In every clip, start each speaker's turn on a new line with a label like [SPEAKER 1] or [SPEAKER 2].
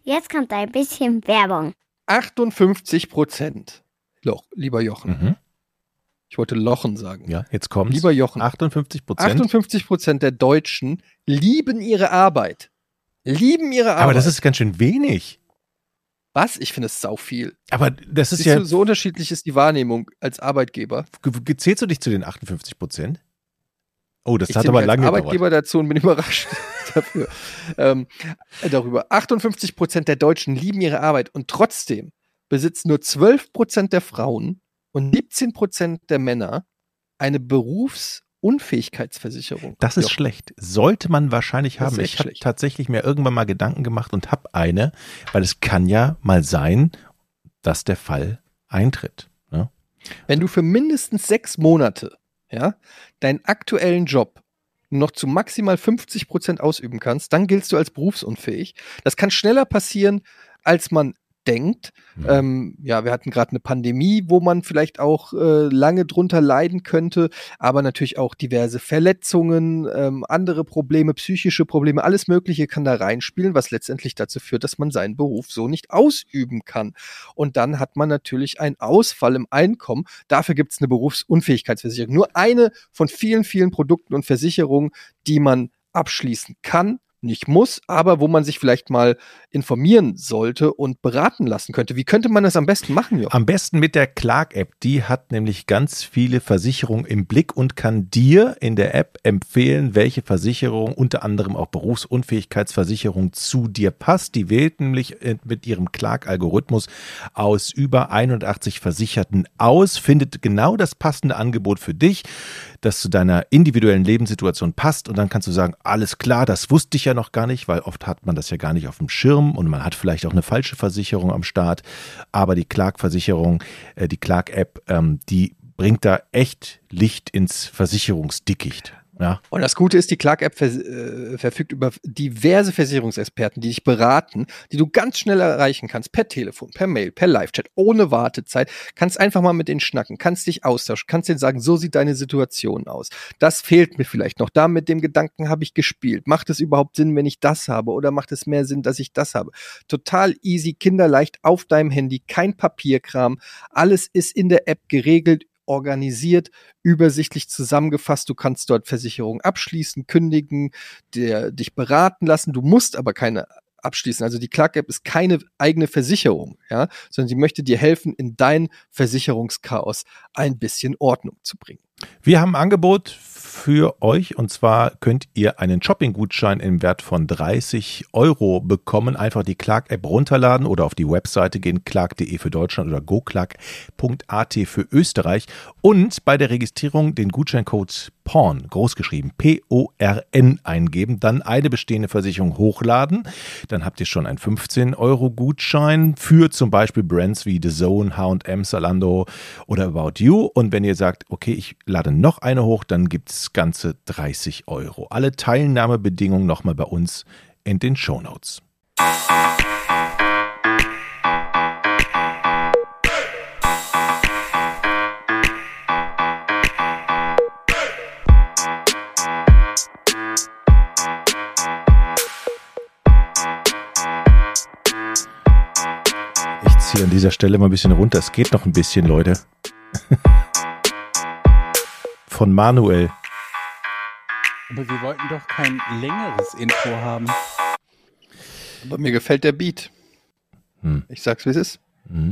[SPEAKER 1] Jetzt kommt ein bisschen Werbung.
[SPEAKER 2] 58%. Lieber Jochen.
[SPEAKER 3] Mhm.
[SPEAKER 2] Ich wollte Lochen sagen.
[SPEAKER 3] Ja, jetzt kommt's.
[SPEAKER 2] Lieber Jochen.
[SPEAKER 3] 58%.
[SPEAKER 2] 58% der Deutschen lieben ihre Arbeit.
[SPEAKER 3] Aber das ist ganz schön wenig.
[SPEAKER 2] Was? Ich finde es sau viel.
[SPEAKER 3] Aber das ist
[SPEAKER 2] Siehst
[SPEAKER 3] ja...
[SPEAKER 2] du, so unterschiedlich ist die Wahrnehmung als Arbeitgeber.
[SPEAKER 3] Zählst du dich zu den 58%? Oh, das
[SPEAKER 2] Ich
[SPEAKER 3] hat
[SPEAKER 2] zähle
[SPEAKER 3] aber
[SPEAKER 2] mich
[SPEAKER 3] lange
[SPEAKER 2] als
[SPEAKER 3] gedauert.
[SPEAKER 2] Arbeitgeber dazu und bin überrascht dafür. Darüber. 58% der Deutschen lieben ihre Arbeit und trotzdem besitzen nur 12% der Frauen und 17% der Männer eine Berufsunfähigkeitsversicherung.
[SPEAKER 3] Das ist schlecht. Sollte man wahrscheinlich
[SPEAKER 2] Das ist
[SPEAKER 3] haben.
[SPEAKER 2] echt
[SPEAKER 3] Ich habe
[SPEAKER 2] schlecht.
[SPEAKER 3] tatsächlich mir irgendwann mal Gedanken gemacht und habe eine, weil es kann ja mal sein, dass der Fall eintritt. Ne?
[SPEAKER 2] Wenn du für mindestens 6 Monate deinen aktuellen Job noch zu maximal 50% ausüben kannst, dann giltst du als berufsunfähig. Das kann schneller passieren, als man denkt. Wir hatten gerade eine Pandemie, wo man vielleicht auch lange drunter leiden könnte, aber natürlich auch diverse Verletzungen, andere Probleme, psychische Probleme, alles Mögliche kann da reinspielen, was letztendlich dazu führt, dass man seinen Beruf so nicht ausüben kann. Und dann hat man natürlich einen Ausfall im Einkommen. Dafür gibt es eine Berufsunfähigkeitsversicherung. Nur eine von vielen, vielen Produkten und Versicherungen, die man abschließen kann, nicht muss, aber wo man sich vielleicht mal informieren sollte und beraten lassen könnte. Wie könnte man das am besten machen, Jochen?
[SPEAKER 3] Am besten mit der Clark-App. Die hat nämlich ganz viele Versicherungen im Blick und kann dir in der App empfehlen, welche Versicherung, unter anderem auch Berufsunfähigkeitsversicherung, zu dir passt. Die wählt nämlich mit ihrem Clark-Algorithmus aus über 81 Versicherten aus, findet genau das passende Angebot für dich, das zu deiner individuellen Lebenssituation passt, und dann kannst du sagen, alles klar, das wusste ich ja noch gar nicht, weil oft hat man das ja gar nicht auf dem Schirm und man hat vielleicht auch eine falsche Versicherung am Start, aber die Clark-Versicherung, die Clark-App, die bringt da echt Licht ins Versicherungsdickicht. Ja.
[SPEAKER 2] Und das Gute ist, die Clark-App verfügt über diverse Versicherungsexperten, die dich beraten, die du ganz schnell erreichen kannst, per Telefon, per Mail, per Live-Chat, ohne Wartezeit. Kannst einfach mal mit denen schnacken, kannst dich austauschen, kannst denen sagen, so sieht deine Situation aus. Das fehlt mir vielleicht noch. Da mit dem Gedanken habe ich gespielt. Macht es überhaupt Sinn, wenn ich das habe? Oder macht es mehr Sinn, dass ich das habe? Total easy, kinderleicht auf deinem Handy, kein Papierkram. Alles ist in der App geregelt, organisiert, übersichtlich zusammengefasst. Du kannst dort Versicherungen abschließen, kündigen, dich beraten lassen. Du musst aber keine abschließen. Also die Clark-App ist keine eigene Versicherung, sondern sie möchte dir helfen, in dein Versicherungschaos ein bisschen Ordnung zu bringen.
[SPEAKER 3] Wir haben ein Angebot für euch, und zwar könnt ihr einen Shopping-Gutschein im Wert von 30 € bekommen. Einfach die Clark-App runterladen oder auf die Webseite gehen, clark.de für Deutschland oder goclark.at für Österreich, und bei der Registrierung den Gutscheincode PORN, großgeschrieben PORN, eingeben, dann eine bestehende Versicherung hochladen. Dann habt ihr schon einen 15 € Gutschein für zum Beispiel Brands wie The Zone, H&M, Zalando oder About You. Und wenn ihr sagt, okay, ich lade noch eine hoch, dann gibt es ganze 30 €. Alle Teilnahmebedingungen nochmal bei uns in den Shownotes. Ich ziehe an dieser Stelle mal ein bisschen runter. Es geht noch ein bisschen, Leute. Von Manuel.
[SPEAKER 4] Aber wir wollten doch kein längeres Intro haben.
[SPEAKER 2] Aber mir gefällt der Beat. Ich sag's, wie es ist.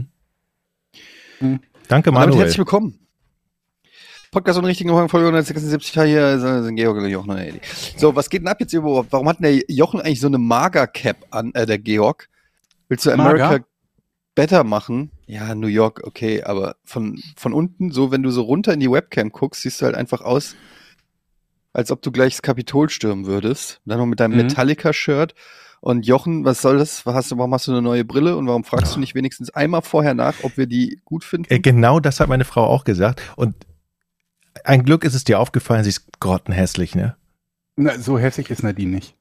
[SPEAKER 3] Danke,
[SPEAKER 2] Und damit
[SPEAKER 3] Manuel.
[SPEAKER 2] herzlich willkommen. Podcast und richtigen Folge 176. Hier sind Georg und Jochen und Eddie. So, was geht denn ab jetzt überhaupt? Warum hat denn der Jochen eigentlich so eine Mager-Cap an, der Georg? Willst du America
[SPEAKER 4] Mager?
[SPEAKER 2] Better machen? Ja, New York, okay, aber von unten, so wenn du so runter in die Webcam guckst, siehst du halt einfach aus, als ob du gleich das Kapitol stürmen würdest. Dann noch mit deinem Metallica-Shirt. Und Jochen, was soll das? Warum hast du eine neue Brille und warum fragst du nicht wenigstens einmal vorher nach, ob wir die gut finden?
[SPEAKER 3] Genau das hat meine Frau auch gesagt. Und ein Glück ist es dir aufgefallen, sie ist grottenhässlich, ne?
[SPEAKER 4] Na, so hässlich ist Nadine nicht.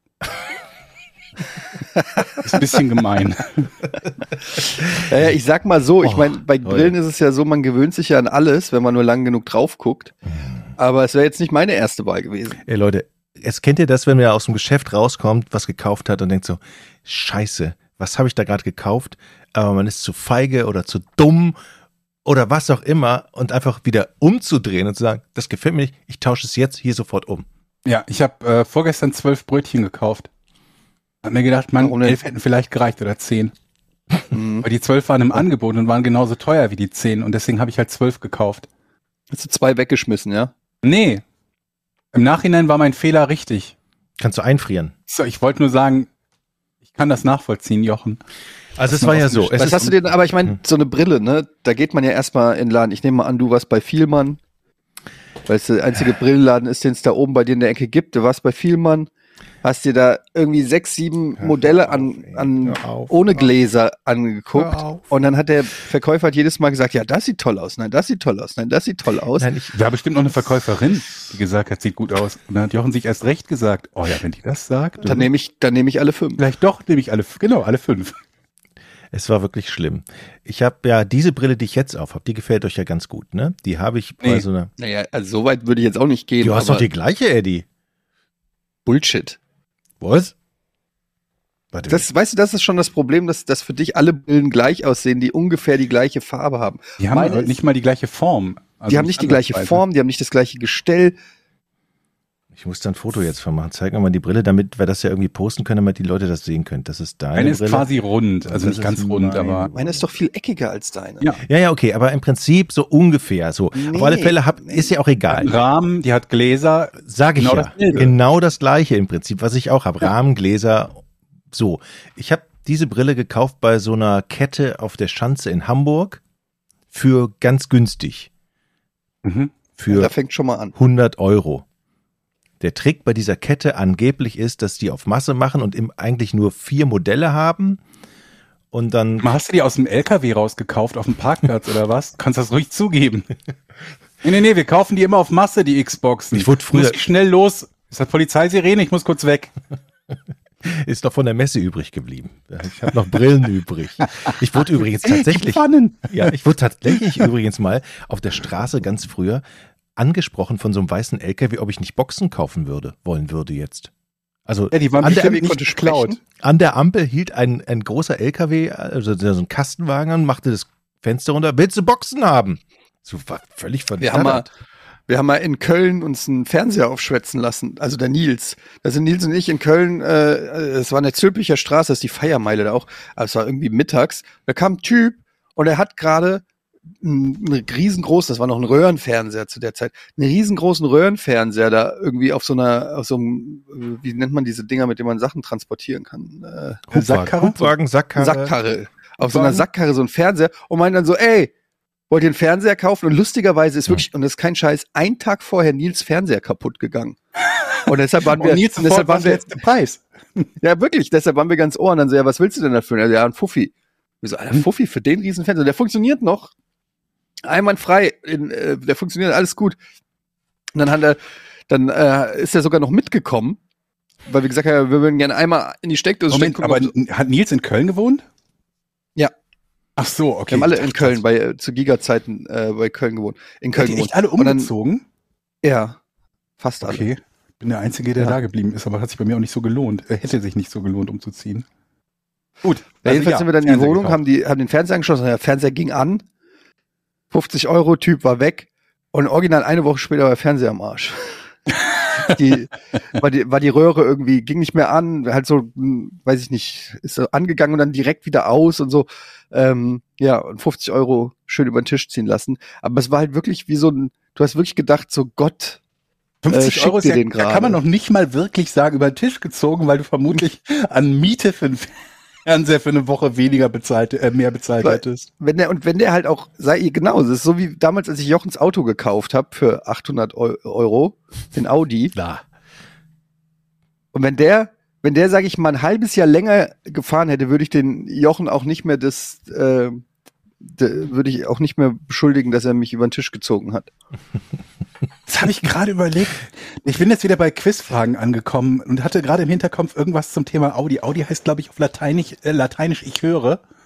[SPEAKER 4] Ist ein bisschen gemein.
[SPEAKER 2] Naja, ich sag mal so, ich meine, bei Brillen ist es ja so, man gewöhnt sich ja an alles, wenn man nur lang genug drauf guckt. Aber es wäre jetzt nicht meine erste Wahl gewesen.
[SPEAKER 3] Ey Leute, kennt ihr das, wenn man aus dem Geschäft rauskommt, was gekauft hat und denkt so, Scheiße, was habe ich da gerade gekauft, aber man ist zu feige oder zu dumm oder was auch immer und einfach wieder umzudrehen und zu sagen, das gefällt mir nicht, ich tausche es jetzt hier sofort um.
[SPEAKER 4] Ja, ich habe vorgestern 12 Brötchen gekauft. Hab mir gedacht,
[SPEAKER 2] Warum denn?
[SPEAKER 4] 11 hätten vielleicht gereicht oder 10. Weil die 12 waren im Angebot und waren genauso teuer wie die 10 und deswegen habe ich halt 12 gekauft.
[SPEAKER 2] Hast du 2 weggeschmissen, ja?
[SPEAKER 4] Nee, im Nachhinein war mein Fehler richtig.
[SPEAKER 3] Kannst du einfrieren.
[SPEAKER 4] So, ich wollte nur sagen, ich kann das nachvollziehen, Jochen.
[SPEAKER 3] Also es war ja so.
[SPEAKER 2] Was hast du denn, aber ich meine, so eine Brille, ne? Da geht man ja erstmal in den Laden. Ich nehme mal an, du warst bei Vielmann, weil es der einzige Brillenladen ist, den es da oben bei dir in der Ecke gibt. Du warst bei Vielmann, hast dir da irgendwie 6, 7 Modelle ohne Gläser angeguckt und dann hat der Verkäufer hat jedes Mal gesagt, ja, das sieht toll aus, nein, das sieht toll aus, nein, das sieht toll aus.
[SPEAKER 3] Nein,
[SPEAKER 4] Da bestimmt noch eine Verkäuferin, die gesagt hat, sieht gut aus. Und dann hat Jochen sich erst recht gesagt, oh ja, wenn die das sagt,
[SPEAKER 2] Dann nehme ich alle 5.
[SPEAKER 4] vielleicht doch, nehme ich alle 5.
[SPEAKER 3] es war wirklich schlimm. Ich habe ja diese Brille, die ich jetzt auf habe, die gefällt euch ja ganz gut, ne? Die habe ich bei
[SPEAKER 4] Nee.
[SPEAKER 3] so einer.
[SPEAKER 2] Naja, also so weit würde ich jetzt auch nicht gehen.
[SPEAKER 3] Du hast
[SPEAKER 2] aber
[SPEAKER 3] doch die gleiche, Eddie.
[SPEAKER 2] Bullshit.
[SPEAKER 3] Was? Warte,
[SPEAKER 2] Das, weißt du, das ist schon das Problem, dass für dich alle Brillen gleich aussehen, die ungefähr die gleiche Farbe haben.
[SPEAKER 4] Die haben
[SPEAKER 2] Meine
[SPEAKER 4] aber
[SPEAKER 2] ist-
[SPEAKER 4] nicht mal die gleiche Form. Also
[SPEAKER 2] Die haben nicht die gleiche
[SPEAKER 4] ansatzweise.
[SPEAKER 2] Form, die haben nicht das gleiche Gestell.
[SPEAKER 3] ich muss da ein Foto jetzt von machen. Zeig mir mal die Brille, damit wir das ja irgendwie posten können, damit die Leute das sehen können. Das ist deine
[SPEAKER 4] Eine ist
[SPEAKER 3] Brille.
[SPEAKER 4] quasi rund, also
[SPEAKER 3] Das
[SPEAKER 4] nicht ganz
[SPEAKER 3] ist
[SPEAKER 4] rund,
[SPEAKER 3] meine.
[SPEAKER 4] aber
[SPEAKER 2] Meine ist doch viel eckiger als deine.
[SPEAKER 4] ja.
[SPEAKER 3] Ja, okay, aber im Prinzip so ungefähr so.
[SPEAKER 2] Nee,
[SPEAKER 3] Auf alle Fälle ist ja auch egal.
[SPEAKER 4] Rahmen, die hat Gläser.
[SPEAKER 3] Sag ich
[SPEAKER 4] Genau
[SPEAKER 3] ja.
[SPEAKER 4] dasselbe.
[SPEAKER 3] Genau das gleiche im Prinzip, was ich auch habe. Rahmengläser. So. Ich habe diese Brille gekauft bei so einer Kette auf der Schanze in Hamburg für ganz günstig.
[SPEAKER 4] Mhm.
[SPEAKER 3] Für
[SPEAKER 2] Da fängt schon mal an.
[SPEAKER 3] 100 €. Der Trick bei dieser Kette angeblich ist, dass die auf Masse machen und eigentlich nur 4 Modelle haben. Und dann,
[SPEAKER 4] Hast du die aus dem LKW rausgekauft auf dem Parkplatz oder was? Kannst das ruhig zugeben. Nee, wir kaufen die immer auf Masse, die Xboxen.
[SPEAKER 3] Ich wurde früher-
[SPEAKER 4] Muss ich schnell los. Ist das Polizeisirene? Ich muss kurz weg.
[SPEAKER 3] ist noch von der Messe übrig geblieben. Ich habe noch Brillen übrig. Ich wurde übrigens tatsächlich,
[SPEAKER 4] Pfannen.
[SPEAKER 3] ja, ich wurde tatsächlich übrigens mal auf der Straße ganz früher angesprochen von so einem weißen LKW, ob ich nicht Boxen kaufen wollen würde jetzt. Also
[SPEAKER 4] Ja, die waren
[SPEAKER 3] an, der,
[SPEAKER 4] bestimmt nicht
[SPEAKER 2] konnte
[SPEAKER 4] geklaut.
[SPEAKER 2] sprechen.
[SPEAKER 3] an der Ampel hielt ein großer LKW, also so ein Kastenwagen an, machte das Fenster runter. Willst du Boxen haben? So war völlig
[SPEAKER 2] Wir haben
[SPEAKER 3] verdammt.
[SPEAKER 2] mal in Köln uns einen Fernseher aufschwätzen lassen, also der Nils. Da sind Nils und ich in Köln, es war in der Zülpicher Straße, das ist die Feiermeile da auch, aber es war irgendwie mittags. Da kam ein Typ und er hat gerade einen riesengroßen, das war noch ein Röhrenfernseher zu der Zeit, einen riesengroßen Röhrenfernseher da irgendwie auf so einem, wie nennt man diese Dinger, mit denen man Sachen transportieren kann?
[SPEAKER 3] Hubwagen, Sackkarre.
[SPEAKER 2] Sackkarre. Auf so einer Sackkarre so ein Fernseher und meint dann so, ey, wollt ihr einen Fernseher kaufen? Und lustigerweise ist wirklich, und das ist kein Scheiß, ein Tag vorher Nils Fernseher kaputt gegangen. Und deshalb waren wir,
[SPEAKER 4] Und Nils
[SPEAKER 2] deshalb waren wir,
[SPEAKER 4] jetzt der Preis.
[SPEAKER 2] ja wirklich, deshalb waren wir ganz ohr. Und dann so, ja, was willst du denn dafür? Ja, ein Fuffi. Wir so, Alter, Fuffi für den riesen Fernseher. Der funktioniert noch. Einwandfrei. Der funktioniert, alles gut. Und dann ist er sogar noch mitgekommen, weil wir gesagt haben, wir würden gerne einmal in die Steckdose
[SPEAKER 4] Moment,
[SPEAKER 2] stecken.
[SPEAKER 4] aber
[SPEAKER 2] gucken, ob-
[SPEAKER 4] hat Nils in Köln gewohnt?
[SPEAKER 2] Ja.
[SPEAKER 4] Ach so,
[SPEAKER 2] wir
[SPEAKER 4] okay.
[SPEAKER 2] haben alle
[SPEAKER 4] Ich
[SPEAKER 2] in
[SPEAKER 4] dachte,
[SPEAKER 2] Köln, zu Giga-Zeiten bei Köln gewohnt. In
[SPEAKER 4] Seid
[SPEAKER 2] Köln
[SPEAKER 4] ihr
[SPEAKER 2] gewohnt.
[SPEAKER 4] echt alle
[SPEAKER 2] Und dann-
[SPEAKER 4] umgezogen?
[SPEAKER 2] Ja, fast alle.
[SPEAKER 4] Okay. Bin der Einzige, der
[SPEAKER 2] Ja.
[SPEAKER 4] da geblieben ist, aber hat sich bei mir auch nicht so gelohnt. Hätte sich nicht so gelohnt, umzuziehen. Gut.
[SPEAKER 2] Ja,
[SPEAKER 4] also
[SPEAKER 2] jedenfalls sind wir dann in die
[SPEAKER 4] Fernseher
[SPEAKER 2] Wohnung,
[SPEAKER 4] gekauft.
[SPEAKER 2] haben den Fernseher angeschlossen, der Fernseher ging an, 50 € Typ war weg und original eine Woche später war der Fernseher am Arsch. war die Röhre irgendwie, ging nicht mehr an, halt so, weiß ich nicht, ist so angegangen und dann direkt wieder aus und so. Ja, und 50 € schön über den Tisch ziehen lassen. Aber es war halt wirklich wie so ein, du hast wirklich gedacht, so Gott,
[SPEAKER 4] 50
[SPEAKER 2] schick
[SPEAKER 4] Euro ist
[SPEAKER 2] dir
[SPEAKER 4] ja,
[SPEAKER 2] den
[SPEAKER 4] da
[SPEAKER 2] gerade.
[SPEAKER 4] kann man noch nicht mal wirklich sagen, über den Tisch gezogen, weil du vermutlich an Miete für einen Fernseher für eine Woche mehr bezahlt
[SPEAKER 2] Weil-
[SPEAKER 4] hättest.
[SPEAKER 2] wenn der halt auch, genau, das ist so wie damals, als ich Jochens Auto gekauft habe für 800 €, den Audi.
[SPEAKER 3] Klar.
[SPEAKER 2] Und wenn der, sage ich mal, ein halbes Jahr länger gefahren hätte, würde ich den Jochen auch nicht mehr würde ich auch nicht mehr beschuldigen, dass er mich über den Tisch gezogen hat.
[SPEAKER 4] Das habe ich gerade überlegt. Ich bin jetzt wieder bei Quizfragen angekommen und hatte gerade im Hinterkopf irgendwas zum Thema Audi. Audi heißt, glaube ich, auf Lateinisch ich höre.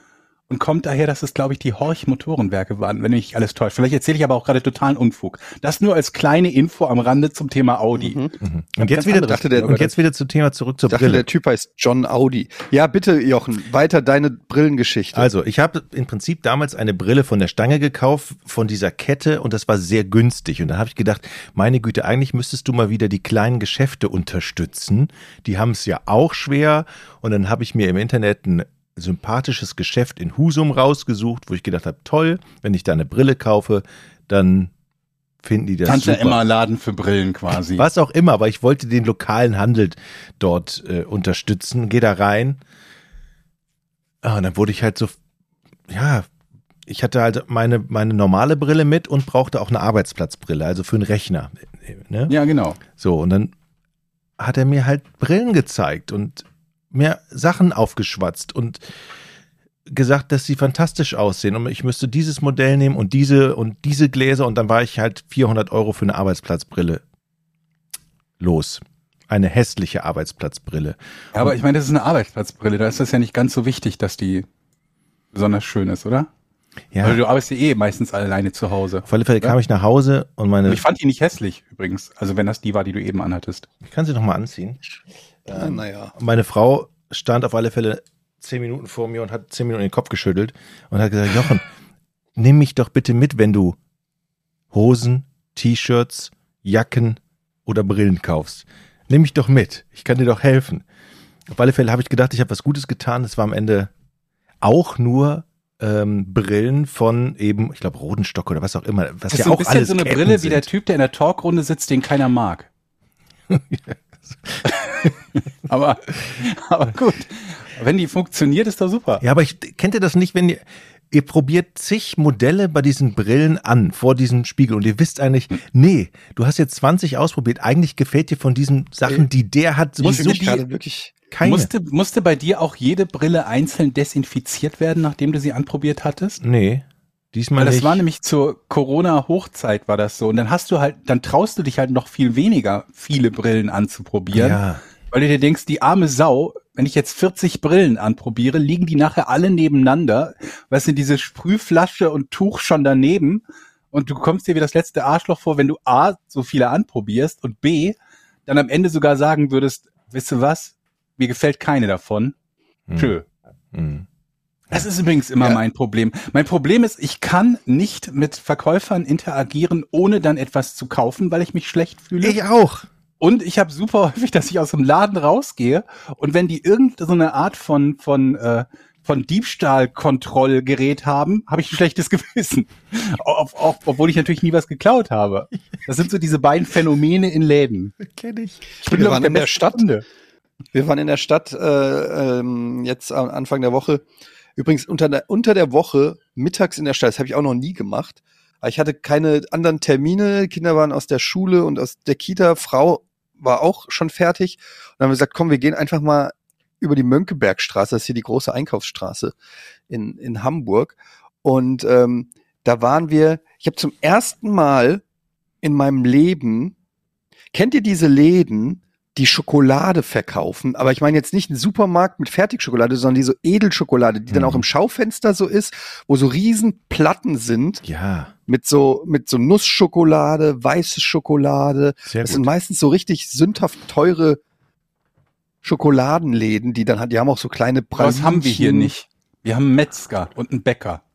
[SPEAKER 4] und kommt daher, dass es, glaube ich, die Horch-Motorenwerke waren, wenn mich nicht alles täuscht. Vielleicht erzähle ich aber auch gerade totalen Unfug. Das nur als kleine Info am Rande zum Thema Audi.
[SPEAKER 3] Mhm. Und jetzt wieder zum Thema zurück zur Brille.
[SPEAKER 2] Der Typ heißt John Audi. Ja, bitte, Jochen, weiter deine Brillengeschichte.
[SPEAKER 3] Also, ich habe im Prinzip damals eine Brille von der Stange gekauft, von dieser Kette, und das war sehr günstig. Und dann habe ich gedacht, meine Güte, eigentlich müsstest du mal wieder die kleinen Geschäfte unterstützen. Die haben es ja auch schwer. Und dann habe ich mir im Internet ein sympathisches Geschäft in Husum rausgesucht, wo ich gedacht habe, toll, wenn ich da eine Brille kaufe, dann finden die das
[SPEAKER 4] Tante
[SPEAKER 3] super.
[SPEAKER 4] Emma Laden für Brillen quasi.
[SPEAKER 3] Was auch immer, aber ich wollte den lokalen Handel dort unterstützen. Geh da rein. Und dann wurde ich halt so, ja, ich hatte halt meine normale Brille mit und brauchte auch eine Arbeitsplatzbrille, also für einen Rechner. Ne?
[SPEAKER 4] Ja, genau.
[SPEAKER 3] So, und dann hat er mir halt Brillen gezeigt und mir Sachen aufgeschwatzt und gesagt, dass sie fantastisch aussehen und ich müsste dieses Modell nehmen und diese Gläser, und dann war ich halt 400 € für eine Arbeitsplatzbrille los. Eine hässliche Arbeitsplatzbrille.
[SPEAKER 4] Ja, aber ich meine, das ist eine Arbeitsplatzbrille, da ist das ja nicht ganz so wichtig, dass die besonders schön ist, oder?
[SPEAKER 3] Ja.
[SPEAKER 4] Weil du arbeitest ja meistens alleine zu Hause.
[SPEAKER 3] Auf alle Fälle kam ich nach Hause und
[SPEAKER 4] Ich fand die nicht hässlich übrigens, also wenn das die war, die du eben anhattest.
[SPEAKER 3] Ich kann sie noch mal anziehen.
[SPEAKER 2] Naja.
[SPEAKER 3] Meine Frau stand auf alle Fälle 10 Minuten vor mir und hat 10 Minuten den Kopf geschüttelt und hat gesagt, Jochen, nimm mich doch bitte mit, wenn du Hosen, T-Shirts, Jacken oder Brillen kaufst. Nimm mich doch mit, ich kann dir doch helfen. Auf alle Fälle habe ich gedacht, ich habe was Gutes getan. Es war am Ende auch nur Brillen von eben, ich glaube, Rodenstock oder was auch immer. Was
[SPEAKER 4] Das ist
[SPEAKER 3] ja
[SPEAKER 4] so ein
[SPEAKER 3] auch
[SPEAKER 4] bisschen
[SPEAKER 3] alles
[SPEAKER 4] so eine
[SPEAKER 3] Ketten
[SPEAKER 4] Brille wie
[SPEAKER 3] sind.
[SPEAKER 4] der Typ, der in der Talkrunde sitzt, den keiner mag. aber gut. Wenn die funktioniert, ist doch super.
[SPEAKER 3] Ja, aber kennt ihr das nicht, wenn ihr probiert zig Modelle bei diesen Brillen an, vor diesem Spiegel, und ihr wisst eigentlich, nee, du hast jetzt 20 ausprobiert, eigentlich gefällt dir von diesen Sachen, die der hat, sowieso
[SPEAKER 2] Muss gerade wirklich
[SPEAKER 3] keine.
[SPEAKER 4] Musste bei dir auch jede Brille einzeln desinfiziert werden, nachdem du sie anprobiert hattest?
[SPEAKER 3] Nee, diesmal
[SPEAKER 4] Weil das
[SPEAKER 3] nicht.
[SPEAKER 4] war nämlich zur Corona-Hochzeit war das so. Und dann traust du dich halt noch viel weniger, viele Brillen anzuprobieren.
[SPEAKER 3] Ja.
[SPEAKER 4] Weil du dir denkst, die arme Sau, wenn ich jetzt 40 Brillen anprobiere, liegen die nachher alle nebeneinander. Weißt du, diese Sprühflasche und Tuch schon daneben. Und du kommst dir wie das letzte Arschloch vor, wenn du A, so viele anprobierst und B, dann am Ende sogar sagen würdest, wisst ihr was? Mir gefällt keine davon. Tschö.
[SPEAKER 3] Mhm.
[SPEAKER 4] Das ist übrigens immer mein Problem. Mein Problem ist, ich kann nicht mit Verkäufern interagieren, ohne dann etwas zu kaufen, weil ich mich schlecht fühle.
[SPEAKER 3] Ich auch.
[SPEAKER 4] Und ich habe super häufig, dass ich aus dem Laden rausgehe und wenn die irgendeine so eine Art von Diebstahlkontrollgerät haben, habe ich ein schlechtes Gewissen. Obwohl ich natürlich nie was geklaut habe. Das sind so diese beiden Phänomene in Läden.
[SPEAKER 3] Kenn ich.
[SPEAKER 2] Wir waren in der Stadt. Wir waren in der Stadt jetzt am Anfang der Woche. Übrigens unter der Woche mittags in der Stadt. Das habe ich auch noch nie gemacht. Aber ich hatte keine anderen Termine. Kinder waren aus der Schule und aus der Kita. Frau war auch schon fertig. Und dann haben wir gesagt, komm, wir gehen einfach mal über die Mönckebergstraße. Das ist hier die große Einkaufsstraße in Hamburg. Und da waren wir. Ich habe zum ersten Mal in meinem Leben, kennt ihr diese Läden, die Schokolade verkaufen, aber ich meine jetzt nicht einen Supermarkt mit Fertigschokolade, sondern diese Edelschokolade, die dann auch im Schaufenster so ist, wo so riesen Platten sind,
[SPEAKER 3] Ja.
[SPEAKER 2] mit so Nussschokolade, weiße Schokolade.
[SPEAKER 3] Sehr
[SPEAKER 2] Das
[SPEAKER 3] gut.
[SPEAKER 2] sind meistens so richtig sündhaft teure Schokoladenläden, die haben auch so kleine Pralinchen.
[SPEAKER 4] Das haben wir hier nicht. Wir haben einen Metzger und einen Bäcker.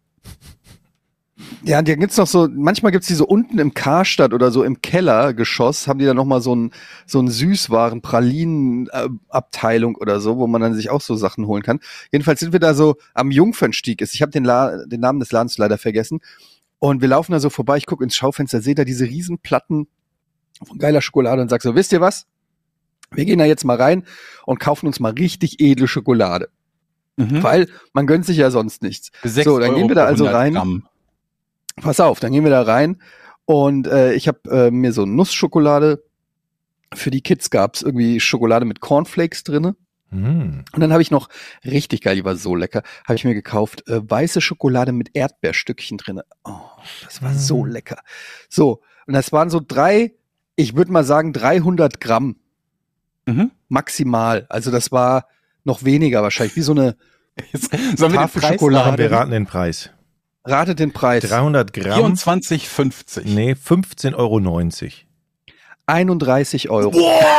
[SPEAKER 2] Ja, da gibt's noch so, manchmal gibt's die so unten im Karstadt oder so im Kellergeschoss, haben die dann nochmal so ein Süßwaren, Pralinen-Abteilung oder so, wo man dann sich auch so Sachen holen kann. Jedenfalls sind wir da so am Jungfernstieg. Ich habe den Namen des Ladens leider vergessen. Und wir laufen da so vorbei, ich gucke ins Schaufenster, sehe da diese riesen Platten von geiler Schokolade und sag so, wisst ihr was? Wir gehen da jetzt mal rein und kaufen uns mal richtig edle Schokolade. Weil man gönnt sich ja sonst nichts. So, dann gehen wir da also rein.
[SPEAKER 4] Gramm.
[SPEAKER 2] Pass auf, dann gehen wir da rein und ich habe mir so Nussschokolade, für die Kids gab's irgendwie Schokolade mit Cornflakes drinne.
[SPEAKER 3] Mhm.
[SPEAKER 2] Und dann habe ich noch, richtig geil, die war so lecker, habe ich mir gekauft, weiße Schokolade mit Erdbeerstückchen drinne. Oh, das war so lecker. So, und das waren so ich würde mal sagen 300 Gramm maximal. Also das war noch weniger wahrscheinlich, wie so eine
[SPEAKER 4] Sollen wir den
[SPEAKER 2] Tafel
[SPEAKER 4] Preis
[SPEAKER 2] Schokolade.
[SPEAKER 3] Wir raten den Preis.
[SPEAKER 2] Ratet den Preis.
[SPEAKER 3] 300 Gramm.
[SPEAKER 4] 24,50.
[SPEAKER 3] Nee, 15,90 Euro.
[SPEAKER 2] 31 Euro.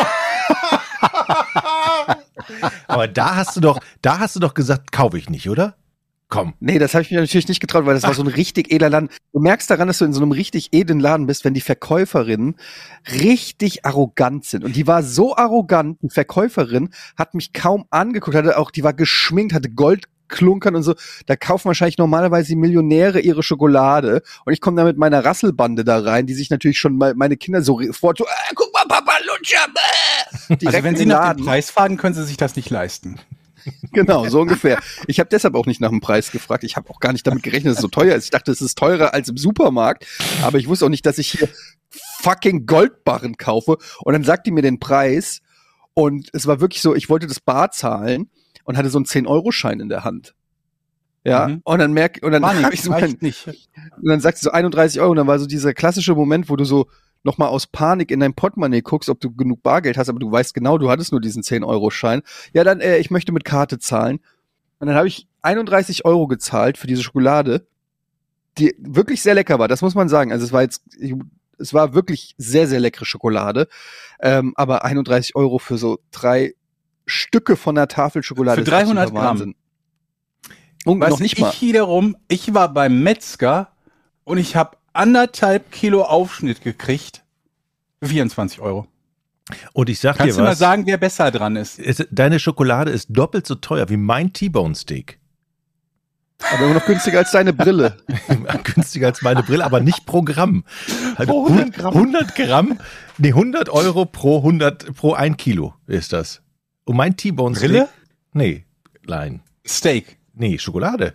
[SPEAKER 3] Aber da hast du doch gesagt, kaufe ich nicht, oder? Komm.
[SPEAKER 2] Nee, das habe ich mir natürlich nicht getraut, weil das war so ein richtig edler Laden. Du merkst daran, dass du in so einem richtig edlen Laden bist, wenn die Verkäuferinnen richtig arrogant sind. Und die war so arrogant, die Verkäuferin hat mich kaum angeguckt, die war geschminkt, hatte Goldklunkern und so. Da kaufen wahrscheinlich normalerweise die Millionäre ihre Schokolade. Und ich komme da mit meiner Rasselbande da rein, die sich natürlich schon meine Kinder so guck mal, Papa Lutscher,
[SPEAKER 4] Also wenn Sie nach dem Preis fragen, können Sie sich das nicht leisten.
[SPEAKER 2] Genau, so ungefähr. Ich habe deshalb auch nicht nach dem Preis gefragt. Ich habe auch gar nicht damit gerechnet, dass es so teuer ist. Ich dachte, es ist teurer als im Supermarkt. Aber ich wusste auch nicht, dass ich hier fucking Goldbarren kaufe. Und dann sagt die mir den Preis. Und es war wirklich so, ich wollte das bar zahlen und hatte so einen 10-Euro-Schein in der Hand. Ja, und dann hab ich so
[SPEAKER 4] nicht.
[SPEAKER 2] Und dann sagt sie so 31 Euro. Und dann war so dieser klassische Moment, wo du so nochmal aus Panik in dein Portemonnaie guckst, ob du genug Bargeld hast, aber du weißt genau, du hattest nur diesen 10-Euro-Schein. Ja, dann, ich möchte mit Karte zahlen. Und dann habe ich 31 Euro gezahlt für diese Schokolade, die wirklich sehr lecker war, das muss man sagen. Also es war wirklich sehr, sehr leckere Schokolade. Aber 31 Euro für so 3 Stücke von der Tafel Schokolade.
[SPEAKER 4] Für 300 Gramm.
[SPEAKER 2] Und
[SPEAKER 4] Was
[SPEAKER 2] noch nicht mal.
[SPEAKER 4] Ich war beim Metzger und ich habe 1,5 Kilo Aufschnitt gekriegt. 24 Euro.
[SPEAKER 3] Und ich sag
[SPEAKER 4] Kannst
[SPEAKER 3] dir
[SPEAKER 4] du mal
[SPEAKER 3] was.
[SPEAKER 4] sagen, wer besser dran ist?
[SPEAKER 3] Deine Schokolade ist doppelt so teuer wie mein T-Bone Steak.
[SPEAKER 2] Aber immer noch günstiger als deine Brille.
[SPEAKER 3] Günstiger als meine Brille, aber nicht pro Gramm.
[SPEAKER 2] Pro 100 Gramm.
[SPEAKER 3] 100 Gramm, nee, 100 Euro pro 1 Kilo ist das. Und mein T-Bone Steak.
[SPEAKER 4] Brille?
[SPEAKER 3] Nee, nein.
[SPEAKER 4] Steak.
[SPEAKER 3] Nee, Schokolade.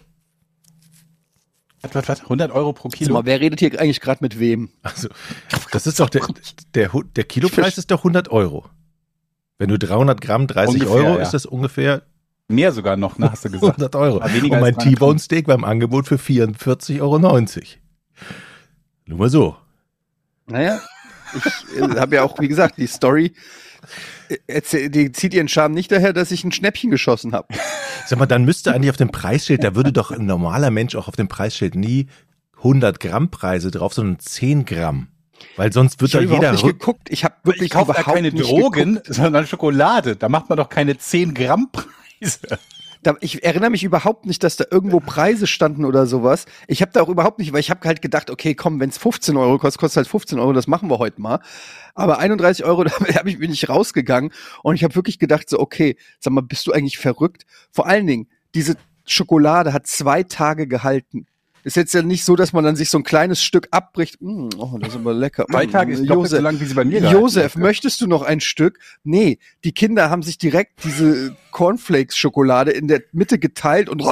[SPEAKER 4] Was? 100 Euro pro
[SPEAKER 2] Sag
[SPEAKER 4] Kilo?
[SPEAKER 2] mal, wer redet hier eigentlich gerade mit wem?
[SPEAKER 3] Also, das ist doch der Kilopreis ist doch 100 Euro. Wenn du 300 Gramm 30
[SPEAKER 4] Ungefähr,
[SPEAKER 3] Euro,
[SPEAKER 4] ja.
[SPEAKER 3] ist das ungefähr
[SPEAKER 4] Mehr sogar noch, ne, hast du gesagt.
[SPEAKER 3] 100 Euro.
[SPEAKER 4] Aber weniger
[SPEAKER 3] Und mein
[SPEAKER 4] als 300
[SPEAKER 3] T-Bone Steak beim Angebot für 44,90 Euro. Nur mal so.
[SPEAKER 2] Naja, ich habe ja auch, wie gesagt, die Story, die zieht ihren Charme nicht daher, dass ich ein Schnäppchen geschossen habe.
[SPEAKER 3] Sag mal, dann müsste eigentlich auf dem Preisschild, da würde doch ein normaler Mensch auch auf dem Preisschild nie 100 Gramm Preise drauf, sondern 10 Gramm. Weil sonst wird
[SPEAKER 2] Ich
[SPEAKER 3] da
[SPEAKER 2] habe überhaupt
[SPEAKER 3] jeder
[SPEAKER 2] nicht geguckt. Ich habe wirklich
[SPEAKER 4] Ich kaufe da
[SPEAKER 2] überhaupt
[SPEAKER 4] keine
[SPEAKER 2] nicht
[SPEAKER 4] Drogen,
[SPEAKER 2] geguckt.
[SPEAKER 4] sondern Schokolade. Da macht man doch keine 10 Gramm Preise.
[SPEAKER 2] Ich erinnere mich überhaupt nicht, dass da irgendwo Preise standen oder sowas. Ich habe da auch überhaupt nicht, weil ich habe halt gedacht, okay, komm, wenn es 15 Euro kostet, kostet halt 15 Euro, das machen wir heute mal. Aber 31 Euro, bin ich rausgegangen und ich habe wirklich gedacht so, okay, sag mal, bist du eigentlich verrückt? Vor allen Dingen, diese Schokolade hat 2 Tage gehalten. Ist jetzt ja nicht so, dass man dann sich so ein kleines Stück abbricht. Oh, das ist aber lecker.
[SPEAKER 4] 2 Tage ist doppelt so lang, wie sie bei mir
[SPEAKER 2] Josef, möchtest du noch ein Stück? Nee, die Kinder haben sich direkt diese Cornflakes-Schokolade in der Mitte geteilt und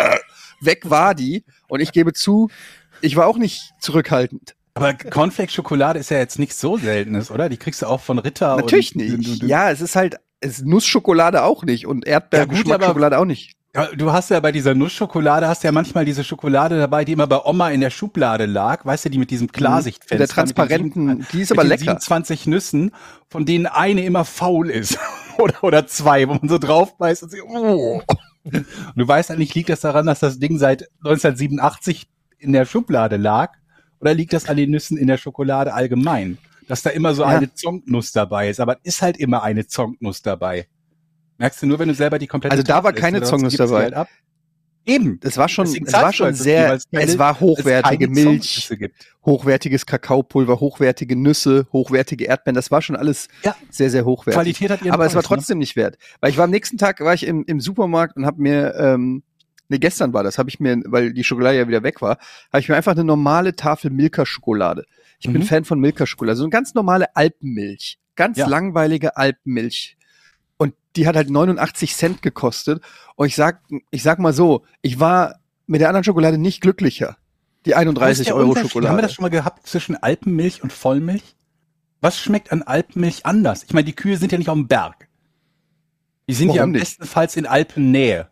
[SPEAKER 2] weg war die. Und ich gebe zu, ich war auch nicht zurückhaltend.
[SPEAKER 4] Aber Cornflakes-Schokolade ist ja jetzt nichts so Seltenes, oder? Die kriegst du auch von Ritter.
[SPEAKER 2] Natürlich nicht. Ja, es ist halt, Nussschokolade auch nicht und Erdbeergeschmacksschokolade auch nicht.
[SPEAKER 4] Ja, du hast ja bei dieser Nussschokolade, hast ja manchmal diese Schokolade dabei, die immer bei Oma in der Schublade lag, weißt du, die mit diesem Klarsichtfenster.
[SPEAKER 2] Der transparenten, die ist aber
[SPEAKER 4] mit den
[SPEAKER 2] lecker.
[SPEAKER 4] 27 Nüssen, von denen eine immer faul ist. oder 2, wo man so drauf beißt und so, oh. Und du weißt eigentlich, liegt das daran, dass das Ding seit 1987 in der Schublade lag? Oder liegt das an den Nüssen in der Schokolade allgemein? Dass da immer so eine Zonknuss dabei ist. Aber es ist halt immer eine Zonknuss dabei. Merkst du nur, wenn du selber die komplette
[SPEAKER 2] Also da war
[SPEAKER 4] Tafel
[SPEAKER 2] keine
[SPEAKER 4] isst, oder
[SPEAKER 2] Zonknuss
[SPEAKER 4] sonst gibst du
[SPEAKER 2] dabei.
[SPEAKER 4] Halt ab. Eben.
[SPEAKER 2] Es war schon
[SPEAKER 4] Deswegen zahlst du halt so viel, weil
[SPEAKER 2] es war hochwertige
[SPEAKER 4] keine
[SPEAKER 2] Milch,
[SPEAKER 4] Zonknüsse gibt.
[SPEAKER 2] hochwertiges Kakaopulver, hochwertige Nüsse, hochwertige Erdbeeren. Das war schon alles sehr, sehr hochwertig.
[SPEAKER 4] Qualität hat ihren
[SPEAKER 2] Aber es war
[SPEAKER 4] Preis, ne?
[SPEAKER 2] trotzdem nicht wert. Weil ich war am nächsten Tag, war ich im Supermarkt und habe mir, gestern war das, habe ich mir, weil die Schokolade ja wieder weg war, habe ich mir einfach eine normale Tafel Milka-Schokolade. Ich bin Fan von Milka-Schokolade. So eine ganz normale Alpenmilch. Ganz langweilige Alpenmilch. Und die hat halt 89 Cent gekostet. Und ich sag mal so, ich war mit der anderen Schokolade nicht glücklicher. Die 31 Euro Schokolade.
[SPEAKER 4] Haben wir das schon mal gehabt zwischen Alpenmilch und Vollmilch? Was schmeckt an Alpenmilch anders? Ich meine, die Kühe sind ja nicht auf dem Berg. Die sind ja bestenfalls in Alpennähe.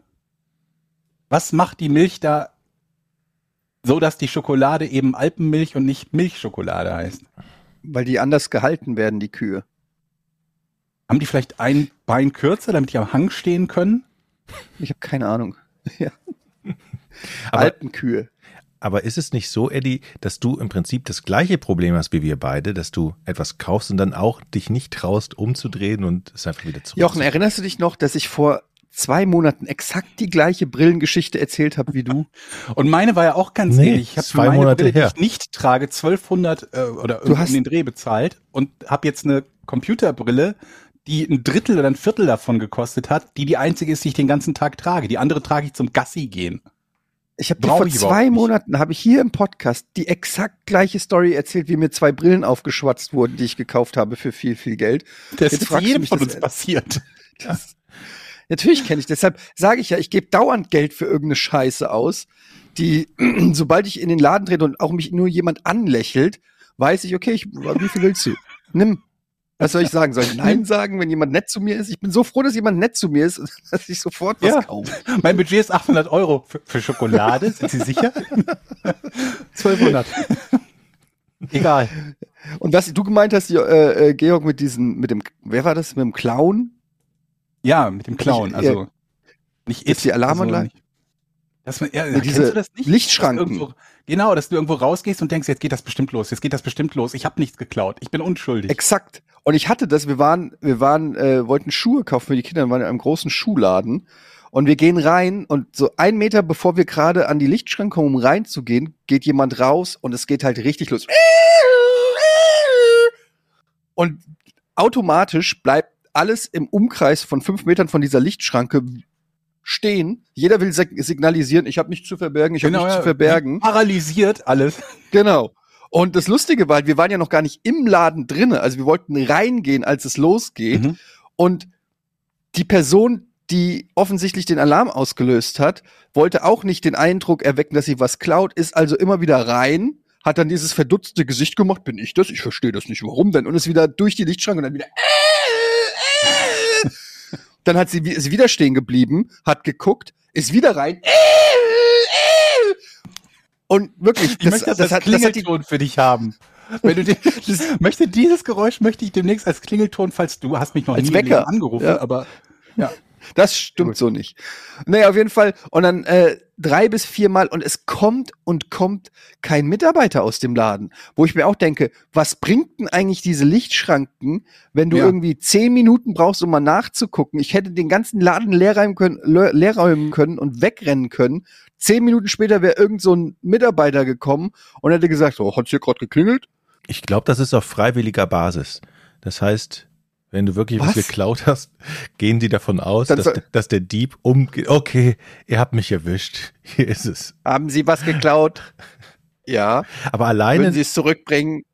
[SPEAKER 4] Was macht die Milch da so, dass die Schokolade eben Alpenmilch und nicht Milchschokolade heißt?
[SPEAKER 2] Weil die anders gehalten werden, die Kühe.
[SPEAKER 4] Haben die vielleicht ein Bein kürzer, damit die am Hang stehen können?
[SPEAKER 2] Ich habe keine Ahnung.
[SPEAKER 3] Aber,
[SPEAKER 2] Alpenkühe.
[SPEAKER 3] aber ist es nicht so, Eddie, dass du im Prinzip das gleiche Problem hast wie wir beide, dass du etwas kaufst und dann auch dich nicht traust, umzudrehen und es einfach wieder zurück?
[SPEAKER 2] Jochen, erinnerst du dich noch, dass ich vor 2 Monaten exakt die gleiche Brillengeschichte erzählt habe wie du?
[SPEAKER 4] Und meine war ja auch ganz ähnlich. Ich habe
[SPEAKER 3] 2
[SPEAKER 4] meine
[SPEAKER 3] Monate
[SPEAKER 4] Brille,
[SPEAKER 3] her.
[SPEAKER 4] die ich nicht trage, 1200 oder irgendwie um den Dreh bezahlt und habe jetzt eine Computerbrille, die ein Drittel oder ein Viertel davon gekostet hat, die einzige ist, die ich den ganzen Tag trage. Die andere trage ich zum Gassi gehen.
[SPEAKER 2] Ich habe dir vor 2 Monaten, habe ich hier im Podcast die exakt gleiche Story erzählt, wie mir 2 Brillen aufgeschwatzt wurden, die ich gekauft habe für viel, viel Geld.
[SPEAKER 4] Das
[SPEAKER 2] Jetzt
[SPEAKER 4] ist
[SPEAKER 2] fragst du
[SPEAKER 4] jedem
[SPEAKER 2] mich
[SPEAKER 4] von
[SPEAKER 2] das-
[SPEAKER 4] uns passiert.
[SPEAKER 2] Natürlich kenne ich, deshalb sage ich ja, ich gebe dauernd Geld für irgendeine Scheiße aus, die, sobald ich in den Laden trete und auch mich nur jemand anlächelt, weiß ich, okay, wie viel willst du? Nimm. Was soll ich sagen? Soll ich Nein sagen, wenn jemand nett zu mir ist? Ich bin so froh, dass jemand nett zu mir ist, dass ich sofort was
[SPEAKER 4] Ja.
[SPEAKER 2] kaufe.
[SPEAKER 4] Mein Budget ist 800 Euro für Schokolade. Sind Sie sicher? 1200. Egal.
[SPEAKER 2] Und was du gemeint hast, Georg, mit dem, wer war das, mit dem Clown?
[SPEAKER 4] Ja, mit dem Clown. Also nicht
[SPEAKER 2] Ist die Alarmanlage?
[SPEAKER 4] Dass man, ja,
[SPEAKER 2] Diese
[SPEAKER 4] kennst du das nicht?
[SPEAKER 2] Lichtschranken.
[SPEAKER 4] Genau, dass du irgendwo rausgehst und denkst, jetzt geht das bestimmt los. Ich habe nichts geklaut. Ich bin unschuldig.
[SPEAKER 2] Exakt. Und ich hatte das, wir wollten Schuhe kaufen für die Kinder, wir waren in einem großen Schuhladen und wir gehen rein und so 1 Meter bevor wir gerade an die Lichtschranke kommen, um reinzugehen, geht jemand raus und es geht halt richtig los. Und automatisch bleibt alles im Umkreis von 5 Metern von dieser Lichtschranke stehen. Jeder will signalisieren, ich habe nichts zu verbergen, ich habe nichts zu verbergen.
[SPEAKER 4] Paralysiert alles.
[SPEAKER 2] Genau. Und das Lustige war, wir waren ja noch gar nicht im Laden drinne, also wir wollten reingehen, als es losgeht.
[SPEAKER 4] Mhm.
[SPEAKER 2] Und die Person, die offensichtlich den Alarm ausgelöst hat, wollte auch nicht den Eindruck erwecken, dass sie was klaut, ist also immer wieder rein, hat dann dieses verdutzte Gesicht gemacht, bin ich das? Ich verstehe das nicht, warum denn? Und ist wieder durch die Lichtschranke und dann wieder Dann hat ist wieder stehen geblieben, hat geguckt, ist wieder rein und wirklich,
[SPEAKER 4] Ich möchte das als Klingelton für dich haben. Wenn du dieses Geräusch möchte ich demnächst als Klingelton, falls du hast mich noch
[SPEAKER 2] als
[SPEAKER 4] nie
[SPEAKER 2] Wecker
[SPEAKER 4] angerufen,
[SPEAKER 2] ja.
[SPEAKER 4] Aber ja.
[SPEAKER 2] Das stimmt
[SPEAKER 4] Gut.
[SPEAKER 2] so nicht. Naja, auf jeden Fall. Und dann 3 bis 4 Mal und es kommt kein Mitarbeiter aus dem Laden. Wo ich mir auch denke, was bringt denn eigentlich diese Lichtschranken, wenn du irgendwie 10 Minuten brauchst, um mal nachzugucken? Ich hätte den ganzen Laden leer räumen können und wegrennen können. 10 Minuten später wäre irgend so ein Mitarbeiter gekommen und hätte gesagt, oh, hat's hier gerade geklingelt?
[SPEAKER 3] Ich glaube, das ist auf freiwilliger Basis. Das heißt, wenn du wirklich was geklaut hast, gehen die davon aus, dass der Dieb umgeht. Okay, ihr habt mich erwischt. Hier ist es.
[SPEAKER 2] Haben Sie was geklaut? Ja.
[SPEAKER 3] Aber alleine,
[SPEAKER 2] würden Sie es zurückbringen?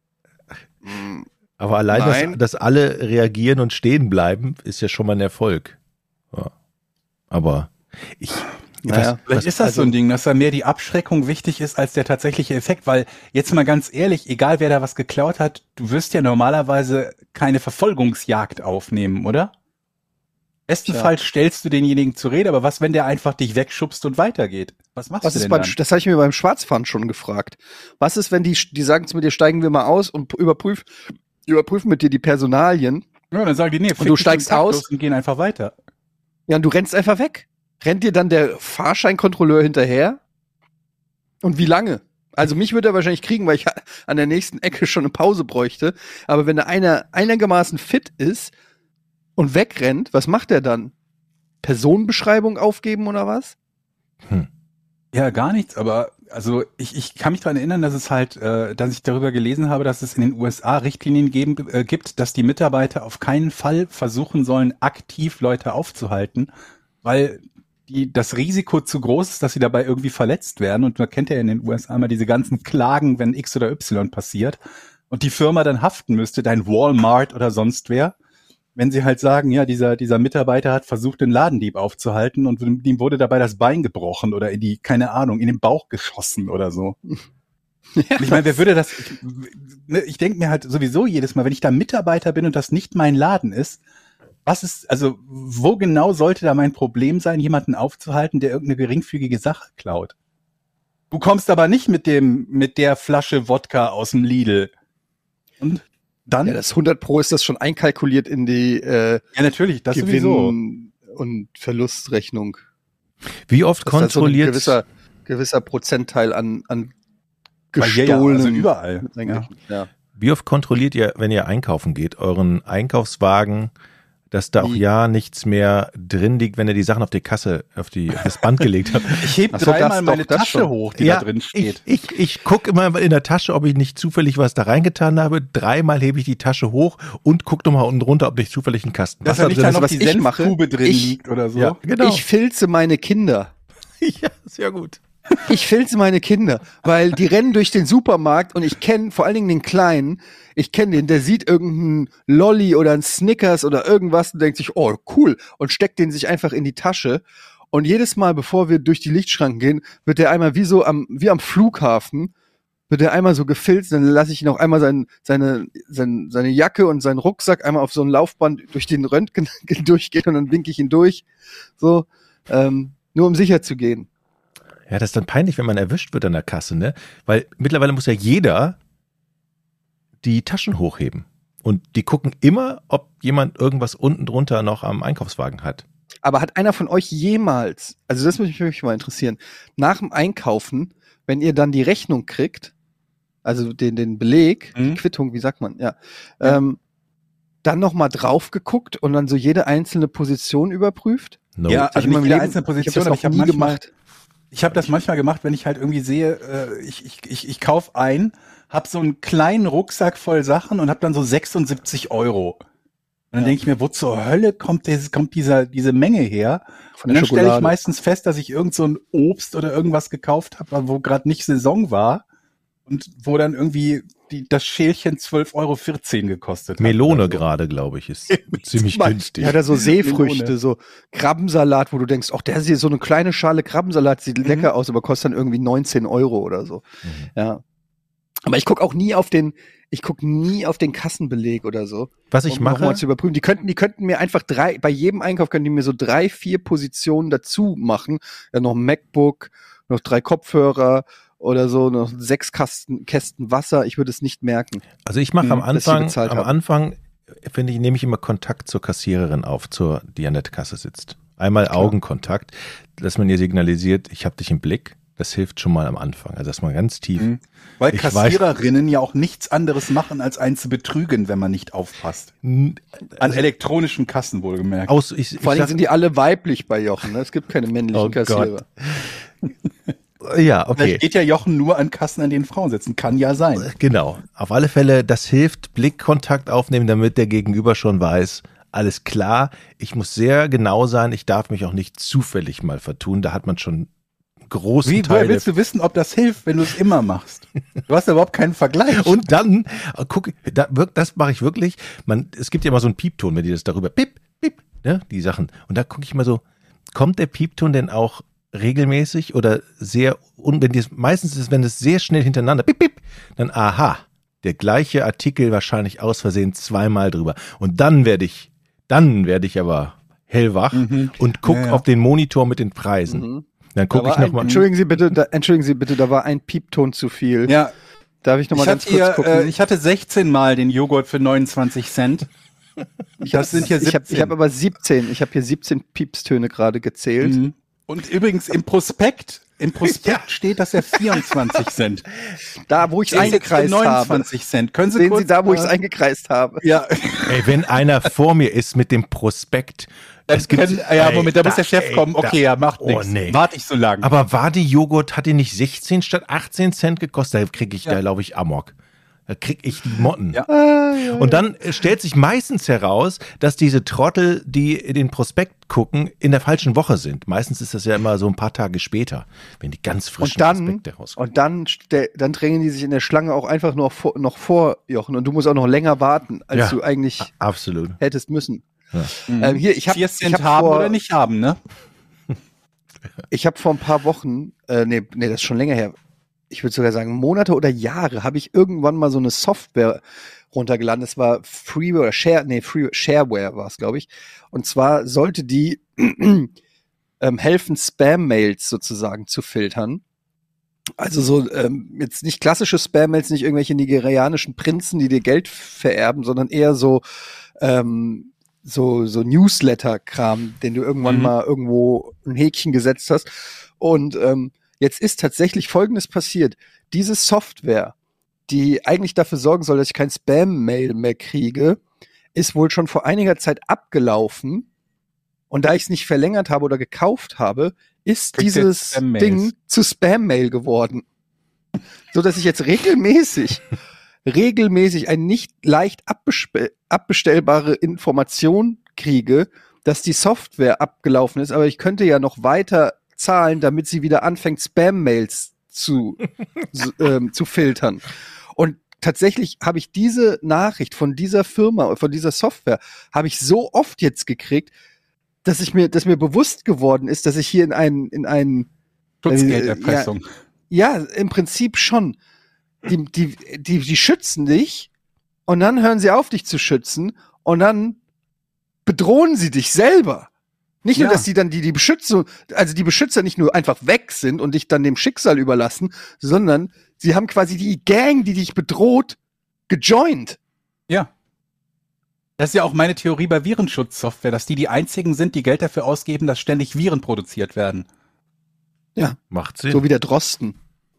[SPEAKER 3] aber allein, dass alle reagieren und stehen bleiben, ist ja schon mal ein Erfolg. Ja. Aber
[SPEAKER 4] Vielleicht ist das so ein Ding, dass da mehr die Abschreckung wichtig ist als der tatsächliche Effekt, weil jetzt mal ganz ehrlich, egal wer da was geklaut hat, du wirst ja normalerweise keine Verfolgungsjagd aufnehmen, oder? Bestenfalls stellst du denjenigen zur Rede, aber was, wenn der einfach dich wegschubst und weitergeht? Was machst du denn dann?
[SPEAKER 2] Das habe ich mir beim Schwarzfahren schon gefragt. Was ist, wenn die sagen zu mir, steigen wir mal aus und überprüfen mit dir die Personalien?
[SPEAKER 4] Ja, dann sagen die, nee,
[SPEAKER 2] und du steigst aus
[SPEAKER 4] und gehen einfach weiter.
[SPEAKER 2] Ja, und du rennst einfach weg. Rennt dir dann der Fahrscheinkontrolleur hinterher? Und wie lange? Also mich würde er wahrscheinlich kriegen, weil ich an der nächsten Ecke schon eine Pause bräuchte. Aber wenn da einer einigermaßen fit ist und wegrennt, was macht er dann? Personenbeschreibung aufgeben oder was?
[SPEAKER 4] Ja, gar nichts, aber also ich kann mich daran erinnern, dass es halt, dass ich darüber gelesen habe, dass es in den USA Richtlinien gibt, dass die Mitarbeiter auf keinen Fall versuchen sollen, aktiv Leute aufzuhalten, weil das Risiko zu groß ist, dass sie dabei irgendwie verletzt werden. Und man kennt ja in den USA immer diese ganzen Klagen, wenn X oder Y passiert und die Firma dann haften müsste, dein Walmart oder sonst wer, wenn sie halt sagen, ja, dieser Mitarbeiter hat versucht, den Ladendieb aufzuhalten und ihm wurde dabei das Bein gebrochen oder in den Bauch geschossen oder so. Ja. Und ich meine, wer würde das, ich denke mir halt sowieso jedes Mal, wenn ich da Mitarbeiter bin und das nicht mein Laden ist, wo genau sollte da mein Problem sein, jemanden aufzuhalten, der irgendeine geringfügige Sache klaut? Du kommst aber nicht mit der Flasche Wodka aus dem Lidl. Und dann?
[SPEAKER 2] Ja, das 100 Pro ist das schon einkalkuliert in die
[SPEAKER 4] ja, natürlich, das
[SPEAKER 2] Gewinn-
[SPEAKER 4] sowieso.
[SPEAKER 2] und Verlustrechnung
[SPEAKER 3] Wie oft
[SPEAKER 2] Das ist halt so ein
[SPEAKER 3] kontrolliert,
[SPEAKER 2] gewisser Prozentteil an
[SPEAKER 4] Ja, also
[SPEAKER 2] gestohlenen.
[SPEAKER 4] überall.
[SPEAKER 2] Ja.
[SPEAKER 3] wie oft kontrolliert ihr, wenn ihr einkaufen geht, euren Einkaufswagen, dass da auch
[SPEAKER 2] Wie?
[SPEAKER 3] nichts mehr drin liegt, wenn ihr die Sachen auf die Kasse, auf das Band gelegt habt?
[SPEAKER 4] Ich heb
[SPEAKER 2] Ach so,
[SPEAKER 4] dreimal
[SPEAKER 2] das
[SPEAKER 4] meine
[SPEAKER 2] doch, das
[SPEAKER 4] Tasche
[SPEAKER 2] schon.
[SPEAKER 4] hoch, die da drin steht.
[SPEAKER 3] Ich gucke immer in der Tasche, ob ich nicht zufällig was da reingetan habe. Dreimal hebe ich die Tasche hoch und gucke nochmal unten runter, ob nicht zufällig ein Kasten
[SPEAKER 4] Dass
[SPEAKER 3] Wasser
[SPEAKER 4] da nicht
[SPEAKER 3] drin
[SPEAKER 4] dann
[SPEAKER 3] ist.
[SPEAKER 4] noch
[SPEAKER 2] was
[SPEAKER 4] die
[SPEAKER 2] ich mache,
[SPEAKER 4] Senftube drin
[SPEAKER 2] ich-
[SPEAKER 4] liegt oder so.
[SPEAKER 3] Ja, genau.
[SPEAKER 2] Ich filze meine Kinder.
[SPEAKER 3] Ja, sehr gut.
[SPEAKER 2] Ich filze meine Kinder, weil die rennen durch den Supermarkt und ich kenne vor allen Dingen den Kleinen, ich kenne den, der sieht irgendeinen Lolli oder einen Snickers oder irgendwas und denkt sich, oh cool, und steckt den sich einfach in die Tasche. Und jedes Mal, bevor wir durch die Lichtschranken gehen, wird der einmal wie am Flughafen, wird der einmal so gefilzt, dann lasse ich ihn auch einmal seine Jacke und seinen Rucksack einmal auf so ein Laufband durch den Röntgen durchgehen und dann winke ich ihn durch. So, nur um sicher zu gehen.
[SPEAKER 3] Ja, das ist dann peinlich, wenn man erwischt wird an der Kasse, ne? Weil mittlerweile muss ja jeder die Taschen hochheben. Und die gucken immer, ob jemand irgendwas unten drunter noch am Einkaufswagen hat.
[SPEAKER 2] Aber hat einer von euch jemals, also das würde mich wirklich mal interessieren, nach dem Einkaufen, wenn ihr dann die Rechnung kriegt, also den Beleg, die Quittung, wie sagt man, ja. Dann nochmal drauf geguckt und dann so jede einzelne Position überprüft?
[SPEAKER 3] No.
[SPEAKER 4] Ja,
[SPEAKER 2] Hab ich
[SPEAKER 4] also
[SPEAKER 2] in
[SPEAKER 4] nicht
[SPEAKER 2] meinem
[SPEAKER 4] jede
[SPEAKER 2] Leben-
[SPEAKER 4] einzelne
[SPEAKER 2] ich hab
[SPEAKER 4] Position,
[SPEAKER 2] das
[SPEAKER 4] aber
[SPEAKER 2] noch
[SPEAKER 4] ich habe
[SPEAKER 2] nie
[SPEAKER 4] manchmal
[SPEAKER 2] gemacht.
[SPEAKER 4] Ich habe das manchmal gemacht, wenn ich halt irgendwie sehe, ich kaufe ein, habe so einen kleinen Rucksack voll Sachen und habe dann so 76 Euro. Und dann denke ich mir, wo zur Hölle kommt diese Menge her?
[SPEAKER 2] Von
[SPEAKER 4] Und
[SPEAKER 2] der
[SPEAKER 4] dann stelle ich
[SPEAKER 2] Schokolade.
[SPEAKER 4] meistens fest, dass ich irgend so ein Obst oder irgendwas gekauft habe, wo gerade nicht Saison war und wo dann irgendwie das Schälchen 12,14 € gekostet hat.
[SPEAKER 3] Melone
[SPEAKER 4] oder so.
[SPEAKER 3] gerade, glaube ich, ist ziemlich
[SPEAKER 2] Mal-
[SPEAKER 3] günstig.
[SPEAKER 2] Ja, da so Seefrüchte,
[SPEAKER 4] Melone.
[SPEAKER 2] so Krabbensalat, wo du denkst, ach, der ist hier so eine kleine Schale Krabbensalat, sieht lecker aus, aber kostet dann irgendwie 19 € oder so. Ja. Aber ich gucke auch nie auf den Kassenbeleg oder so.
[SPEAKER 3] Was ich
[SPEAKER 2] um noch
[SPEAKER 3] mache,
[SPEAKER 2] mal zu überprüfen. Die könnten mir einfach bei jedem Einkauf könnten die mir so 3, 4 Positionen dazu machen. Ja, noch ein MacBook, noch 3 Kopfhörer oder so, noch 6 Kästen Wasser. Ich würde es nicht merken.
[SPEAKER 3] also ich mache am
[SPEAKER 2] dass sie bezahlt haben.
[SPEAKER 3] Anfang, finde ich, nehme ich immer Kontakt zur Kassiererin auf, die an der Kasse sitzt. Einmal Augenkontakt, dass man ihr signalisiert, ich habe dich im Blick. Das hilft schon mal am Anfang. Also dass man ganz tief.
[SPEAKER 4] Weil
[SPEAKER 3] Ich
[SPEAKER 4] Kassiererinnen ja auch nichts anderes machen, als einen zu betrügen, wenn man nicht aufpasst. An elektronischen Kassen wohlgemerkt.
[SPEAKER 3] Ich
[SPEAKER 2] Vor allem
[SPEAKER 3] sag-
[SPEAKER 2] sind die alle weiblich bei Jochen. Ne? Es gibt keine männlichen
[SPEAKER 3] Oh Gott.
[SPEAKER 2] Kassierer.
[SPEAKER 3] ja,
[SPEAKER 4] Vielleicht
[SPEAKER 3] okay.
[SPEAKER 4] geht ja Jochen nur an Kassen, an denen Frauen sitzen. Kann ja sein.
[SPEAKER 3] Genau. Auf alle Fälle, das hilft, Blickkontakt aufnehmen, damit der Gegenüber schon weiß, alles klar, ich muss sehr genau sein, ich darf mich auch nicht zufällig mal vertun, da hat man schon großen
[SPEAKER 4] Woher
[SPEAKER 3] Teile.
[SPEAKER 4] willst du wissen, ob das hilft, wenn du es immer machst? Du hast ja überhaupt keinen Vergleich.
[SPEAKER 3] Und dann, das mache ich wirklich, es gibt ja immer so einen Piepton, wenn die das darüber, piep, piep, ne, die Sachen. Und da gucke ich mal so, kommt der Piepton denn auch regelmäßig oder meistens ist, wenn es sehr schnell hintereinander, piep, piep, dann aha, der gleiche Artikel wahrscheinlich aus Versehen zweimal drüber. Und dann werde ich aber hellwach und guck auf den Monitor mit den Preisen. Dann gucke ich nochmal.
[SPEAKER 2] Entschuldigen Sie bitte, da war ein Piepton zu viel.
[SPEAKER 4] Ja,
[SPEAKER 2] Darf ich nochmal ganz kurz gucken?
[SPEAKER 4] ich hatte 16 Mal den Joghurt für 29 Cent. Das sind hier 17.
[SPEAKER 2] Ich habe aber 17. Ich habe hier 17 Piepstöne gerade gezählt.
[SPEAKER 4] Mhm. Und übrigens im Prospekt steht, dass er 24 Cent.
[SPEAKER 2] Da, wo ich es
[SPEAKER 4] Der ist jetzt für
[SPEAKER 2] eingekreist habe.
[SPEAKER 4] 29 Cent. Können Sie
[SPEAKER 2] Sehen
[SPEAKER 4] kurz,
[SPEAKER 2] Sie da, wo ich es eingekreist habe?
[SPEAKER 4] Ja,
[SPEAKER 3] Ey, wenn einer vor mir ist mit dem Prospekt,
[SPEAKER 4] da muss der Chef
[SPEAKER 3] ey,
[SPEAKER 4] kommen. Okay, ja, macht
[SPEAKER 3] oh,
[SPEAKER 4] nichts.
[SPEAKER 3] nee.
[SPEAKER 4] Warte ich so lange.
[SPEAKER 3] Aber war die Joghurt, hat die nicht 16 statt 18 Cent gekostet? Da kriege ich, da glaube ich, Amok. Da kriege ich die Motten.
[SPEAKER 4] Ja.
[SPEAKER 3] Und dann stellt sich meistens heraus, dass diese Trottel, die den Prospekt gucken, in der falschen Woche sind. Meistens ist das ja immer so ein paar Tage später, wenn die ganz frischen Prospekte rauskommen.
[SPEAKER 2] Und dann drängen die sich in der Schlange auch einfach noch vor, Jochen. Und du musst auch noch länger warten, als
[SPEAKER 3] Ja.
[SPEAKER 2] du eigentlich
[SPEAKER 3] Absolut.
[SPEAKER 2] hättest müssen.
[SPEAKER 3] Ja.
[SPEAKER 2] Hier, ich
[SPEAKER 4] 4
[SPEAKER 2] habe
[SPEAKER 4] Cent haben oder nicht haben, ne?
[SPEAKER 2] Ich habe vor ein paar Wochen, nee, das ist schon länger her, ich würde sogar sagen Monate oder Jahre, habe ich irgendwann mal so eine Software runtergeladen. Das war Freeware oder Shareware war es, glaube ich. Und zwar sollte die helfen, Spam-Mails sozusagen zu filtern. Also so jetzt nicht klassische Spam-Mails, nicht irgendwelche nigerianischen Prinzen, die dir Geld vererben, sondern eher so so Newsletter-Kram, den du irgendwann mal irgendwo ein Häkchen gesetzt hast. Und jetzt ist tatsächlich Folgendes passiert. Diese Software, die eigentlich dafür sorgen soll, dass ich kein Spam-Mail mehr kriege, ist wohl schon vor einiger Zeit abgelaufen. Und da ich es nicht verlängert habe oder gekauft habe, ist dieses Ding zu Spam-Mail geworden. So dass ich jetzt regelmäßig eine nicht leicht abbestellbare Information kriege, dass die Software abgelaufen ist, aber ich könnte ja noch weiter zahlen, damit sie wieder anfängt, Spam-Mails zu filtern. Und tatsächlich habe ich diese Nachricht von dieser Firma, von dieser Software, habe ich so oft jetzt gekriegt, dass mir bewusst geworden ist, dass ich hier in einen
[SPEAKER 4] Schutzgelderpressung.
[SPEAKER 2] Ja, im Prinzip schon. Die schützen dich und dann hören sie auf, dich zu schützen und dann bedrohen sie dich selber. Nicht nur, dass die dann die Beschützer nicht nur einfach weg sind und dich dann dem Schicksal überlassen, sondern sie haben quasi die Gang, die dich bedroht, gejoint.
[SPEAKER 4] Ja. Das ist ja auch meine Theorie bei Virenschutzsoftware, dass die einzigen sind, die Geld dafür ausgeben, dass ständig Viren produziert werden.
[SPEAKER 2] Ja.
[SPEAKER 3] Macht Sinn.
[SPEAKER 2] So wie der Drosten.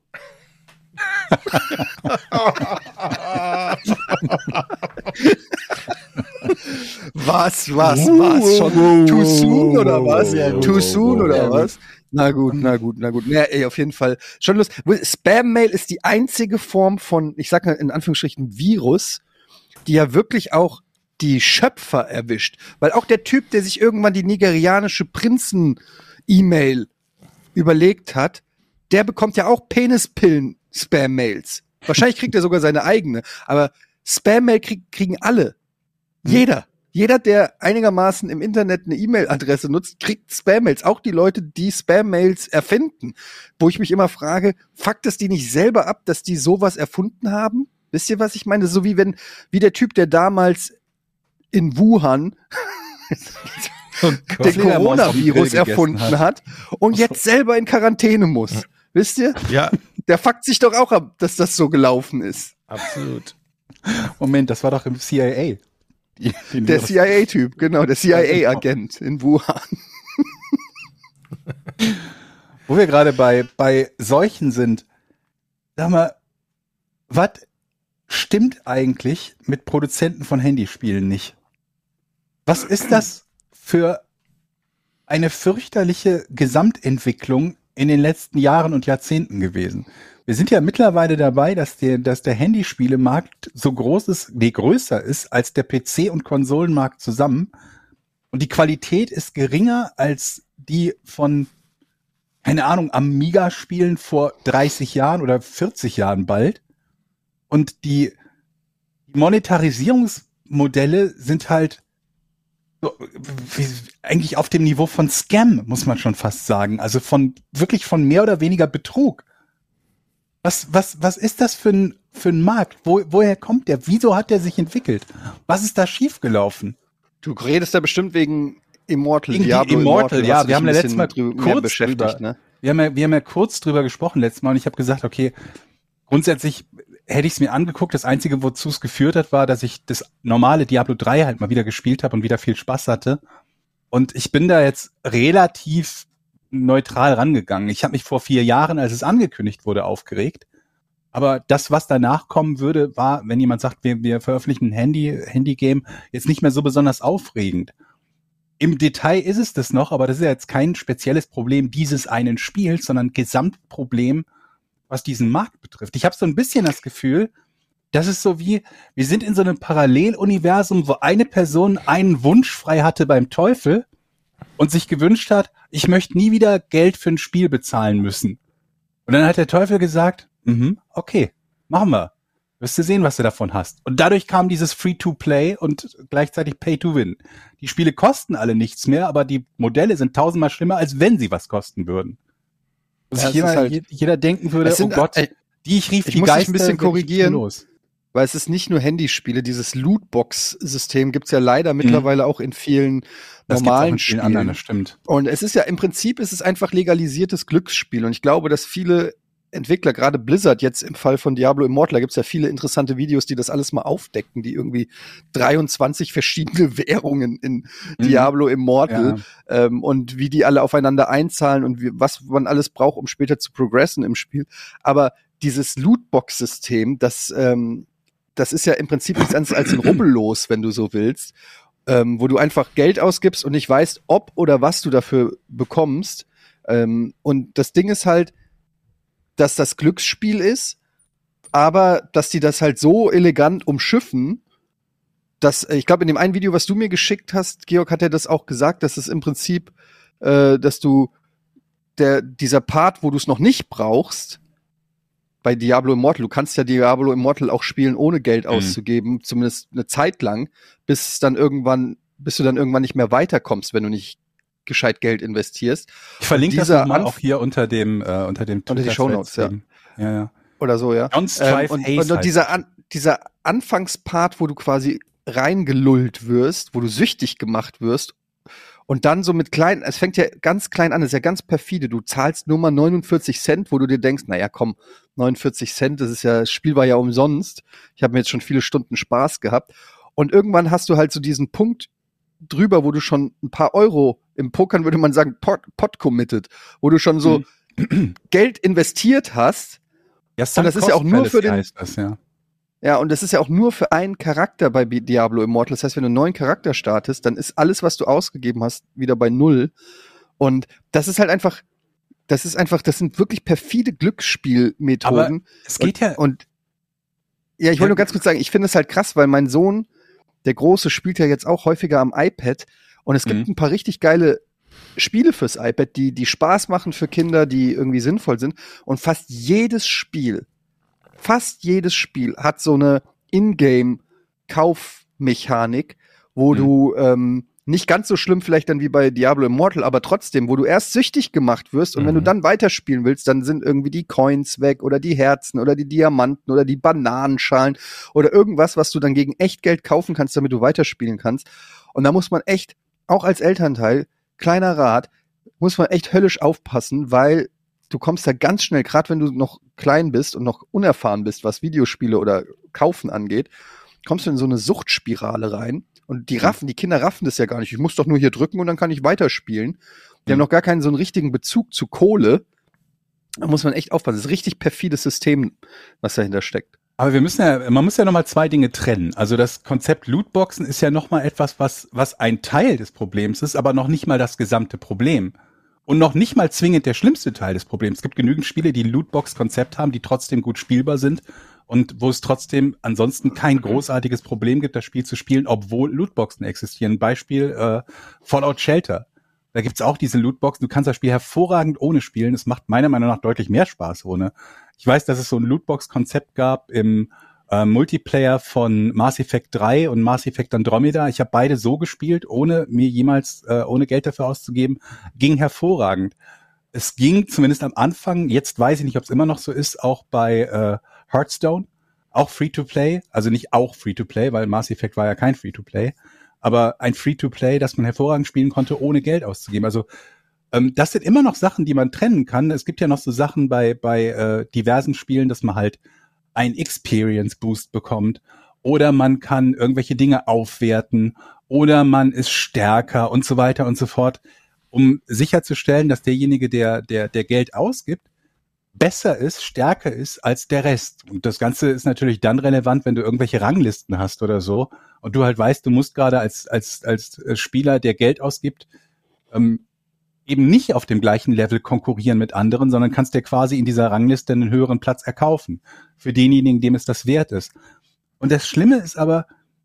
[SPEAKER 2] Was schon too soon oder was? Too soon oder was? Na gut. Ja, ey, auf jeden Fall schon lustig. Spam-Mail ist die einzige Form von, ich sag mal in Anführungsstrichen, Virus, die ja wirklich auch die Schöpfer erwischt. Weil auch der Typ, der sich irgendwann die nigerianische Prinzen-E-Mail überlegt hat, der bekommt ja auch Penispillen-Spam-Mails. Wahrscheinlich kriegt er sogar seine eigene. Aber Spam-Mail kriegen alle. Jeder, der einigermaßen im Internet eine E-Mail-Adresse nutzt, kriegt Spam-Mails. Auch die Leute, die Spam-Mails erfinden. Wo ich mich immer frage, fuckt es die nicht selber ab, dass die sowas erfunden haben? Wisst ihr, was ich meine? So wie der Typ, der damals in Wuhan den Coronavirus erfunden hat und jetzt selber in Quarantäne muss. Wisst ihr?
[SPEAKER 3] Ja.
[SPEAKER 2] Der fuckt sich doch auch ab, dass das so gelaufen ist.
[SPEAKER 3] Absolut.
[SPEAKER 4] Moment, das war doch im CIA.
[SPEAKER 2] Der CIA-Typ, genau, der CIA-Agent in Wuhan.
[SPEAKER 4] Wo wir gerade bei Seuchen sind, sag mal, was stimmt eigentlich mit Produzenten von Handyspielen nicht? Was ist das für eine fürchterliche Gesamtentwicklung in den letzten Jahren und Jahrzehnten gewesen? Wir sind ja mittlerweile dabei, dass der Handyspielemarkt so größer ist als der PC- und Konsolenmarkt zusammen. Und die Qualität ist geringer als die von, keine Ahnung, Amiga-Spielen vor 30 Jahren oder 40 Jahren bald. Und die Monetarisierungsmodelle sind halt so, eigentlich auf dem Niveau von Scam, muss man schon fast sagen. Also wirklich von mehr oder weniger Betrug. Was ist das für ein Markt? Woher kommt der? Wieso hat der sich entwickelt? Was ist da schiefgelaufen?
[SPEAKER 2] Du redest da bestimmt wegen Immortal.
[SPEAKER 4] Immortal, ja. Wir haben ja letztes Mal
[SPEAKER 2] kurz beschäftigt, ne?
[SPEAKER 4] Wir haben ja kurz drüber gesprochen letztes Mal und ich habe gesagt, okay, grundsätzlich hätte ich es mir angeguckt. Das Einzige, wozu es geführt hat, war, dass ich das normale Diablo 3 halt mal wieder gespielt habe und wieder viel Spaß hatte. Und ich bin da jetzt relativ neutral rangegangen. Ich habe mich vor 4 Jahren, als es angekündigt wurde, aufgeregt. Aber das, was danach kommen würde, war, wenn jemand sagt, wir veröffentlichen ein Handy-Game, jetzt nicht mehr so besonders aufregend. Im Detail ist es das noch, aber das ist ja jetzt kein spezielles Problem dieses einen Spiels, sondern ein Gesamtproblem, was diesen Markt betrifft. Ich habe so ein bisschen das Gefühl, das ist so wie, wir sind in so einem Paralleluniversum, wo eine Person einen Wunsch frei hatte beim Teufel und sich gewünscht hat, ich möchte nie wieder Geld für ein Spiel bezahlen müssen. Und dann hat der Teufel gesagt, okay, machen wir. Wirst du sehen, was du davon hast. Und dadurch kam dieses Free-to-Play und gleichzeitig Pay-to-Win. Die Spiele kosten alle nichts mehr, aber die Modelle sind 1000-mal schlimmer, als wenn sie was kosten würden. Und sich jeder denken würde, oh Gott, ich rief die Geister. Ich muss dich
[SPEAKER 2] ein bisschen korrigieren, weil es ist nicht nur Handyspiele. Dieses Lootbox-System gibt's ja leider mittlerweile auch in vielen normalen Spielen.
[SPEAKER 4] Anderen, das stimmt.
[SPEAKER 2] Und es ist ja, im Prinzip ist es einfach legalisiertes Glücksspiel. Und ich glaube, dass viele Entwickler, gerade Blizzard jetzt im Fall von Diablo Immortal, da gibt's ja viele interessante Videos, die das alles mal aufdecken, die irgendwie 23 verschiedene Währungen in Diablo Immortal und wie die alle aufeinander einzahlen und was man alles braucht, um später zu progressen im Spiel. Aber dieses Lootbox-System, das ist ja im Prinzip nichts anderes als ein Rubbellos, wenn du so willst, wo du einfach Geld ausgibst und nicht weißt, ob oder was du dafür bekommst. Und das Ding ist halt, dass das Glücksspiel ist, aber dass die das halt so elegant umschiffen, dass, ich glaube, in dem einen Video, was du mir geschickt hast, Georg, hat er das auch gesagt, dass es im Prinzip, dass du dieser Part, wo du es noch nicht brauchst, bei Diablo Immortal, du kannst ja Diablo Immortal auch spielen, ohne Geld auszugeben, zumindest eine Zeit lang, bis du dann irgendwann nicht mehr weiterkommst, wenn du nicht gescheit Geld investierst.
[SPEAKER 4] Ich verlinke das nochmal auch hier unter dem
[SPEAKER 2] unter die Shownotes,
[SPEAKER 4] ja.
[SPEAKER 2] Oder so, ja. Und dieser Anfangspart, wo du quasi reingelullt wirst, wo du süchtig gemacht wirst und dann so mit kleinen, es fängt ja ganz klein an, das ist ja ganz perfide, du zahlst nur mal 49 Cent, wo du dir denkst, naja komm, 49 Cent, das Spiel war ja umsonst, ich habe mir jetzt schon viele Stunden Spaß gehabt und irgendwann hast du halt so diesen Punkt drüber, wo du schon ein paar Euro, im Pokern würde man sagen, pot committed, wo du schon so Geld investiert hast.
[SPEAKER 4] Ja,
[SPEAKER 2] und das ist ja auch nur für den,
[SPEAKER 4] das, ja.
[SPEAKER 2] Ja, und das ist ja auch nur für einen Charakter bei Diablo Immortal. Das heißt, wenn du einen neuen Charakter startest, dann ist alles, was du ausgegeben hast, wieder bei 0. Und das ist halt einfach, das sind wirklich perfide Glücksspielmethoden.
[SPEAKER 4] Aber es geht
[SPEAKER 2] ich wollte nur ganz kurz sagen, ich finde es halt krass, weil mein Sohn, der Große, spielt ja jetzt auch häufiger am iPad und es gibt ein paar richtig geile Spiele fürs iPad, die Spaß machen für Kinder, die irgendwie sinnvoll sind und fast jedes Spiel hat so eine Ingame-Kaufmechanik, wo du nicht ganz so schlimm vielleicht dann wie bei Diablo Immortal, aber trotzdem, wo du erst süchtig gemacht wirst und wenn du dann weiterspielen willst, dann sind irgendwie die Coins weg oder die Herzen oder die Diamanten oder die Bananenschalen oder irgendwas, was du dann gegen Echtgeld kaufen kannst, damit du weiterspielen kannst. Und da muss man echt, auch als Elternteil, kleiner Rat, muss man echt höllisch aufpassen, weil du kommst da ganz schnell, gerade wenn du noch klein bist und noch unerfahren bist, was Videospiele oder Kaufen angeht, kommst du in so eine Suchtspirale rein. Und die Kinder raffen das ja gar nicht. Ich muss doch nur hier drücken und dann kann ich weiterspielen. Die haben noch gar keinen so einen richtigen Bezug zu Kohle. Da muss man echt aufpassen. Das ist ein richtig perfides System, was dahinter steckt.
[SPEAKER 4] Aber man muss ja nochmal zwei Dinge trennen. Also das Konzept Lootboxen ist ja nochmal etwas, was ein Teil des Problems ist, aber noch nicht mal das gesamte Problem. Und noch nicht mal zwingend der schlimmste Teil des Problems. Es gibt genügend Spiele, die ein Lootbox-Konzept haben, die trotzdem gut spielbar sind und wo es trotzdem ansonsten kein großartiges Problem gibt, das Spiel zu spielen, obwohl Lootboxen existieren. Beispiel Fallout Shelter. Da gibt's auch diese Lootboxen. Du kannst das Spiel hervorragend ohne spielen. Es macht meiner Meinung nach deutlich mehr Spaß ohne. Ich weiß, dass es so ein Lootbox-Konzept gab im Multiplayer von Mass Effect 3 und Mass Effect Andromeda. Ich habe beide so gespielt, ohne mir jemals ohne Geld dafür auszugeben. Ging hervorragend. Es ging zumindest am Anfang, jetzt weiß ich nicht, ob es immer noch so ist, auch bei Hearthstone, auch Free-to-Play, also nicht auch Free-to-Play, weil Mass Effect war ja kein Free-to-Play, aber ein Free-to-Play, das man hervorragend spielen konnte, ohne Geld auszugeben. Also das sind immer noch Sachen, die man trennen kann. Es gibt ja noch so Sachen bei diversen Spielen, dass man halt ein Experience-Boost bekommt oder man kann irgendwelche Dinge aufwerten oder man ist stärker und so weiter und so fort, um sicherzustellen, dass derjenige, der Geld ausgibt, besser ist, stärker ist als der Rest. Und das Ganze ist natürlich dann relevant, wenn du irgendwelche Ranglisten hast oder so und du halt weißt, du musst gerade als Spieler, der Geld ausgibt, eben nicht auf dem gleichen Level konkurrieren mit anderen, sondern kannst dir quasi in dieser Rangliste einen höheren Platz erkaufen. Für denjenigen, dem es das wert ist. Und das Schlimme ist aber,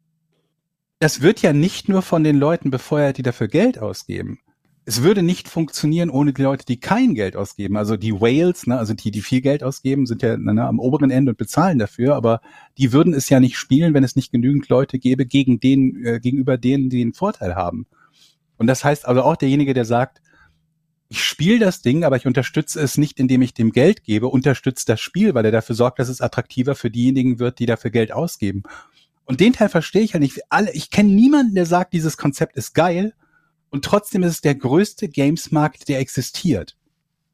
[SPEAKER 4] das wird ja nicht nur von den Leuten befeuert, die dafür Geld ausgeben. Es würde nicht funktionieren ohne die Leute, die kein Geld ausgeben. Also die Whales, ne, also die viel Geld ausgeben, sind ja am oberen Ende und bezahlen dafür, aber die würden es ja nicht spielen, wenn es nicht genügend Leute gäbe, gegenüber denen, die den Vorteil haben. Und das heißt also auch derjenige, der sagt, ich spiele das Ding, aber ich unterstütze es nicht, indem ich dem Geld gebe, unterstützt das Spiel, weil er dafür sorgt, dass es attraktiver für diejenigen wird, die dafür Geld ausgeben. Und den Teil verstehe ich ja nicht. Ich kenne niemanden, der sagt, dieses Konzept ist geil und trotzdem ist es der größte Games-Markt, der existiert.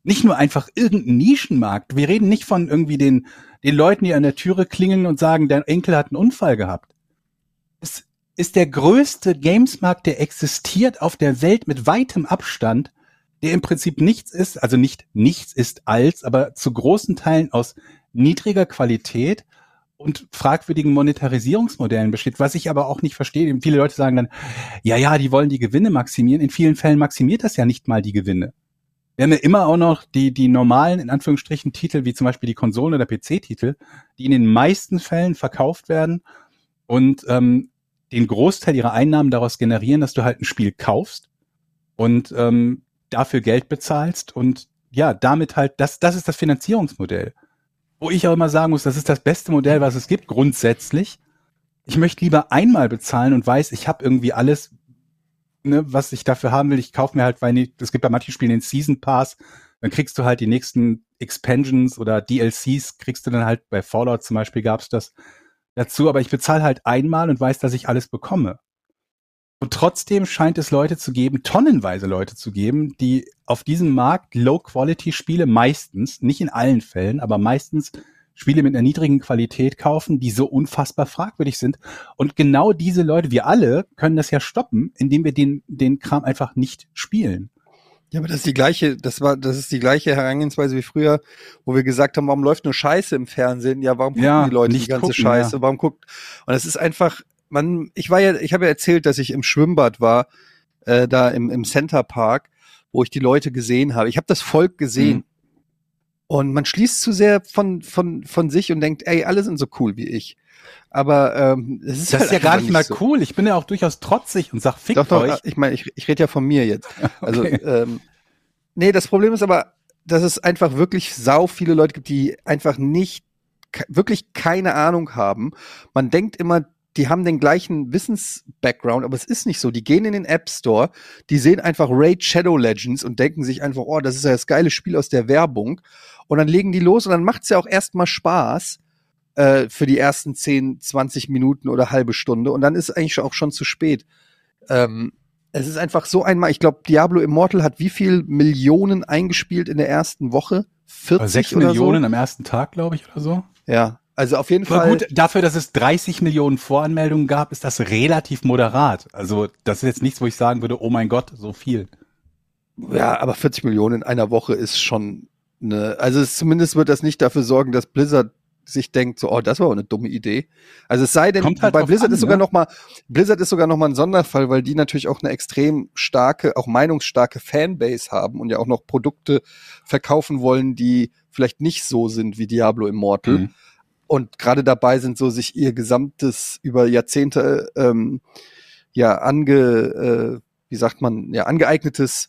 [SPEAKER 4] Nicht nur einfach irgendein Nischenmarkt. Wir reden nicht von irgendwie den Leuten, die an der Türe klingeln und sagen, dein Enkel hat einen Unfall gehabt. Es ist der größte Gamesmarkt, der existiert auf der Welt mit weitem Abstand, der im Prinzip nichts ist, also nicht nichts ist als, aber zu großen Teilen aus niedriger Qualität und fragwürdigen Monetarisierungsmodellen besteht, was ich aber auch nicht verstehe. Viele Leute sagen dann, ja, die wollen die Gewinne maximieren. In vielen Fällen maximiert das ja nicht mal die Gewinne. Wir haben ja immer auch noch die normalen, in Anführungsstrichen, Titel, wie zum Beispiel die Konsolen- oder PC-Titel, die in den meisten Fällen verkauft werden und den Großteil ihrer Einnahmen daraus generieren, dass du halt ein Spiel kaufst und dafür Geld bezahlst und ja, damit halt, das ist das Finanzierungsmodell. Wo ich auch immer sagen muss, das ist das beste Modell, was es gibt, grundsätzlich. Ich möchte lieber einmal bezahlen und weiß, ich habe irgendwie alles, ne, was ich dafür haben will. Ich kaufe mir halt, weil es gibt bei manchen Spielen den Season Pass, dann kriegst du halt die nächsten Expansions oder DLCs, kriegst du dann halt, bei Fallout zum Beispiel gab's das dazu, aber ich bezahle halt einmal und weiß, dass ich alles bekomme. Und trotzdem scheint es Leute zu geben, tonnenweise Leute zu geben, die auf diesem Markt Low-Quality-Spiele meistens, nicht in allen Fällen, aber meistens Spiele mit einer niedrigen Qualität kaufen, die so unfassbar fragwürdig sind. Und genau diese Leute, wir alle, können das ja stoppen, indem wir den Kram einfach nicht spielen.
[SPEAKER 2] Ja, aber das ist die gleiche Herangehensweise wie früher, wo wir gesagt haben, warum läuft nur Scheiße im Fernsehen? Ja, warum gucken die Leute die ganze
[SPEAKER 4] gucken,
[SPEAKER 2] Scheiße?
[SPEAKER 4] Ja.
[SPEAKER 2] Warum guckt? Und es ist einfach, ich habe ja erzählt, dass ich im Schwimmbad war, da im Center Park, wo ich die Leute gesehen habe. Ich habe das Volk gesehen.
[SPEAKER 4] Mhm.
[SPEAKER 2] Und man schließt zu sehr von sich und denkt, ey, alle sind so cool wie ich. Aber es ist
[SPEAKER 4] das
[SPEAKER 2] halt
[SPEAKER 4] ist ja gar nicht mal
[SPEAKER 2] so
[SPEAKER 4] cool. Ich bin ja auch durchaus trotzig und sag, fickt euch.
[SPEAKER 2] Ich meine, ich rede ja von mir jetzt.
[SPEAKER 4] Okay.
[SPEAKER 2] Also, nee, das Problem ist aber, dass es einfach wirklich sau viele Leute gibt, die einfach wirklich keine Ahnung haben. Man denkt immer, die haben den gleichen Wissens-Background, aber es ist nicht so. Die gehen in den App Store, die sehen einfach Raid Shadow Legends und denken sich einfach, oh, das ist ja das geile Spiel aus der Werbung. Und dann legen die los und dann macht's ja auch erstmal Spaß für die ersten 10, 20 Minuten oder halbe Stunde. Und dann ist eigentlich auch schon zu spät. Es ist einfach so einmal, ich glaube, Diablo Immortal hat wie viel Millionen eingespielt in der ersten Woche? 40
[SPEAKER 4] 6
[SPEAKER 2] oder
[SPEAKER 4] Millionen
[SPEAKER 2] so?
[SPEAKER 4] am ersten Tag, glaube ich, oder so.
[SPEAKER 2] Ja, also auf jeden
[SPEAKER 4] Aber
[SPEAKER 2] Fall.
[SPEAKER 4] gut, dafür, dass es 30 Millionen Voranmeldungen gab, ist das relativ moderat. Also das ist jetzt nichts, wo ich sagen würde, oh mein Gott, so viel.
[SPEAKER 2] Ja, aber 40 Millionen in einer Woche ist schon also zumindest wird das nicht dafür sorgen, dass Blizzard sich denkt, so, oh, das war aber eine dumme Idee. Also es sei denn,
[SPEAKER 4] Kommt halt
[SPEAKER 2] bei
[SPEAKER 4] drauf
[SPEAKER 2] Blizzard
[SPEAKER 4] an,
[SPEAKER 2] ist sogar
[SPEAKER 4] ne?
[SPEAKER 2] noch mal, Blizzard ist sogar noch mal ein Sonderfall, weil die natürlich auch eine extrem starke, auch meinungsstarke Fanbase haben und ja auch noch Produkte verkaufen wollen, die vielleicht nicht so sind wie Diablo Immortal.
[SPEAKER 4] Mhm.
[SPEAKER 2] Und gerade dabei sind, so sich ihr gesamtes über Jahrzehnte angeeignetes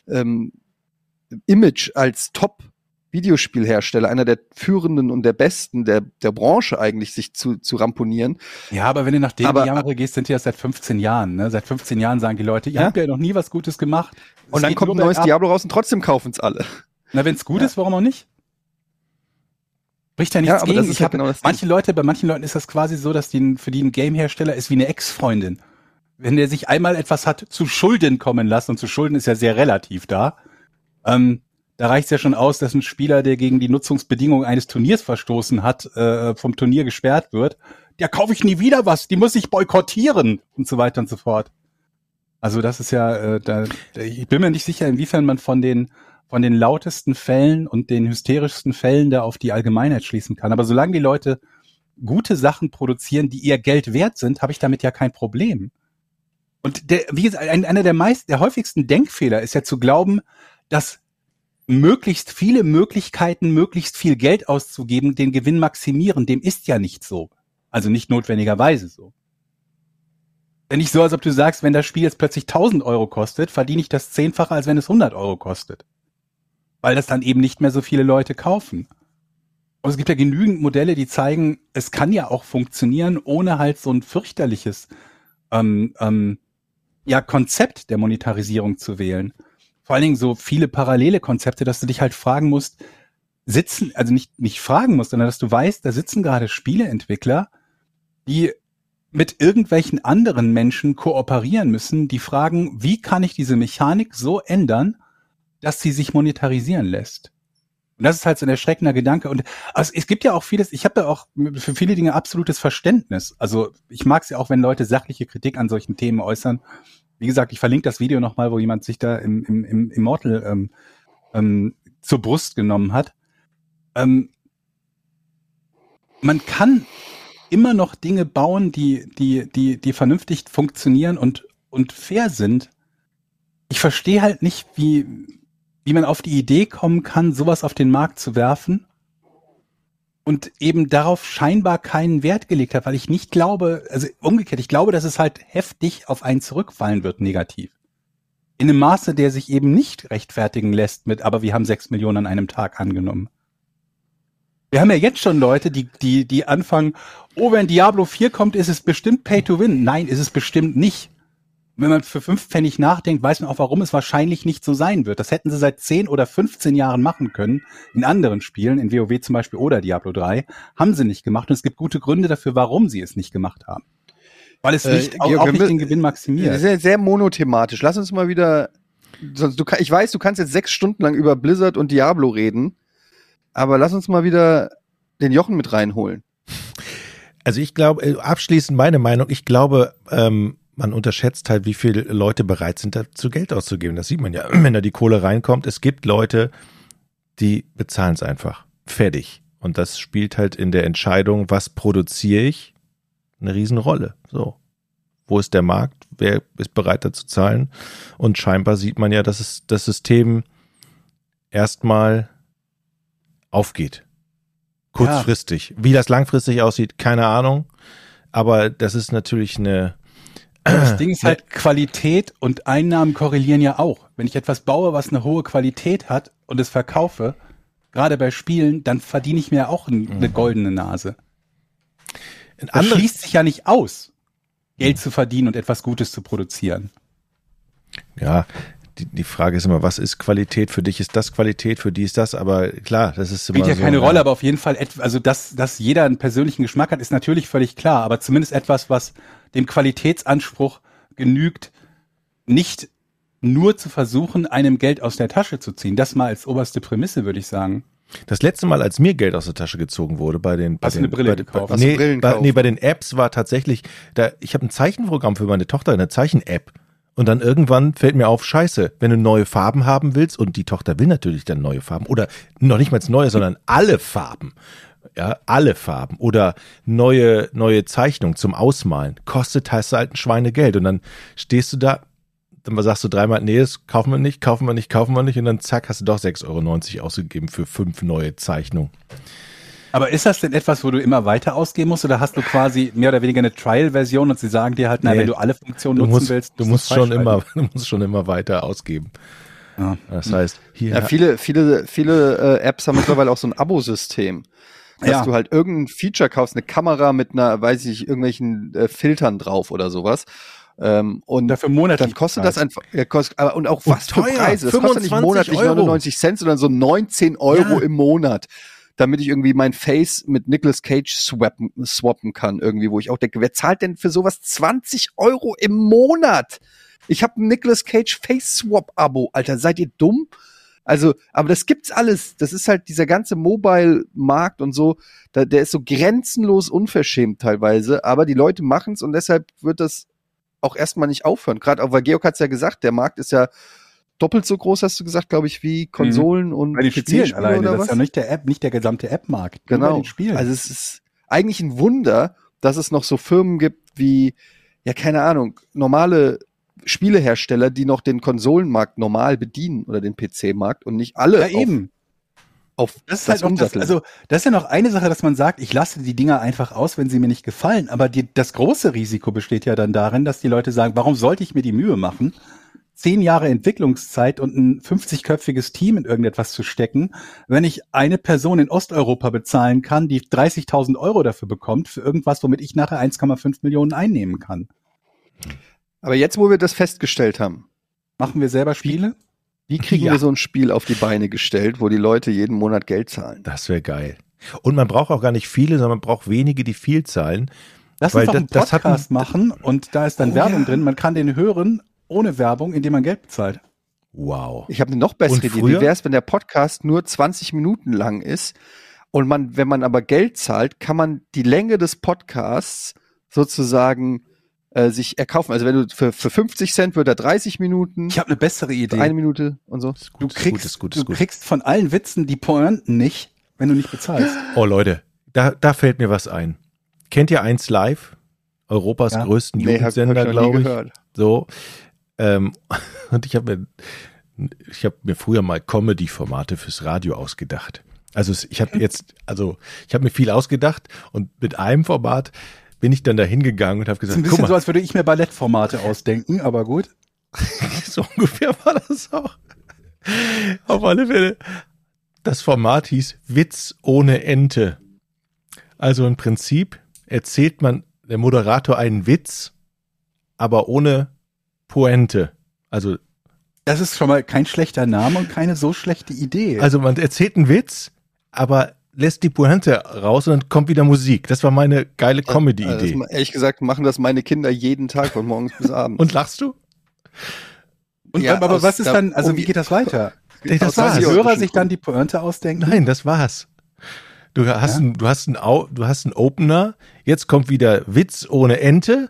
[SPEAKER 2] Image als Top-Videospielhersteller, einer der führenden und der besten der Branche eigentlich, sich zu ramponieren.
[SPEAKER 4] Ja, aber wenn du nach dem
[SPEAKER 2] Aber-
[SPEAKER 4] Jahre gehst, sind die das seit 15 Jahren. Ne? Seit 15 Jahren sagen die Leute, ihr
[SPEAKER 2] Ja?
[SPEAKER 4] habt ja noch nie was Gutes gemacht.
[SPEAKER 2] Und
[SPEAKER 4] Es
[SPEAKER 2] dann
[SPEAKER 4] geht
[SPEAKER 2] kommt ein
[SPEAKER 4] nur
[SPEAKER 2] neues
[SPEAKER 4] bergab.
[SPEAKER 2] Diablo raus und trotzdem kaufen's alle.
[SPEAKER 4] Na, wenn es gut
[SPEAKER 2] Ja.
[SPEAKER 4] ist, warum auch nicht? Spricht ja nichts
[SPEAKER 2] Ja, aber
[SPEAKER 4] gegen.
[SPEAKER 2] das ist ja genau das Ding.
[SPEAKER 4] Bei manchen Leuten ist das quasi so, dass für die ein Gamehersteller ist wie eine Ex-Freundin. Wenn der sich einmal etwas hat zu Schulden kommen lassen, und zu Schulden ist ja sehr relativ da reicht es ja schon aus, dass ein Spieler, der gegen die Nutzungsbedingungen eines Turniers verstoßen hat, vom Turnier gesperrt wird. Ja, kaufe ich nie wieder was, die muss ich boykottieren und so weiter und so fort. Also das ist ja, ich bin mir nicht sicher, inwiefern man von den lautesten Fällen und den hysterischsten Fällen da auf die Allgemeinheit schließen kann. Aber solange die Leute gute Sachen produzieren, die ihr Geld wert sind, habe ich damit ja kein Problem. Und wie gesagt, einer der häufigsten Denkfehler ist ja zu glauben, dass möglichst viele Möglichkeiten, möglichst viel Geld auszugeben, den Gewinn maximieren. Dem ist ja nicht so. Also nicht notwendigerweise so. Denn nicht so, als ob du sagst, wenn das Spiel jetzt plötzlich 1.000 Euro kostet, verdiene ich das 10-fache, als wenn es 100 Euro kostet. Weil das dann eben nicht mehr so viele Leute kaufen. Und es gibt ja genügend Modelle, die zeigen, es kann ja auch funktionieren, ohne halt so ein fürchterliches Konzept der Monetarisierung zu wählen. Vor allen Dingen so viele parallele Konzepte, dass du dich halt fragen musst, also nicht fragen musst, sondern dass du weißt, da sitzen gerade Spieleentwickler, die mit irgendwelchen anderen Menschen kooperieren müssen, die fragen, wie kann ich diese Mechanik so ändern, dass sie sich monetarisieren lässt. Und das ist halt so ein erschreckender Gedanke. Und also es gibt ja auch vieles, ich habe ja auch für viele Dinge absolutes Verständnis. Also ich mag es ja auch, wenn Leute sachliche Kritik an solchen Themen äußern. Wie gesagt, ich verlinke das Video nochmal, wo jemand sich da im Immortal zur Brust genommen hat. Man kann immer noch Dinge bauen, die vernünftig funktionieren und fair sind. Ich verstehe halt nicht, wie man auf die Idee kommen kann, sowas auf den Markt zu werfen und eben darauf scheinbar keinen Wert gelegt hat, weil ich nicht glaube, also umgekehrt, ich glaube, dass es halt heftig auf einen zurückfallen wird, negativ. In einem Maße, der sich eben nicht rechtfertigen lässt mit, aber wir haben 6 Millionen an einem Tag angenommen. Wir haben ja jetzt schon Leute, die anfangen, wenn Diablo 4 kommt, ist es bestimmt Pay to Win. Nein, ist es bestimmt nicht. Wenn man für 5 Pfennig nachdenkt, weiß man auch, warum es wahrscheinlich nicht so sein wird. Das hätten sie seit 10 oder 15 Jahren machen können. In anderen Spielen, in WoW zum Beispiel oder Diablo 3, haben sie nicht gemacht. Und es gibt gute Gründe dafür, warum sie es nicht gemacht haben. Weil es nicht, auch nicht den Gewinn maximiert.
[SPEAKER 2] Sehr, sehr monothematisch. Lass uns mal wieder, ich weiß, du kannst jetzt 6 Stunden lang über Blizzard und Diablo reden, aber lass uns mal wieder den Jochen mit reinholen.
[SPEAKER 3] Also ich glaube, abschließend meine Meinung, ich glaube, man unterschätzt halt, wie viele Leute bereit sind, dazu Geld auszugeben. Das sieht man ja, wenn da die Kohle reinkommt. Es gibt Leute, die bezahlen es einfach. Fertig. Und das spielt halt in der Entscheidung, was produziere ich, eine Riesenrolle. So. Wo ist der Markt? Wer ist bereit, da zu zahlen? Und scheinbar sieht man ja, dass das System erstmal aufgeht. Kurzfristig. Ja. Wie das langfristig aussieht, keine Ahnung. Aber das ist natürlich
[SPEAKER 4] das Ding ist halt, Qualität und Einnahmen korrelieren ja auch. Wenn ich etwas baue, was eine hohe Qualität hat und es verkaufe, gerade bei Spielen, dann verdiene ich mir auch eine goldene Nase. Das schließt sich ja nicht aus, Geld zu verdienen und etwas Gutes zu produzieren.
[SPEAKER 3] Ja, die Frage ist immer, was ist Qualität? Für dich ist das Qualität, für die ist das, aber klar, das ist immer
[SPEAKER 4] spielt ja so keine Rolle, aber auf jeden Fall, also dass jeder einen persönlichen Geschmack hat, ist natürlich völlig klar, aber zumindest etwas, was dem Qualitätsanspruch genügt, nicht nur zu versuchen, einem Geld aus der Tasche zu ziehen. Das mal als oberste Prämisse, würde ich sagen.
[SPEAKER 3] Das letzte Mal, als mir Geld aus der Tasche gezogen wurde, bei den Apps war tatsächlich, ich habe ein Zeichenprogramm für meine Tochter, eine Zeichen-App. Und dann irgendwann fällt mir auf, scheiße, wenn du neue Farben haben willst, und die Tochter will natürlich dann neue Farben, oder noch nicht mal neue, sondern alle Farben. Ja, alle Farben. Oder neue Zeichnung zum Ausmalen. Kostet halt ein Schweinegeld. Und dann stehst du da, dann sagst du dreimal, nee, das kaufen wir nicht. Und dann zack, hast du doch 6,90 € ausgegeben für 5 neue Zeichnungen.
[SPEAKER 4] Aber ist das denn etwas, wo du immer weiter ausgeben musst, oder hast du quasi mehr oder weniger eine Trial-Version und sie sagen dir halt, wenn du alle Funktionen nutzen willst,
[SPEAKER 3] du musst schon immer weiter ausgeben. Ja. Das heißt, hier.
[SPEAKER 2] Ja, viele Apps haben mittlerweile auch so ein Abo-System. Dass du halt irgendein Feature kaufst, eine Kamera mit irgendwelchen Filtern drauf oder sowas. Und
[SPEAKER 4] dafür monatlich.
[SPEAKER 2] Dann kostet das einfach, und auch was für Preise. Das kostet nicht monatlich 99 Cent, sondern so 19 € im Monat. Damit ich irgendwie mein Face mit Nicolas Cage swappen kann irgendwie, wo ich auch denke, wer zahlt denn für sowas 20 € im Monat? Ich habe ein Nicolas Cage Face Swap Abo, Alter, seid ihr dumm? Also, aber das gibt's alles. Das ist halt dieser ganze Mobile-Markt und so, der ist so grenzenlos unverschämt teilweise, aber die Leute machen's und deshalb wird das auch erstmal nicht aufhören. Gerade auch, weil Georg hat's ja gesagt, der Markt ist ja doppelt so groß, hast du gesagt, glaube ich, wie Konsolen und
[SPEAKER 4] PC-Spiele alleine. Oder was? Das ist ja nicht der gesamte App-Markt.
[SPEAKER 2] Genau. Bei den Spielen. Also es ist eigentlich ein Wunder, dass es noch so Firmen gibt wie, ja, keine Ahnung, normale Spielehersteller, die noch den Konsolenmarkt normal bedienen oder den PC-Markt und nicht alle auf
[SPEAKER 4] das ist halt auch das ist ja noch eine Sache, dass man sagt, ich lasse die Dinger einfach aus, wenn sie mir nicht gefallen. Aber das große Risiko besteht ja dann darin, dass die Leute sagen, warum sollte ich mir die Mühe machen, 10 Jahre Entwicklungszeit und ein 50-köpfiges Team in irgendetwas zu stecken, wenn ich eine Person in Osteuropa bezahlen kann, die 30.000 € dafür bekommt, für irgendwas, womit ich nachher 1,5 Millionen einnehmen kann.
[SPEAKER 2] Aber jetzt, wo wir das festgestellt haben,
[SPEAKER 4] machen wir selber Spiele?
[SPEAKER 2] Wie kriegen wir so ein Spiel auf die Beine gestellt, wo die Leute jeden Monat Geld zahlen?
[SPEAKER 3] Das wäre geil. Und man braucht auch gar nicht viele, sondern man braucht wenige, die viel zahlen.
[SPEAKER 4] Lass uns doch einen Podcast machen und da ist dann Werbung drin. Man kann den hören ohne Werbung, indem man Geld bezahlt.
[SPEAKER 3] Wow.
[SPEAKER 2] Ich habe eine noch bessere
[SPEAKER 3] Und
[SPEAKER 2] Idee.
[SPEAKER 3] früher?
[SPEAKER 2] Wie wäre es, wenn der Podcast nur 20 Minuten lang ist und wenn man aber Geld zahlt, kann man die Länge des Podcasts sozusagen sich erkaufen. Also wenn du für 50 Cent wird er 30 Minuten,
[SPEAKER 4] Ich habe eine bessere
[SPEAKER 2] für
[SPEAKER 4] Idee.
[SPEAKER 2] 1 Minute und so.
[SPEAKER 3] Das ist
[SPEAKER 4] Du
[SPEAKER 3] gut,
[SPEAKER 4] kriegst,
[SPEAKER 3] ist gut.
[SPEAKER 4] du kriegst von allen Witzen die Pointen nicht, wenn du nicht bezahlst.
[SPEAKER 3] Oh Leute, da fällt mir was ein. Kennt ihr 1 Live? Europas
[SPEAKER 4] Ja.
[SPEAKER 3] größten
[SPEAKER 2] hab
[SPEAKER 3] Jugendsender,
[SPEAKER 2] ich noch nie
[SPEAKER 3] glaube ich.
[SPEAKER 2] gehört.
[SPEAKER 3] So. Und ich habe mir früher mal Comedy-Formate fürs Radio ausgedacht. Also ich habe mir viel ausgedacht und mit einem Format bin ich dann da hingegangen und habe
[SPEAKER 4] Das ist ein
[SPEAKER 3] gesagt, guck
[SPEAKER 4] bisschen
[SPEAKER 3] mal,
[SPEAKER 4] so, als würde ich mir Ballettformate ausdenken, aber gut.
[SPEAKER 3] so ungefähr war das auch. Auf alle Fälle. Das Format hieß Witz ohne Ente. Also im Prinzip erzählt der Moderator einen Witz, aber ohne Pointe. Also
[SPEAKER 4] Das ist schon mal kein schlechter Name und keine so schlechte Idee.
[SPEAKER 3] man erzählt einen Witz, aber lässt die Pointe raus und dann kommt wieder Musik. Das war meine geile Comedy-Idee.
[SPEAKER 2] Ehrlich gesagt machen das meine Kinder jeden Tag von morgens bis abends.
[SPEAKER 3] Und lachst du?
[SPEAKER 4] Und,
[SPEAKER 2] ja,
[SPEAKER 4] aber
[SPEAKER 2] aus
[SPEAKER 4] was ist
[SPEAKER 2] der-
[SPEAKER 4] dann, also
[SPEAKER 2] um
[SPEAKER 4] wie
[SPEAKER 2] die-
[SPEAKER 4] geht das weiter?
[SPEAKER 3] Das
[SPEAKER 2] Aus
[SPEAKER 3] war's.
[SPEAKER 4] Dass die
[SPEAKER 2] der
[SPEAKER 4] Hörer
[SPEAKER 2] irdischen
[SPEAKER 4] sich dann die Pointe ausdenken?
[SPEAKER 3] Nein, das war's. Du hast einen Opener, jetzt kommt wieder Witz ohne Ente.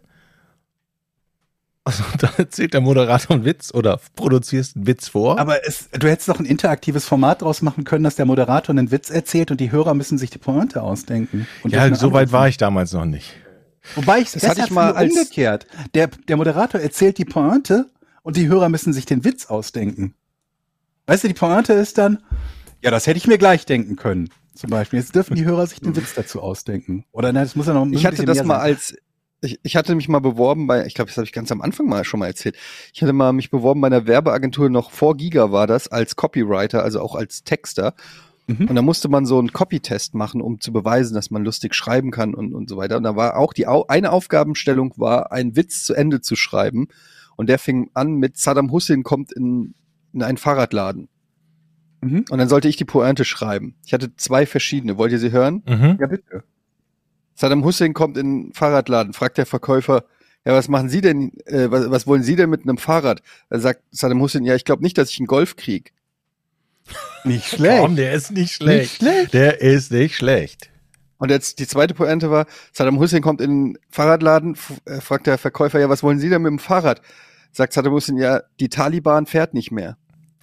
[SPEAKER 3] Also, dann erzählt der Moderator einen Witz oder produzierst einen Witz vor.
[SPEAKER 4] Aber du hättest doch ein interaktives Format draus machen können, dass der Moderator einen Witz erzählt und die Hörer müssen sich die Pointe ausdenken. Und
[SPEAKER 3] ja, so weit war ich damals noch nicht.
[SPEAKER 4] Wobei ich
[SPEAKER 2] Das
[SPEAKER 4] das
[SPEAKER 2] hatte ich
[SPEAKER 4] mal
[SPEAKER 2] mal als-
[SPEAKER 4] umgekehrt. Der Moderator erzählt die Pointe und die Hörer müssen sich den Witz ausdenken. Weißt du, die Pointe ist dann, ja, das hätte ich mir gleich denken können. Zum Beispiel. Jetzt dürfen die Hörer sich den Witz dazu ausdenken. Oder nein, das muss ja noch ein
[SPEAKER 2] Ich hatte
[SPEAKER 4] bisschen
[SPEAKER 2] das
[SPEAKER 4] mehr
[SPEAKER 2] mal
[SPEAKER 4] sein.
[SPEAKER 2] ich hatte mich mal beworben ich glaube, das habe ich ganz am Anfang mal schon mal erzählt. Ich hatte mal mich beworben bei einer Werbeagentur, noch vor Giga war das, als Copywriter, also auch als Texter.
[SPEAKER 4] Mhm.
[SPEAKER 2] Und da musste man so einen Copytest machen, um zu beweisen, dass man lustig schreiben kann und so weiter. Und da war auch eine Aufgabenstellung war, einen Witz zu Ende zu schreiben. Und der fing an mit Saddam Hussein kommt in einen Fahrradladen.
[SPEAKER 4] Mhm.
[SPEAKER 2] Und dann sollte ich die Pointe schreiben. Ich hatte 2 verschiedene. Wollt ihr sie hören?
[SPEAKER 3] Mhm.
[SPEAKER 4] Ja, bitte.
[SPEAKER 2] Saddam Hussein kommt in einen Fahrradladen, fragt der Verkäufer, ja, was machen Sie denn, was wollen Sie denn mit einem Fahrrad? Da sagt Saddam Hussein, ja, ich glaube nicht, dass ich einen Golf krieg.
[SPEAKER 4] Nicht schlecht.
[SPEAKER 3] Komm, der ist nicht schlecht.
[SPEAKER 4] Nicht schlecht.
[SPEAKER 3] Der ist nicht schlecht.
[SPEAKER 2] Und jetzt die zweite Pointe war, Saddam Hussein kommt in einen Fahrradladen, fragt der Verkäufer, ja, was wollen Sie denn mit dem Fahrrad? Sagt Saddam Hussein, ja, die Taliban fährt nicht mehr.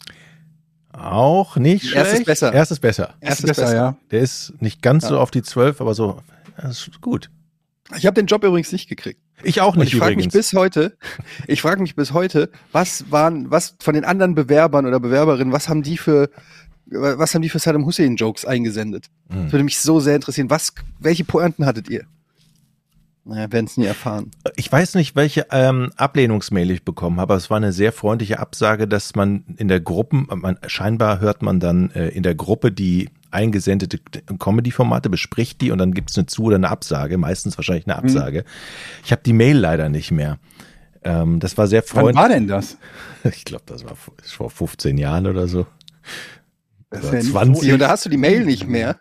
[SPEAKER 3] Auch nicht schlecht.
[SPEAKER 2] Erstes besser.
[SPEAKER 3] Erstes besser.
[SPEAKER 2] Erstes besser.
[SPEAKER 4] ja.
[SPEAKER 3] Der ist nicht ganz
[SPEAKER 2] Ja.
[SPEAKER 3] so auf die 12, aber so, das ist gut.
[SPEAKER 2] Ich habe den Job übrigens nicht gekriegt.
[SPEAKER 3] Ich auch
[SPEAKER 2] Und
[SPEAKER 3] nicht
[SPEAKER 2] ich frage mich
[SPEAKER 3] übrigens.
[SPEAKER 2] bis heute, was von den anderen Bewerbern oder Bewerberinnen, was haben die für Saddam Hussein Jokes eingesendet?
[SPEAKER 3] Hm.
[SPEAKER 2] Das würde mich so sehr interessieren. Welche Pointen hattet ihr? Naja, werden es nie erfahren.
[SPEAKER 3] Ich weiß nicht, welche Ablehnungsmail ich bekommen habe, aber es war eine sehr freundliche Absage, dass man in der scheinbar hört man dann in der Gruppe die eingesendete Comedy-Formate, bespricht die und dann gibt es eine Zu- oder eine Absage, meistens wahrscheinlich eine Absage. Ich habe die Mail leider nicht mehr. Das war sehr
[SPEAKER 4] Wann
[SPEAKER 3] freundlich.
[SPEAKER 4] war denn das?
[SPEAKER 3] Ich glaube, das war vor 15 Jahren oder so.
[SPEAKER 4] Das
[SPEAKER 3] Oder
[SPEAKER 4] ist ja nicht
[SPEAKER 3] 20.
[SPEAKER 2] Und da hast du die Mail nicht mehr.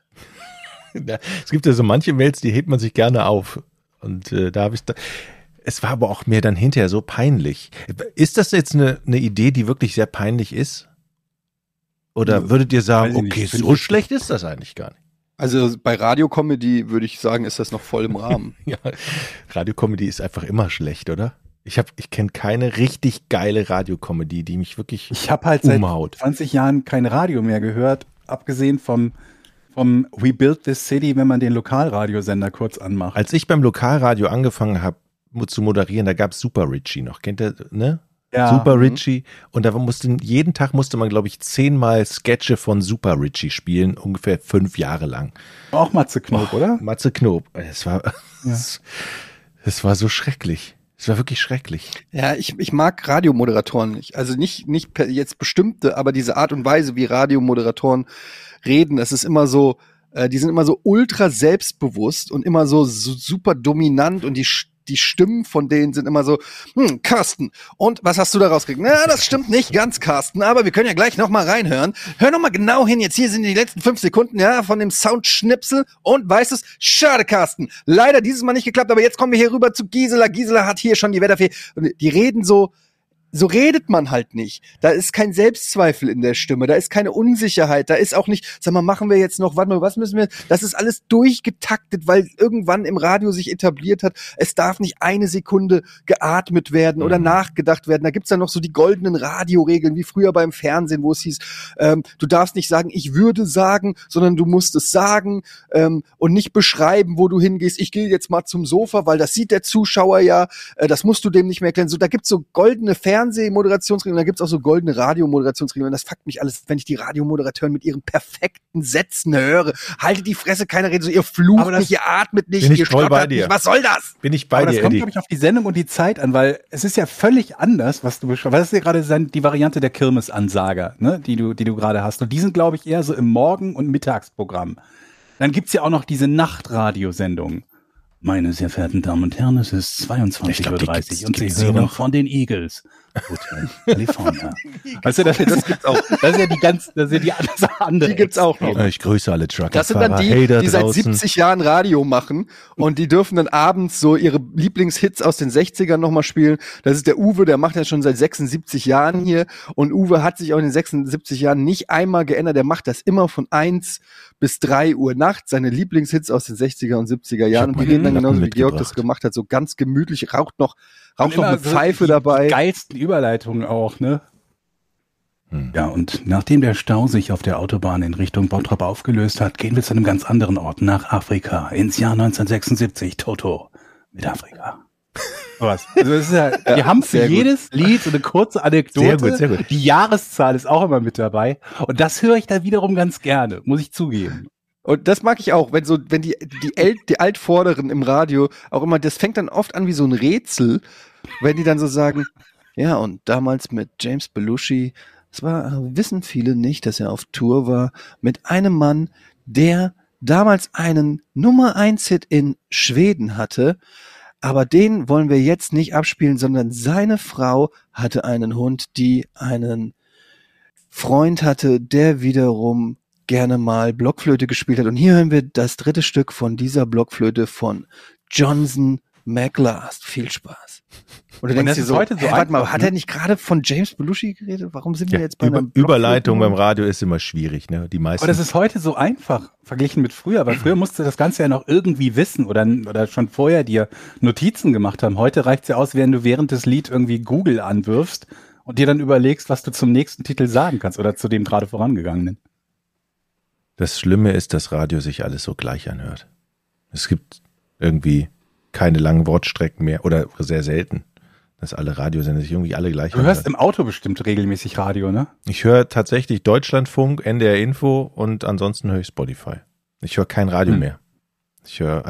[SPEAKER 3] Es gibt ja so manche Mails, die hebt man sich gerne auf. Und da habe ich es war aber auch mir dann hinterher so peinlich. Ist das jetzt eine Idee, die wirklich sehr peinlich ist? Oder würdet ihr sagen,
[SPEAKER 4] Weiß ich nicht.
[SPEAKER 3] okay,
[SPEAKER 4] Finde
[SPEAKER 3] so
[SPEAKER 4] ich-
[SPEAKER 3] schlecht ist das eigentlich gar nicht?
[SPEAKER 2] Also bei Radiocomedy würde ich sagen, ist das noch voll im Rahmen.
[SPEAKER 3] Ja, Radiocomedy ist einfach immer schlecht, oder? Ich kenne keine richtig geile Radiocomedy, die mich wirklich
[SPEAKER 4] Ich habe halt seit
[SPEAKER 3] umhaut.
[SPEAKER 4] 20 Jahren kein Radio mehr gehört, abgesehen vom We Built This City, wenn man den Lokalradiosender kurz anmacht.
[SPEAKER 3] Als ich beim Lokalradio angefangen habe zu moderieren, da gab es Super Richie noch. Kennt ihr, ne?
[SPEAKER 4] Ja.
[SPEAKER 3] Super Richie. Und da jeden Tag musste man, glaube ich, 10-mal Sketche von Super Richie spielen, ungefähr 5 Jahre lang.
[SPEAKER 4] Auch Matze Knob, oder?
[SPEAKER 3] Matze Knob. Es war,
[SPEAKER 4] Ja.
[SPEAKER 3] es war so schrecklich. Es war wirklich schrecklich.
[SPEAKER 2] Ja, ich mag Radiomoderatoren nicht. Also nicht jetzt bestimmte, aber diese Art und Weise, wie Radiomoderatoren reden, das ist immer so, die sind immer so ultra selbstbewusst und immer so super dominant und die Stimmen von denen sind immer so, Carsten, und was hast du daraus gekriegt? Na, das stimmt nicht ganz, Carsten, aber wir können ja gleich noch mal reinhören. Hör noch mal genau hin, jetzt hier sind die letzten 5 Sekunden, ja, von dem Soundschnipsel und weißt du, schade, Carsten, leider dieses Mal nicht geklappt, aber jetzt kommen wir hier rüber zu Gisela. Gisela hat hier schon die Wetterfee. Und die reden so so redet man halt nicht. Da ist kein Selbstzweifel in der Stimme, da ist keine Unsicherheit, da ist auch nicht, sag mal, machen wir jetzt noch, warte mal, was müssen wir, das ist alles durchgetaktet, weil irgendwann im Radio sich etabliert hat, es darf nicht eine Sekunde geatmet werden oder nachgedacht werden. Da gibt's dann noch so die goldenen Radioregeln, wie früher beim Fernsehen, wo es hieß, du darfst nicht sagen, ich würde sagen, sondern du musst es sagen und nicht beschreiben, wo du hingehst. Ich gehe jetzt mal zum Sofa, weil das sieht der Zuschauer ja, das musst du dem nicht mehr erklären. So, da gibt's so goldene Fernsehmoderationsregeln, da gibt's auch so goldene Radiomoderationsregeln. Und das fuckt mich alles, wenn ich die Radiomoderatoren mit ihren perfekten Sätzen höre. Haltet die Fresse, keiner redet so, ihr flucht nicht, ihr atmet nicht, ihr stottert nicht. Was soll das?
[SPEAKER 3] Bin ich bei dir,
[SPEAKER 4] das kommt, glaube ich, auf die Sendung und die Zeit an, weil es ist ja völlig anders, was du beschreibst. Das ist ja gerade die Variante der Kirmesansager, ne, die du gerade hast. Und die sind, glaube ich, eher so im Morgen- und Mittagsprogramm. Dann gibt's ja auch noch diese Nachtradiosendungen. Meine sehr verehrten Damen und Herren, es ist 22:30 Uhr und Sie hören von den Eagles. Hotel California. Weißt du, das gibt's auch. Das ist ja die andere.
[SPEAKER 2] Die gibt's auch noch.
[SPEAKER 3] Ich grüße alle Trucker.
[SPEAKER 2] Das sind dann die seit 70 Jahren Radio machen und die dürfen dann abends so ihre Lieblingshits aus den 60ern nochmal spielen. Das ist der Uwe, der macht das schon seit 76 Jahren hier und Uwe hat sich auch in den 76 Jahren nicht einmal geändert. Der macht das immer von 1 bis 3 Uhr nachts, seine Lieblingshits aus den 60er und 70er Jahren. Und die reden dann genauso wie Georg das gemacht hat, so ganz gemütlich, raucht noch eine Pfeife dabei.
[SPEAKER 4] Die geilsten Überleitungen auch, ne? Ja, und nachdem der Stau sich auf der Autobahn in Richtung Bottrop aufgelöst hat, gehen wir zu einem ganz anderen Ort, nach Afrika, ins Jahr 1976, Toto mit Afrika. Was? Also das ist ja, wir haben für jedes Lied so eine kurze Anekdote.
[SPEAKER 3] Sehr gut.
[SPEAKER 4] Die Jahreszahl ist auch immer mit dabei. Und das höre ich da wiederum ganz gerne, muss ich zugeben.
[SPEAKER 2] Und das mag ich auch, wenn die Altvorderen im Radio auch immer, das fängt dann oft an wie so ein Rätsel, wenn die dann so sagen, ja, und damals mit James Belushi, wissen viele nicht, dass er auf Tour war, mit einem Mann, der damals einen Nummer-1-Hit in Schweden hatte, aber den wollen wir jetzt nicht abspielen, sondern seine Frau hatte einen Hund, die einen Freund hatte, der wiederum gerne mal Blockflöte gespielt hat. Und hier hören wir das dritte Stück von dieser Blockflöte von Johnson McLast. Viel Spaß. Und du denkst dir so,
[SPEAKER 4] heute so
[SPEAKER 2] warte mal, hat er nicht gerade von James Belushi geredet? Warum sind wir jetzt bei einer
[SPEAKER 3] Überleitung beim Radio ist immer schwierig, ne? Die meisten.
[SPEAKER 4] Aber das ist heute so einfach verglichen mit früher, weil früher musst du das Ganze ja noch irgendwie wissen oder schon vorher dir Notizen gemacht haben. Heute reicht's ja aus, wenn du während des Lied irgendwie Google anwirfst und dir dann überlegst, was du zum nächsten Titel sagen kannst oder zu dem gerade vorangegangenen.
[SPEAKER 3] Das Schlimme ist, dass Radio sich alles so gleich anhört. Es gibt irgendwie keine langen Wortstrecken mehr oder sehr selten, dass alle Radiosender sich irgendwie alle gleich anhören.
[SPEAKER 4] Du hörst im Auto bestimmt regelmäßig Radio, ne?
[SPEAKER 3] Ich höre tatsächlich Deutschlandfunk, NDR Info und ansonsten höre ich Spotify. Ich höre kein Radio mehr. Ich höre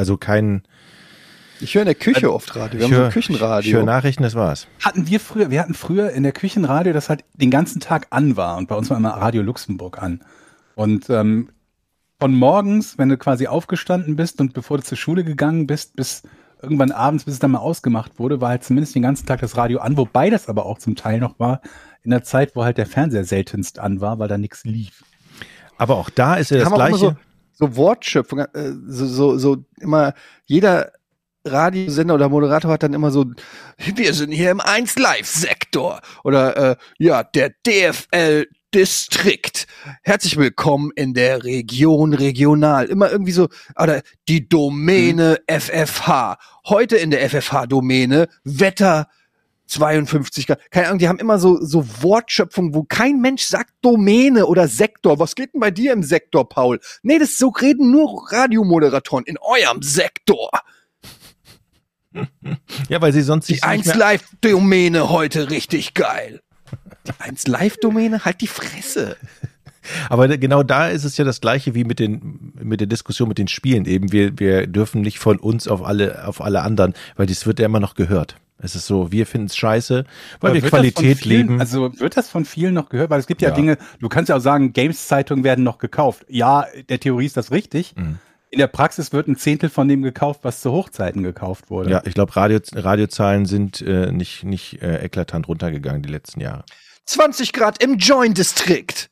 [SPEAKER 2] Ich höre in der Küche oft Radio. Wir haben so ein Küchenradio.
[SPEAKER 3] Ich höre Nachrichten, das war's.
[SPEAKER 4] Wir hatten früher in der Küche ein Radio, das halt den ganzen Tag an war. Und bei uns war immer Radio Luxemburg an. Und von morgens, wenn du quasi aufgestanden bist und bevor du zur Schule gegangen bist, bis irgendwann abends, bis es dann mal ausgemacht wurde, war halt zumindest den ganzen Tag das Radio an. Wobei das aber auch zum Teil noch war in der Zeit, wo halt der Fernseher seltenst an war, weil da nichts lief.
[SPEAKER 3] Aber auch da ist ja das Gleiche.
[SPEAKER 2] So Wortschöpfung, so immer jeder Radiosender oder Moderator hat dann immer so, wir sind hier im 1Live-Sektor oder der DFL-Distrikt. Herzlich willkommen in der Region regional. Immer irgendwie so, oder die Domäne FFH. Heute in der FFH-Domäne Wetter 52 Grad. Keine Ahnung, die haben immer so Wortschöpfungen, wo kein Mensch sagt Domäne oder Sektor. Was geht denn bei dir im Sektor, Paul? Nee, so reden nur Radiomoderatoren in eurem Sektor.
[SPEAKER 3] Ja, weil sie sonst
[SPEAKER 2] die 1Live-Domäne heute richtig geil. Die 1Live-Domäne? Halt die Fresse.
[SPEAKER 3] Aber genau da ist es ja das Gleiche wie mit der Diskussion mit den Spielen eben. Wir dürfen nicht von uns auf alle anderen, weil das wird ja immer noch gehört. Es ist so, wir finden es scheiße, weil wir Qualität leben.
[SPEAKER 4] Also wird das von vielen noch gehört? Weil es gibt ja Dinge, du kannst ja auch sagen, Games-Zeitungen werden noch gekauft. Ja, der Theorie ist das richtig. Mhm. In der Praxis wird ein Zehntel von dem gekauft, was zu Hochzeiten gekauft wurde.
[SPEAKER 3] Ja, ich glaube, Radiozahlen sind nicht eklatant runtergegangen die letzten Jahre.
[SPEAKER 2] 20 Grad im Join-Distrikt.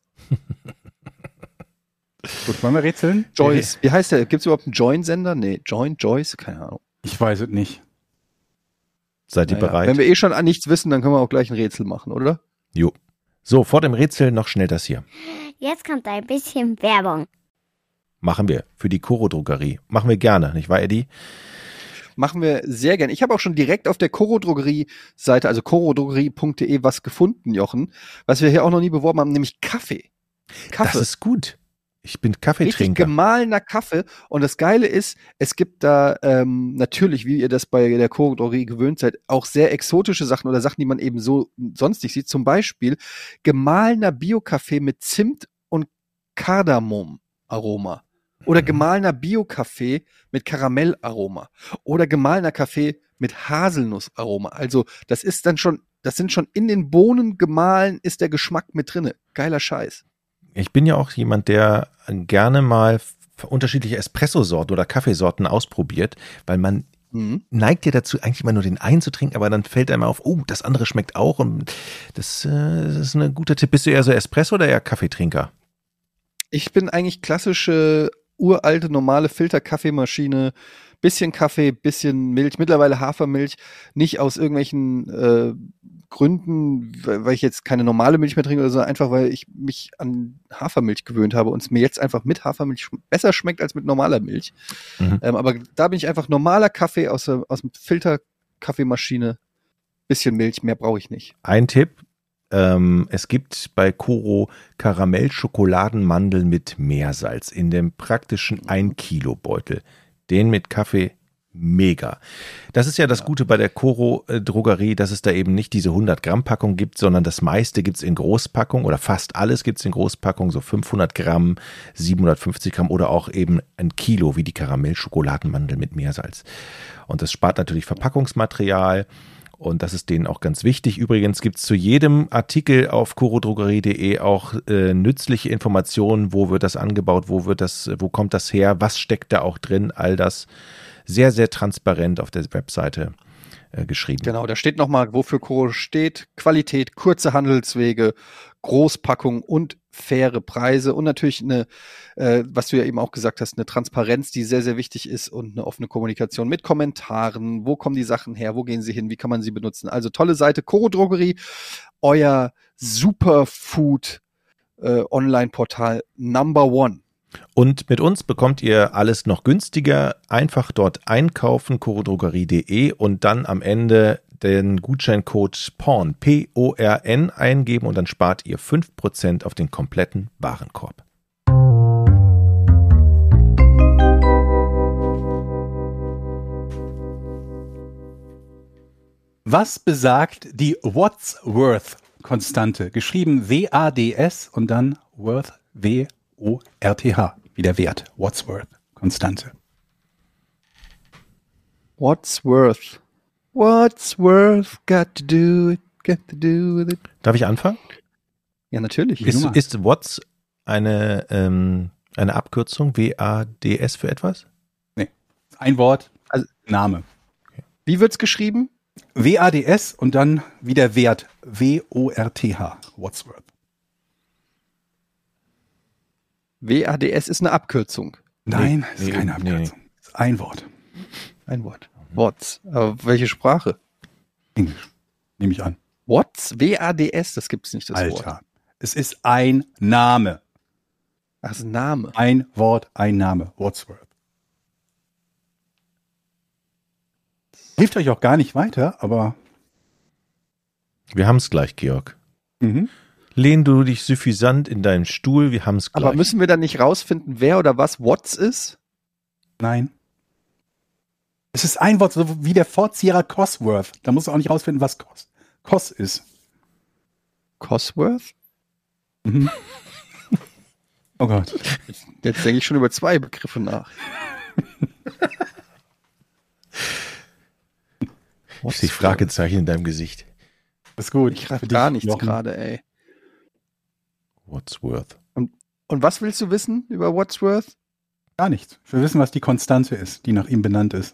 [SPEAKER 4] Gut, wollen wir rätseln?
[SPEAKER 2] Joyce. Wie heißt der? Gibt es überhaupt einen Join-Sender? Nee, Joyce? Keine Ahnung.
[SPEAKER 4] Ich weiß es nicht.
[SPEAKER 3] Seid ihr bereit?
[SPEAKER 2] Wenn wir eh schon an nichts wissen, dann können wir auch gleich ein Rätsel machen, oder?
[SPEAKER 3] Jo. So, vor dem Rätsel noch schnell das hier.
[SPEAKER 1] Jetzt kommt ein bisschen Werbung.
[SPEAKER 3] Machen wir für die Coro Drogerie. Machen wir gerne, nicht wahr, Eddie?
[SPEAKER 2] Machen wir sehr gerne. Ich habe auch schon direkt auf der Coro Drogerie-Seite, also corodrogerie.de, was gefunden, Jochen, was wir hier auch noch nie beworben haben, nämlich Kaffee.
[SPEAKER 3] Das ist gut. Ich bin
[SPEAKER 2] Richtig
[SPEAKER 3] Kaffeetrinker.
[SPEAKER 2] gemahlener Kaffee. Und das Geile ist, es gibt da natürlich, wie ihr das bei der Coro Drogerie gewöhnt seid, auch sehr exotische Sachen oder Sachen, die man eben so sonst nicht sieht. Zum Beispiel gemahlener Bio-Kaffee mit Zimt und Kardamom-Aroma. Oder gemahlener Bio-Kaffee mit Karamellaroma. Oder gemahlener Kaffee mit Haselnussaroma. Also das sind schon in den Bohnen gemahlen, ist der Geschmack mit drinne. Geiler Scheiß.
[SPEAKER 3] Ich bin ja auch jemand, der gerne mal unterschiedliche Espresso-Sorten oder Kaffeesorten ausprobiert, weil man neigt ja dazu, eigentlich immer nur den einen zu trinken, aber dann fällt einem auf, oh, das andere schmeckt auch und das ist ein guter Tipp. Bist du eher so Espresso oder eher Kaffeetrinker?
[SPEAKER 2] Ich bin eigentlich klassische, uralte, normale Filterkaffeemaschine. Bisschen Kaffee, bisschen Milch, mittlerweile Hafermilch. Nicht aus irgendwelchen Gründen, weil ich jetzt keine normale Milch mehr trinke, sondern einfach, weil ich mich an Hafermilch gewöhnt habe und es mir jetzt einfach mit Hafermilch besser schmeckt als mit normaler Milch. Aber da bin ich einfach normaler Kaffee aus dem Filterkaffeemaschine. Bisschen Milch, mehr brauche ich nicht.
[SPEAKER 3] Ein Tipp. Es gibt bei Coro Karamell-Schokoladenmandeln mit Meersalz in dem praktischen 1-Kilo-Beutel. Den mit Kaffee, mega. Das ist ja das Gute bei der Coro Drogerie, dass es da eben nicht diese 100-Gramm-Packung gibt, sondern das meiste gibt's in Großpackung oder fast alles gibt's in Großpackung, so 500 Gramm, 750 Gramm oder auch eben 1 Kilo, wie die Karamell-Schokoladenmandel mit Meersalz. Und das spart natürlich Verpackungsmaterial. Und das ist denen auch ganz wichtig. Übrigens gibt es zu jedem Artikel auf corodrogerie.de auch nützliche Informationen, wo wird das angebaut, wo kommt das her, was steckt da auch drin, all das sehr, sehr transparent auf der Webseite geschrieben.
[SPEAKER 2] Genau, da steht nochmal, wofür Coro steht. Qualität, kurze Handelswege, Großpackung und faire Preise und natürlich was du ja eben auch gesagt hast, eine Transparenz, die sehr, sehr wichtig ist und eine offene Kommunikation mit Kommentaren. Wo kommen die Sachen her? Wo gehen sie hin? Wie kann man sie benutzen? Also tolle Seite, Coro Drogerie, euer Superfood Online-Portal Number One.
[SPEAKER 3] Und mit uns bekommt ihr alles noch günstiger. Einfach dort einkaufen, corodrogerie.de und dann am Ende den Gutscheincode PORN, P-O-R-N, eingeben und dann spart ihr 5% auf den kompletten Warenkorb.
[SPEAKER 4] Was besagt die Wadsworth-Konstante? Geschrieben W-A-D-S und dann Worth, W-O-R-T-H. Wie der Wert. Wadsworth-Konstante.
[SPEAKER 2] What's worth got to do with it.
[SPEAKER 3] Darf ich anfangen?
[SPEAKER 2] Ja, natürlich.
[SPEAKER 3] Ist What's eine Abkürzung, W-A-D-S für etwas?
[SPEAKER 4] Nee. Ein Wort,
[SPEAKER 2] Also-
[SPEAKER 4] Name.
[SPEAKER 2] Wie wird's geschrieben?
[SPEAKER 4] W-A-D-S und dann wie der Wert. W-O-R-T-H. Wadsworth.
[SPEAKER 2] WADS ist eine Abkürzung.
[SPEAKER 4] Nein, ist
[SPEAKER 3] nee,
[SPEAKER 4] keine Abkürzung. Ist ein Wort.
[SPEAKER 2] Ein Wort. What's? Aber welche Sprache?
[SPEAKER 4] Englisch. Nehme ich an.
[SPEAKER 2] What's? WADS, das gibt's nicht, das
[SPEAKER 4] Alter.
[SPEAKER 2] Wort.
[SPEAKER 4] Es ist ein Name.
[SPEAKER 2] Ach, das ist ein Name.
[SPEAKER 4] Ein Wort, ein Name. Wadsworth. Hilft euch auch gar nicht weiter, aber
[SPEAKER 3] Wir haben es gleich, Georg.
[SPEAKER 4] mhm.
[SPEAKER 3] Lehn du dich suffisant in deinen Stuhl, wir haben es gleich.
[SPEAKER 2] Aber müssen wir dann nicht rausfinden, wer oder was What's ist?
[SPEAKER 4] Nein. Es ist ein Wort, so wie der Ford Sierra Cosworth. Da musst du auch nicht rausfinden, was Cos ist.
[SPEAKER 2] Cosworth?
[SPEAKER 4] Mhm. Oh Gott.
[SPEAKER 2] Jetzt denke ich schon über 2 Begriffe nach.
[SPEAKER 3] Ich sehe Fragezeichen in deinem Gesicht.
[SPEAKER 4] Ist gut.
[SPEAKER 2] Ich raff
[SPEAKER 4] Für
[SPEAKER 2] gar
[SPEAKER 4] dich,
[SPEAKER 2] nichts
[SPEAKER 4] Jochen.
[SPEAKER 2] gerade, ey.
[SPEAKER 3] Wadsworth.
[SPEAKER 2] Und was willst du wissen über Wadsworth?
[SPEAKER 4] Gar nichts. Ich will wissen, was die Konstante ist, die nach ihm benannt ist.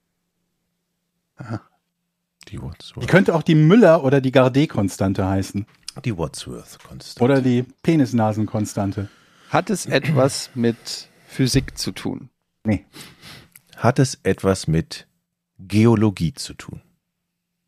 [SPEAKER 3] Die
[SPEAKER 4] Die
[SPEAKER 3] Wadsworth.
[SPEAKER 4] könnte auch die Müller- oder die Gardet-Konstante heißen.
[SPEAKER 3] Die Wadsworth-Konstante.
[SPEAKER 4] Oder die Penisnasen-Konstante.
[SPEAKER 2] Hat es etwas mit Physik zu tun?
[SPEAKER 4] Nee.
[SPEAKER 3] Hat es etwas mit Geologie zu tun?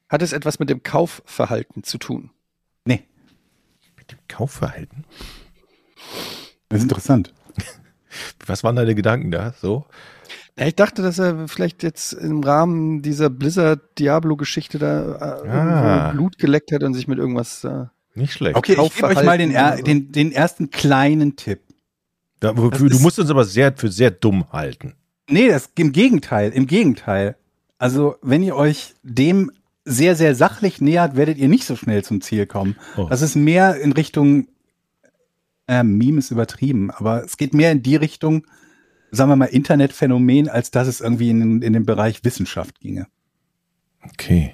[SPEAKER 2] Hat es etwas mit dem Kaufverhalten zu tun?
[SPEAKER 4] Nee,
[SPEAKER 3] Mit dem Kaufverhalten?
[SPEAKER 4] das ist interessant.
[SPEAKER 3] Was waren deine Gedanken da? So?
[SPEAKER 2] Ja, ich dachte, dass er vielleicht jetzt im Rahmen dieser Blizzard-Diablo-Geschichte da irgendwo Blut geleckt hat und sich mit irgendwas
[SPEAKER 3] Nicht schlecht.
[SPEAKER 4] Okay, ich gebe euch mal den ersten kleinen Tipp.
[SPEAKER 3] Ja,
[SPEAKER 4] Das
[SPEAKER 3] du
[SPEAKER 4] ist-
[SPEAKER 3] musst uns aber für sehr dumm halten.
[SPEAKER 4] Nee, im Gegenteil. Also, wenn ihr euch dem sehr, sehr sachlich nähert, werdet ihr nicht so schnell zum Ziel kommen.
[SPEAKER 3] Oh.
[SPEAKER 4] Das ist mehr in Richtung, Meme ist übertrieben, aber es geht mehr in die Richtung, sagen wir mal, Internetphänomen, als dass es irgendwie in den Bereich Wissenschaft ginge.
[SPEAKER 3] Okay.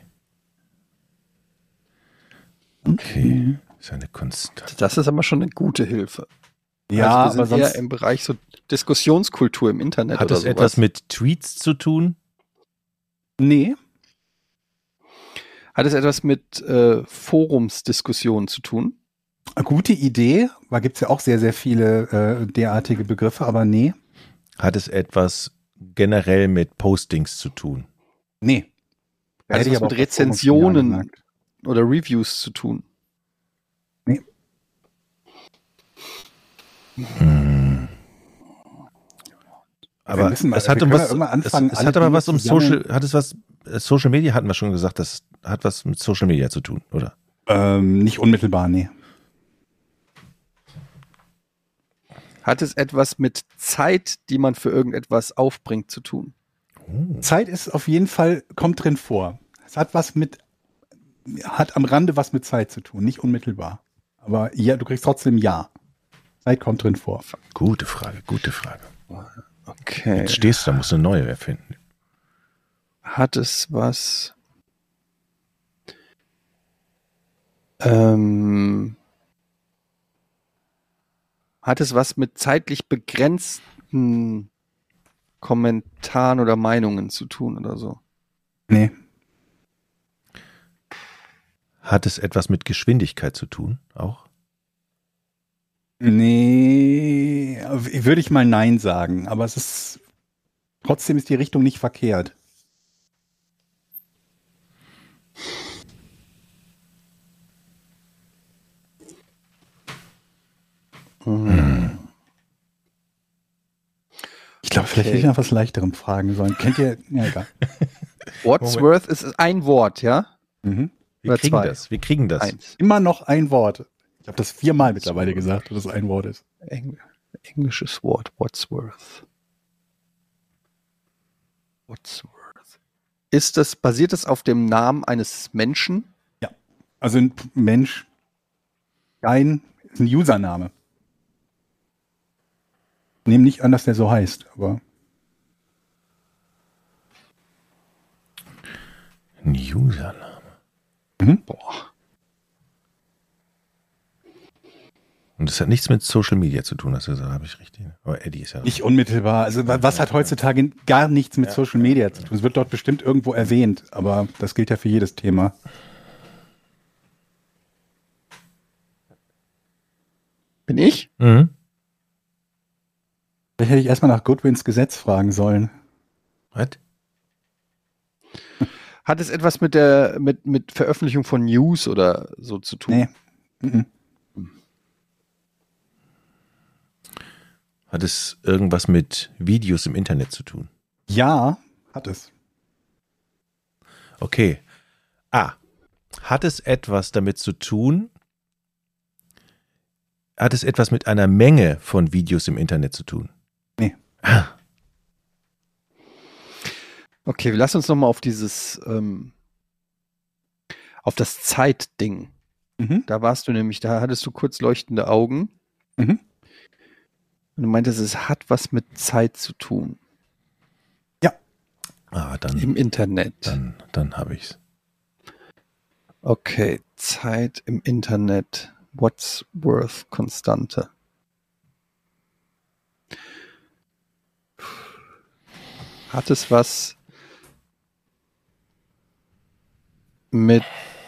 [SPEAKER 3] Okay. Ist eine Kunst.
[SPEAKER 2] Das ist aber schon eine gute Hilfe.
[SPEAKER 4] Ja,
[SPEAKER 2] Also wir
[SPEAKER 4] aber
[SPEAKER 2] sind eher
[SPEAKER 4] sonst,
[SPEAKER 2] im Bereich so Diskussionskultur im Internet
[SPEAKER 3] Hat
[SPEAKER 2] oder
[SPEAKER 3] das
[SPEAKER 2] sowas.
[SPEAKER 3] etwas mit Tweets zu tun?
[SPEAKER 4] nee,
[SPEAKER 2] Hat es etwas mit Forumsdiskussionen zu tun?
[SPEAKER 4] eine gute Idee, da gibt's ja auch sehr, sehr viele derartige Begriffe, aber nee,
[SPEAKER 3] Hat es etwas generell mit Postings zu tun?
[SPEAKER 4] nee. Da
[SPEAKER 2] Hat es
[SPEAKER 4] hätte ich
[SPEAKER 2] was
[SPEAKER 4] aber
[SPEAKER 2] mit
[SPEAKER 4] auch das Forum
[SPEAKER 2] Rezensionen
[SPEAKER 4] gesagt.
[SPEAKER 2] oder Reviews zu tun?
[SPEAKER 3] Aber
[SPEAKER 4] müssen mal-
[SPEAKER 3] es hat
[SPEAKER 4] wir
[SPEAKER 3] um
[SPEAKER 4] können
[SPEAKER 3] was,
[SPEAKER 4] ja irgendwann anfangen,
[SPEAKER 3] es
[SPEAKER 4] alle
[SPEAKER 3] hat aber
[SPEAKER 4] Dinge
[SPEAKER 3] was um
[SPEAKER 4] zu sammeln.
[SPEAKER 3] Social Media hatten wir schon gesagt, das hat was mit Social Media zu tun, oder?
[SPEAKER 4] Nicht unmittelbar, nee.
[SPEAKER 2] Hat es etwas mit Zeit, die man für irgendetwas aufbringt, zu tun?
[SPEAKER 4] Zeit ist auf jeden Fall, kommt drin vor. Es hat am Rande was mit Zeit zu tun, nicht unmittelbar. Aber ja, du kriegst trotzdem ja. Zeit kommt drin vor.
[SPEAKER 3] Gute Frage, gute Frage.
[SPEAKER 2] Okay.
[SPEAKER 3] Jetzt stehst du, da musst du eine neue erfinden.
[SPEAKER 2] Hat es was hat es was mit zeitlich begrenzten Kommentaren oder Meinungen zu tun oder so?
[SPEAKER 4] Nee.
[SPEAKER 3] Hat es etwas mit Geschwindigkeit zu tun, auch?
[SPEAKER 4] Nee, würde ich mal nein sagen, aber trotzdem ist die Richtung nicht verkehrt. Ich glaube, vielleicht hätte ich nach was Leichterem fragen sollen. Kennt ihr? Ja, egal.
[SPEAKER 2] Wadsworth ist ein Wort, ja?
[SPEAKER 4] Mhm.
[SPEAKER 2] Oder zwei?
[SPEAKER 3] Wir kriegen das.
[SPEAKER 2] Eins.
[SPEAKER 4] Immer noch ein Wort. Ich habe das 4-mal mittlerweile gesagt, dass es ein Wort ist.
[SPEAKER 2] Englisches Wort, Wadsworth. Wadsworth. Basiert es auf dem Namen eines Menschen?
[SPEAKER 4] Also ein Mensch, ist ein Username. Nehmen nicht an, dass der so heißt, aber
[SPEAKER 3] Ein Username.
[SPEAKER 2] Boah.
[SPEAKER 3] Und das hat nichts mit Social Media zu tun, also habe ich richtig. Aber Eddie ist ja.
[SPEAKER 4] nicht unmittelbar. Also was hat heutzutage gar nichts mit Social Media zu tun? Es wird dort bestimmt irgendwo erwähnt, aber das gilt ja für jedes Thema.
[SPEAKER 2] Bin ich?
[SPEAKER 3] Mhm.
[SPEAKER 4] Vielleicht hätte ich erstmal nach Goodwins Gesetz fragen sollen.
[SPEAKER 3] Was?
[SPEAKER 2] Hat es etwas mit mit Veröffentlichung von News oder so zu tun?
[SPEAKER 4] Nee. Mhm.
[SPEAKER 3] Hat es irgendwas mit Videos im Internet zu tun?
[SPEAKER 4] Ja, hat es.
[SPEAKER 3] Okay. Hat es etwas damit zu tun? Hat es etwas mit einer Menge von Videos im Internet zu tun?
[SPEAKER 4] Nee.
[SPEAKER 2] Okay, wir lassen uns nochmal auf auf das Zeitding.
[SPEAKER 4] Mhm.
[SPEAKER 2] Da warst du nämlich, da hattest du kurz leuchtende Augen.
[SPEAKER 4] Mhm.
[SPEAKER 2] Und du meintest, es hat was mit Zeit zu tun.
[SPEAKER 3] Dann,
[SPEAKER 2] Im Internet.
[SPEAKER 3] dann habe ich's.
[SPEAKER 2] Okay, Zeit im Internet. Wadsworth-Konstante. Hat es was mit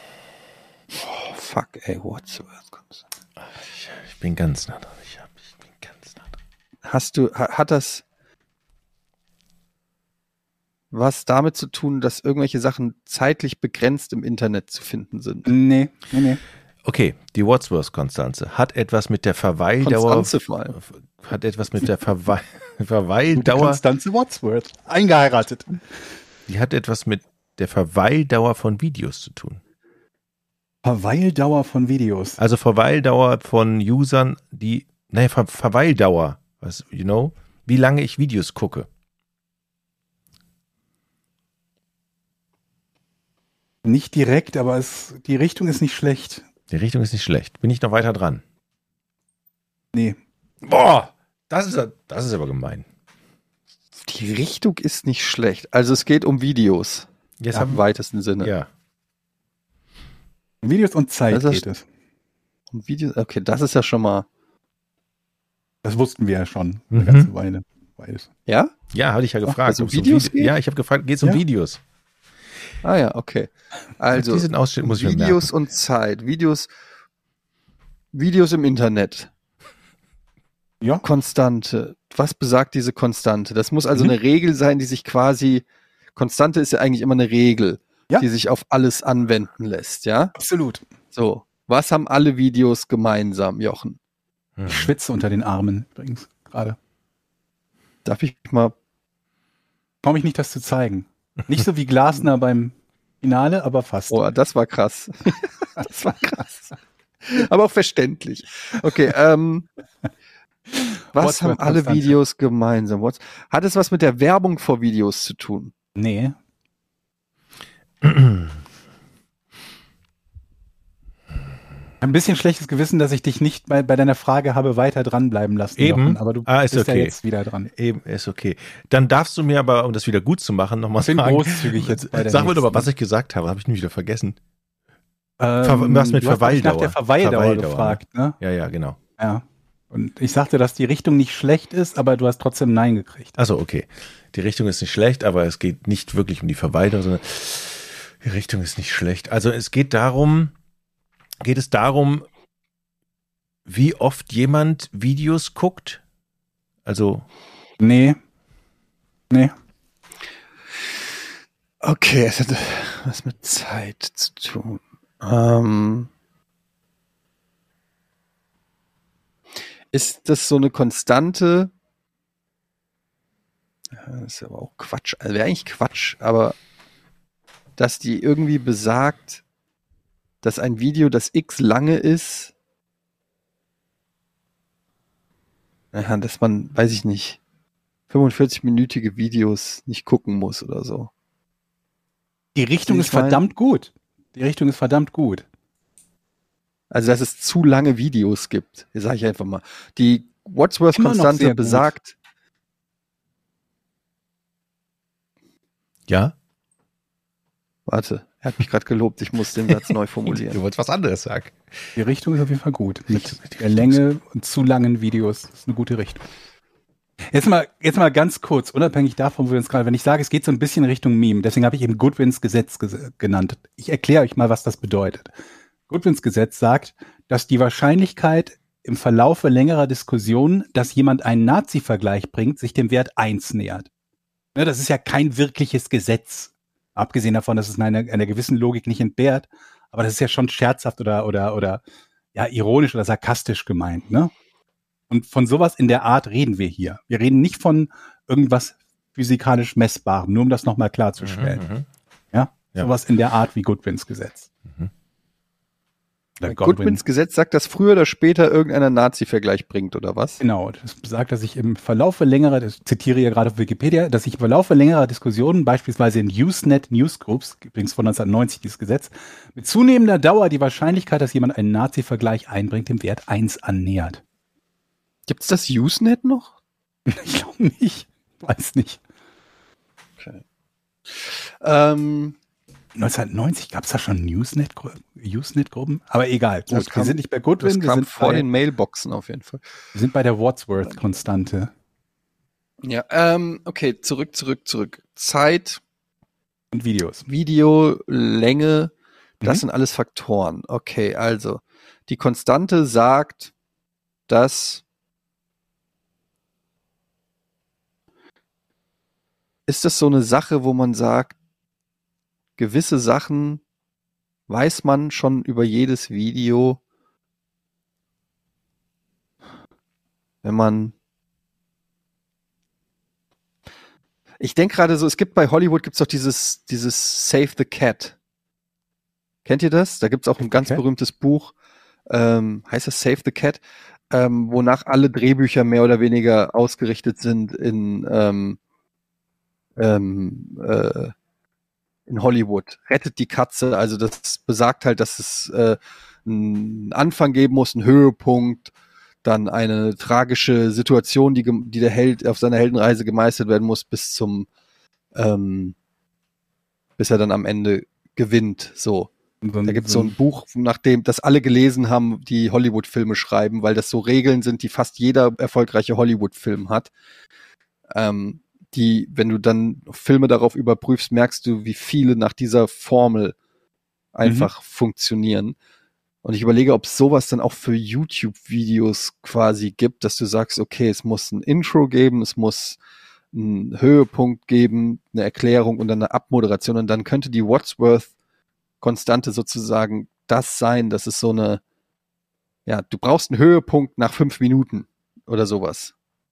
[SPEAKER 2] fuck, ey, Wadsworth-Konstante.
[SPEAKER 3] Ich bin ganz nah dran. Ich bin ganz nah dran.
[SPEAKER 2] Hat das was damit zu tun, dass irgendwelche Sachen zeitlich begrenzt im Internet zu finden sind?
[SPEAKER 4] Nee.
[SPEAKER 3] Okay, die Wadsworth-Konstanze hat etwas mit der Verweildauer.
[SPEAKER 2] Konstanze vor allem.
[SPEAKER 3] Hat etwas mit der
[SPEAKER 4] Gute
[SPEAKER 3] Verweildauer.
[SPEAKER 4] Konstanze Wadsworth. Eingeheiratet.
[SPEAKER 3] Die hat etwas mit der Verweildauer von Videos zu tun.
[SPEAKER 4] Verweildauer von Videos.
[SPEAKER 3] Also Verweildauer von Usern, Verweildauer, wie lange ich Videos gucke.
[SPEAKER 4] Nicht direkt, aber die Richtung ist nicht schlecht.
[SPEAKER 3] Die Richtung ist nicht schlecht. Bin ich noch weiter dran?
[SPEAKER 4] Nee.
[SPEAKER 3] Boah, das ist aber gemein.
[SPEAKER 2] Die Richtung ist nicht schlecht. Also es geht um Videos.
[SPEAKER 3] Jetzt
[SPEAKER 2] Im weitesten Sinne.
[SPEAKER 3] Ja.
[SPEAKER 4] Videos und Zeit
[SPEAKER 2] Das ist-
[SPEAKER 4] geht es.
[SPEAKER 2] Um Videos, okay, das ist ja schon mal.
[SPEAKER 4] Das wussten wir ja schon
[SPEAKER 3] Mhm.
[SPEAKER 4] eine ganze Weile. Beides.
[SPEAKER 2] Ja?
[SPEAKER 3] Ja, hatte ich ja gefragt.
[SPEAKER 2] also
[SPEAKER 3] ob's
[SPEAKER 2] Videos geht?
[SPEAKER 3] Ja, ich habe gefragt, geht es um
[SPEAKER 4] Ja.
[SPEAKER 3] Videos?
[SPEAKER 2] Ah ja, okay. Also
[SPEAKER 3] Diesen Ausschnitt muss ich mir
[SPEAKER 2] Videos und Zeit. Videos im Internet.
[SPEAKER 4] Ja.
[SPEAKER 2] Konstante. Was besagt diese Konstante? Das muss also
[SPEAKER 4] Mhm.
[SPEAKER 2] eine Regel sein, die sich quasi. Konstante ist ja eigentlich immer eine Regel,
[SPEAKER 4] Ja.
[SPEAKER 2] die sich auf alles anwenden lässt, ja?
[SPEAKER 4] Absolut.
[SPEAKER 2] So. Was haben alle Videos gemeinsam, Jochen?
[SPEAKER 3] merken.
[SPEAKER 4] Ich schwitze unter den Armen übrigens gerade.
[SPEAKER 2] Darf ich mal.
[SPEAKER 4] Komme ich nicht, das zu zeigen. Nicht so wie Glasner beim Finale, aber fast.
[SPEAKER 2] Oh, das war krass. Das war krass. Aber auch verständlich. Okay, was
[SPEAKER 4] Wadsworth
[SPEAKER 2] haben alle
[SPEAKER 4] Konstante.
[SPEAKER 2] Videos gemeinsam? Hat es was mit der Werbung vor Videos zu tun?
[SPEAKER 4] Nee. Ein bisschen schlechtes Gewissen, dass ich dich nicht bei deiner Frage habe weiter dranbleiben lassen.
[SPEAKER 3] Eben.
[SPEAKER 4] Jochen, aber du
[SPEAKER 3] Ist
[SPEAKER 4] bist ja
[SPEAKER 3] okay.
[SPEAKER 4] jetzt wieder dran.
[SPEAKER 3] Eben, ist okay. Dann darfst du mir aber, um das wieder gut zu machen, nochmal
[SPEAKER 4] Ich bin
[SPEAKER 3] sagen.
[SPEAKER 4] großzügig jetzt bei der
[SPEAKER 3] Sag mir doch mal,
[SPEAKER 4] nächsten.
[SPEAKER 3] was ich gesagt habe, habe ich nämlich wieder vergessen.
[SPEAKER 4] Was
[SPEAKER 3] was mit
[SPEAKER 4] du hast, glaub ich, nach
[SPEAKER 3] Verweildauer.
[SPEAKER 4] der Verweildauer
[SPEAKER 3] Verweildauer,
[SPEAKER 4] gefragt, ne?
[SPEAKER 3] Ja, genau.
[SPEAKER 4] Ja. Und ich sagte, dass die Richtung nicht schlecht ist, aber du hast trotzdem Nein gekriegt.
[SPEAKER 3] Also okay. Die Richtung ist nicht schlecht, aber es geht nicht wirklich um die Verweildauer, sondern die Richtung ist nicht schlecht. Also es geht darum, wie oft jemand Videos guckt. Also
[SPEAKER 4] Nee.
[SPEAKER 2] Okay, es hat was mit Zeit zu tun. Ist das so eine Konstante? Das ist aber auch Quatsch. Also wäre eigentlich Quatsch, aber dass die irgendwie besagt, dass ein Video, das x lange ist, dass man, weiß ich nicht, 45-minütige Videos nicht gucken muss oder so.
[SPEAKER 4] Die Richtung
[SPEAKER 2] Ich
[SPEAKER 4] ist
[SPEAKER 2] mein-
[SPEAKER 4] verdammt gut. Die Richtung ist verdammt gut.
[SPEAKER 2] Also, dass es zu lange Videos gibt. Das sage ich einfach mal. Die
[SPEAKER 4] Immer noch
[SPEAKER 2] Wadsworth-Konstante
[SPEAKER 4] sehr gut.
[SPEAKER 2] besagt,
[SPEAKER 3] ja,
[SPEAKER 2] warte, er hat mich gerade gelobt, ich muss den Satz neu formulieren.
[SPEAKER 3] wolltest was anderes sagen.
[SPEAKER 4] Die Richtung ist auf jeden Fall gut. Mit der Länge und zu langen Videos. Das ist eine gute Richtung. Jetzt mal ganz kurz, unabhängig davon, wo wir uns gerade, wenn ich sage, es geht so ein bisschen Richtung Meme, deswegen habe ich eben Goodwins Gesetz genannt. Ich erkläre euch mal, was das bedeutet. Goodwins Gesetz sagt, dass die Wahrscheinlichkeit im Verlaufe längerer Diskussionen, dass jemand einen Nazi-Vergleich bringt, sich dem Wert 1 nähert. Ne, das ist ja kein wirkliches Gesetz. Abgesehen davon, dass es einer gewissen Logik nicht entbehrt. Aber das ist ja schon scherzhaft oder ja, ironisch oder sarkastisch gemeint, ne? Und von sowas in der Art reden wir hier. Wir reden nicht von irgendwas physikalisch Messbarem, nur um das nochmal klarzustellen.
[SPEAKER 3] Mhm.
[SPEAKER 4] Ja?
[SPEAKER 3] Ja.
[SPEAKER 4] Sowas in der Art wie Goodwins Gesetz.
[SPEAKER 3] Mhm.
[SPEAKER 4] Oder
[SPEAKER 2] Goodwins Gesetz sagt, dass früher oder später irgendeiner Nazi-Vergleich bringt, oder was?
[SPEAKER 4] Genau, das besagt, dass ich im Verlaufe längerer, das zitiere ja gerade auf Wikipedia, dass ich im Verlaufe längerer Diskussionen, beispielsweise in Usenet Newsgroups, übrigens von 1990 dieses Gesetz, mit zunehmender Dauer die Wahrscheinlichkeit, dass jemand einen Nazi-Vergleich einbringt, dem Wert 1 annähert.
[SPEAKER 2] Gibt's das Usenet noch?
[SPEAKER 4] Ich glaube nicht. Weiß nicht.
[SPEAKER 2] Okay.
[SPEAKER 4] 1990 gab es da schon Usenet-Gruppen? Aber egal,
[SPEAKER 2] Das
[SPEAKER 4] gut,
[SPEAKER 2] kam-
[SPEAKER 4] wir sind nicht bei
[SPEAKER 2] Das
[SPEAKER 4] Goodwin, wir
[SPEAKER 2] kam
[SPEAKER 4] sind
[SPEAKER 2] vor
[SPEAKER 4] bei,
[SPEAKER 2] den Mailboxen auf jeden Fall.
[SPEAKER 4] wir sind bei der Wadsworth-Konstante.
[SPEAKER 2] Ja, okay, zurück. Zeit,
[SPEAKER 4] Und Videos.
[SPEAKER 2] Video, Länge, das
[SPEAKER 4] Mhm.
[SPEAKER 2] sind alles Faktoren. Okay, also die Konstante sagt, dass ist das so eine Sache, wo man sagt, gewisse Sachen weiß man schon über jedes Video, wenn man. Ich denke gerade so, es gibt bei Hollywood gibt's doch dieses Save the Cat. Kennt ihr das? Da gibt's auch ein ganz berühmtes Buch, heißt das Save the Cat, wonach alle Drehbücher mehr oder weniger ausgerichtet sind in Hollywood. Rettet die Katze, also das besagt halt, dass es einen Anfang geben muss, einen Höhepunkt, dann eine tragische Situation, die der Held auf seiner Heldenreise gemeistert werden muss, bis er dann am Ende gewinnt. So. Da gibt es so ein Buch, nachdem das alle gelesen haben, die Hollywood-Filme schreiben, weil das so Regeln sind, die fast jeder erfolgreiche Hollywood-Film hat. Die, wenn du dann Filme darauf überprüfst, merkst du, wie viele nach dieser Formel einfach funktionieren. Und ich überlege, ob es sowas dann auch für YouTube-Videos quasi gibt, dass du sagst, okay, es muss ein Intro geben, es muss einen Höhepunkt geben, eine Erklärung und dann eine Abmoderation. Und dann könnte die Wadsworth-Konstante sozusagen das sein, dass es so eine, ja, du brauchst einen Höhepunkt nach 5 Minuten oder sowas.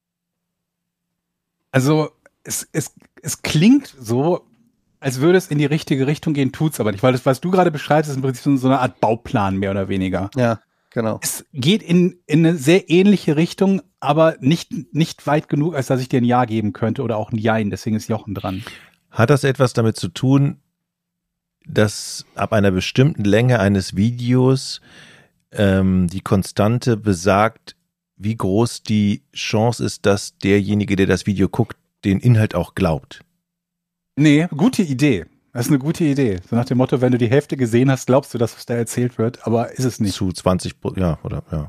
[SPEAKER 4] Also es klingt so, als würde es in die richtige Richtung gehen, tut's aber nicht, weil das, was du gerade beschreibst, ist im Prinzip so eine Art Bauplan, mehr oder weniger.
[SPEAKER 2] Ja, genau.
[SPEAKER 4] Es geht in eine sehr ähnliche Richtung, aber nicht weit genug, als dass ich dir ein Ja geben könnte oder auch ein Jein, deswegen ist Jochen dran.
[SPEAKER 3] Hat das etwas damit zu tun, dass ab einer bestimmten Länge eines Videos die Konstante besagt, wie groß die Chance ist, dass derjenige, der das Video guckt, den Inhalt auch glaubt?
[SPEAKER 4] Nee, gute Idee. Das ist eine gute Idee. So nach dem Motto, wenn du die Hälfte gesehen hast, glaubst du das, was da erzählt wird, aber ist es nicht.
[SPEAKER 3] Zu 20, ja, oder, ja.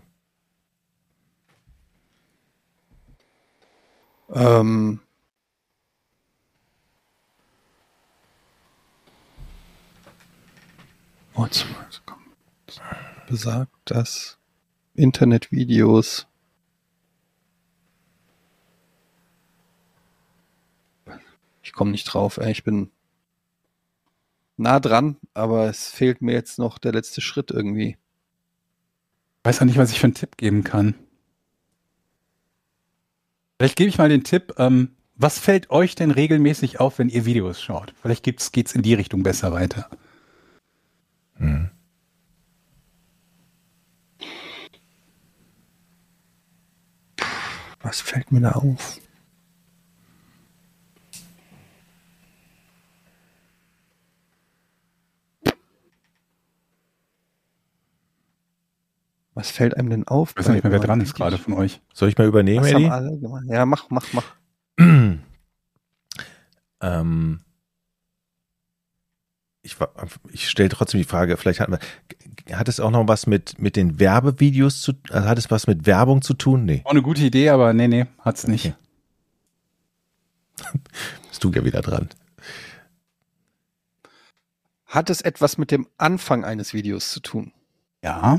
[SPEAKER 2] Besagt, dass Internetvideos ich komme nicht drauf, ey. Ich bin nah dran, aber es fehlt mir jetzt noch der letzte Schritt irgendwie.
[SPEAKER 4] Ich weiß ja nicht, was ich für einen Tipp geben kann. Vielleicht gebe ich mal den Tipp, was fällt euch denn regelmäßig auf, wenn ihr Videos schaut? Vielleicht geht's in die Richtung besser weiter.
[SPEAKER 2] Was fällt mir da auf? Was fällt einem denn auf?
[SPEAKER 4] Ich weiß nicht mehr, wer dran ist gerade von euch.
[SPEAKER 3] Soll ich mal übernehmen, Eddie?
[SPEAKER 2] Ja, mach.
[SPEAKER 3] Ich stelle trotzdem die Frage, vielleicht hat es auch noch was mit den Werbevideos hat es was mit Werbung zu tun? Nee.
[SPEAKER 4] Auch eine gute Idee, aber nee, hat's nicht.
[SPEAKER 3] Okay. Bist du ja wieder dran.
[SPEAKER 2] Hat es etwas mit dem Anfang eines Videos zu tun?
[SPEAKER 4] Ja.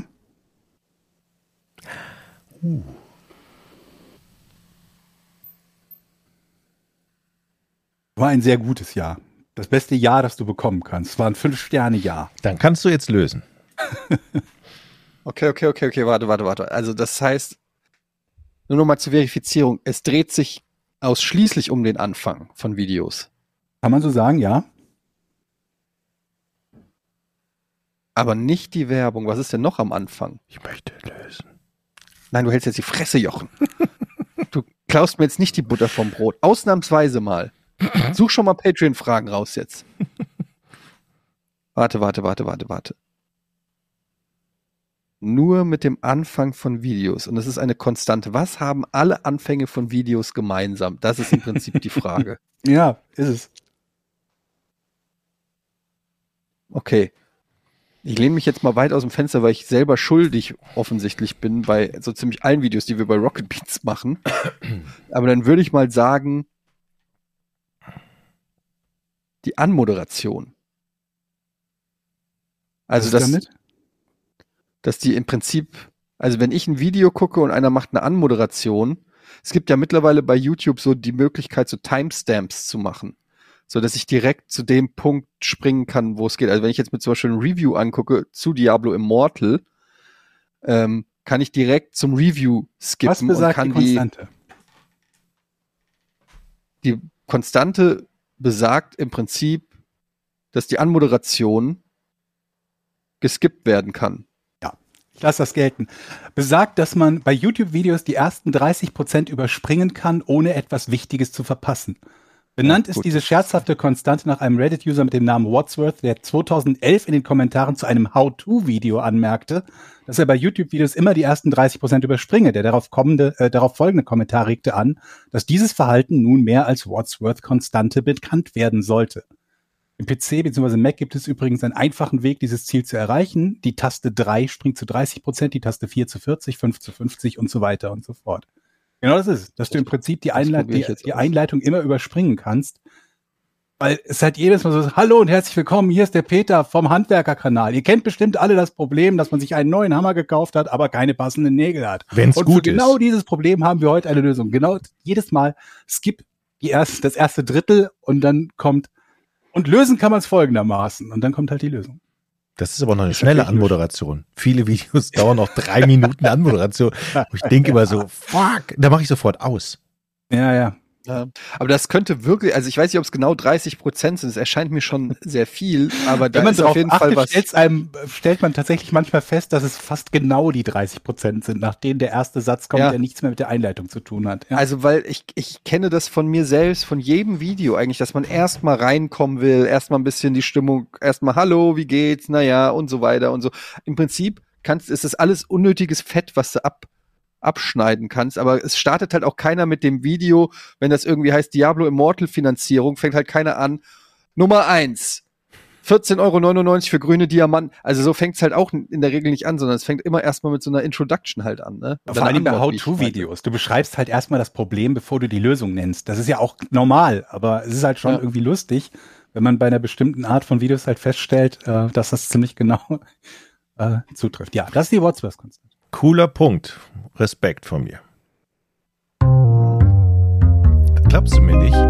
[SPEAKER 4] War ein sehr gutes Jahr. Das beste Jahr, das du bekommen kannst. Es war ein 5-Sterne-Jahr.
[SPEAKER 3] Dann kannst du jetzt lösen.
[SPEAKER 2] Okay, warte. Also das heißt, nur noch mal zur Verifizierung, es dreht sich ausschließlich um den Anfang von Videos.
[SPEAKER 4] Kann man so sagen, ja?
[SPEAKER 2] Aber nicht die Werbung. Was ist denn noch am Anfang?
[SPEAKER 3] Ich möchte lösen.
[SPEAKER 2] Nein, du hältst jetzt die Fresse, Jochen. Du klaust mir jetzt nicht die Butter vom Brot. Ausnahmsweise mal. Such schon mal Patreon-Fragen raus jetzt. Warte. Nur mit dem Anfang von Videos. Und das ist eine Konstante. Was haben alle Anfänge von Videos gemeinsam? Das ist im Prinzip die Frage.
[SPEAKER 4] Ja, ist es.
[SPEAKER 2] Okay. Ich lehne mich jetzt mal weit aus dem Fenster, weil ich selber schuldig offensichtlich bin bei so ziemlich allen Videos, die wir bei Rocket Beans machen. Aber dann würde ich mal sagen, die Anmoderation. Also dass die im Prinzip, also wenn ich ein Video gucke und einer macht eine Anmoderation, Es gibt ja mittlerweile bei YouTube so die Möglichkeit, so Timestamps zu machen, so dass ich direkt zu dem Punkt springen kann, wo es geht. Also wenn ich jetzt mir zum Beispiel ein Review angucke zu Diablo Immortal, kann ich direkt zum Review skippen.
[SPEAKER 4] Was besagt
[SPEAKER 2] und kann
[SPEAKER 4] die Konstante?
[SPEAKER 2] Die Konstante besagt im Prinzip, dass die Anmoderation geskippt werden kann.
[SPEAKER 4] Ich lasse das gelten. Besagt, dass man bei YouTube-Videos die ersten 30% überspringen kann, ohne etwas Wichtiges zu verpassen. Benannt ist diese scherzhafte Konstante nach einem Reddit-User mit dem Namen Wadsworth, der 2011 in den Kommentaren zu einem How-To-Video anmerkte, dass er bei YouTube-Videos immer die ersten 30% überspringe. Der darauf folgende Kommentar regte an, dass dieses Verhalten nunmehr als Wadsworth-Konstante bekannt werden sollte. Im PC bzw. Mac gibt es übrigens einen einfachen Weg, dieses Ziel zu erreichen. Die Taste 3 springt zu 30%, die Taste 4 zu 40, 5 zu 50 und so weiter und so fort. Genau das ist es, dass du im Prinzip die Einleitung immer überspringen kannst. Weil es halt jedes Mal so ist, hallo und herzlich willkommen, hier ist der Peter vom Handwerkerkanal. Ihr kennt bestimmt alle das Problem, dass man sich einen neuen Hammer gekauft hat, aber keine passenden Nägel hat.
[SPEAKER 3] Wenn's
[SPEAKER 4] und
[SPEAKER 3] gut
[SPEAKER 4] für genau
[SPEAKER 3] ist.
[SPEAKER 4] dieses Problem haben wir heute eine Lösung. Genau jedes Mal skip das erste Drittel und dann kommt, und lösen kann man es folgendermaßen. Und dann kommt halt die Lösung.
[SPEAKER 3] Das ist aber noch eine schnelle Anmoderation. Viele Videos dauern noch 3 Minuten Anmoderation. Und ich denke immer so, fuck, da mache ich sofort aus.
[SPEAKER 4] Ja.
[SPEAKER 2] Ja, aber das könnte wirklich, also ich weiß nicht, ob es genau 30% sind, es erscheint mir schon sehr viel, aber da
[SPEAKER 4] Wenn man
[SPEAKER 2] ist auf jeden Fall was.
[SPEAKER 4] Stellt man tatsächlich manchmal fest, dass es fast genau die 30% sind, nach denen der erste Satz kommt, der nichts mehr mit der Einleitung zu tun hat. Ja.
[SPEAKER 2] Also, weil ich kenne das von mir selbst, von jedem Video eigentlich, dass man erstmal reinkommen will, erstmal ein bisschen die Stimmung, erstmal hallo, wie geht's, naja, und so weiter und so. Im Prinzip ist es alles unnötiges Fett, was du abschneiden kannst, aber es startet halt auch keiner mit dem Video, wenn das irgendwie heißt Diablo Immortal Finanzierung, fängt halt keiner an. Nummer 1, 14,99 € für grüne Diamanten. Also so fängt's halt auch in der Regel nicht an, sondern es fängt immer erstmal mit so einer Introduction halt an. Ne?
[SPEAKER 4] Vor allem bei How-To-Videos. Du beschreibst halt erstmal das Problem, bevor du die Lösung nennst. Das ist ja auch normal, aber es ist halt schon irgendwie lustig, wenn man bei einer bestimmten Art von Videos halt feststellt, dass das ziemlich genau zutrifft. Ja, das ist die Wadsworth-Konstante.
[SPEAKER 3] Cooler Punkt. Respekt von mir. Glaubst du mir nicht?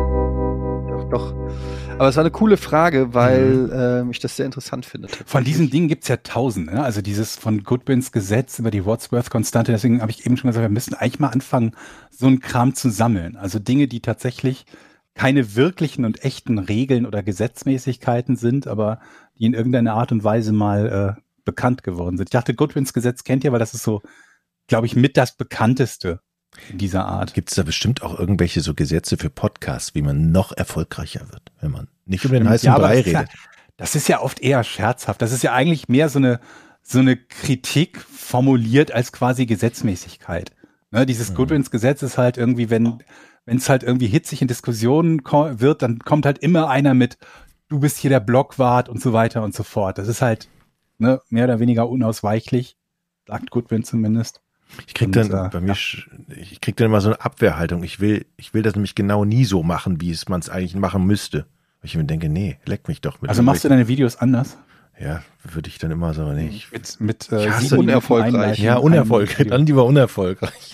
[SPEAKER 2] Doch. Aber es war eine coole Frage, weil ich das sehr interessant finde.
[SPEAKER 4] Von diesen Dingen gibt's ja tausende. Ne? Also dieses von Goodwins Gesetz über die Wadsworth-Konstante. Deswegen habe ich eben schon gesagt, wir müssen eigentlich mal anfangen, so einen Kram zu sammeln. Also Dinge, die tatsächlich keine wirklichen und echten Regeln oder Gesetzmäßigkeiten sind, aber die in irgendeiner Art und Weise mal bekannt geworden sind. Ich dachte, Goodwins Gesetz kennt ihr, weil das ist so, glaube ich, mit das bekannteste in dieser Art.
[SPEAKER 3] Gibt es da bestimmt auch irgendwelche so Gesetze für Podcasts, wie man noch erfolgreicher wird, wenn man nicht über den heißen Brei redet?
[SPEAKER 4] Das ist ja oft eher scherzhaft. Das ist ja eigentlich mehr so eine Kritik formuliert als quasi Gesetzmäßigkeit. Ne, dieses Goodwins Gesetz ist halt irgendwie, wenn es halt irgendwie hitzig in Diskussionen wird, dann kommt halt immer einer mit, du bist hier der Blockwart und so weiter und so fort. Das ist halt mehr oder weniger unausweichlich, sagt Goodwin zumindest.
[SPEAKER 3] Ich krieg dann immer so eine Abwehrhaltung. Ich will das nämlich genau nie so machen, wie man es eigentlich machen müsste. Weil ich mir denke, nee, leck mich doch mit.
[SPEAKER 4] Also machst du deine Videos anders?
[SPEAKER 3] Ja, würde ich dann immer so nicht.
[SPEAKER 4] Mit
[SPEAKER 2] unerfolgreich.
[SPEAKER 3] Ja, unerfolgreich. Dann lieber unerfolgreich.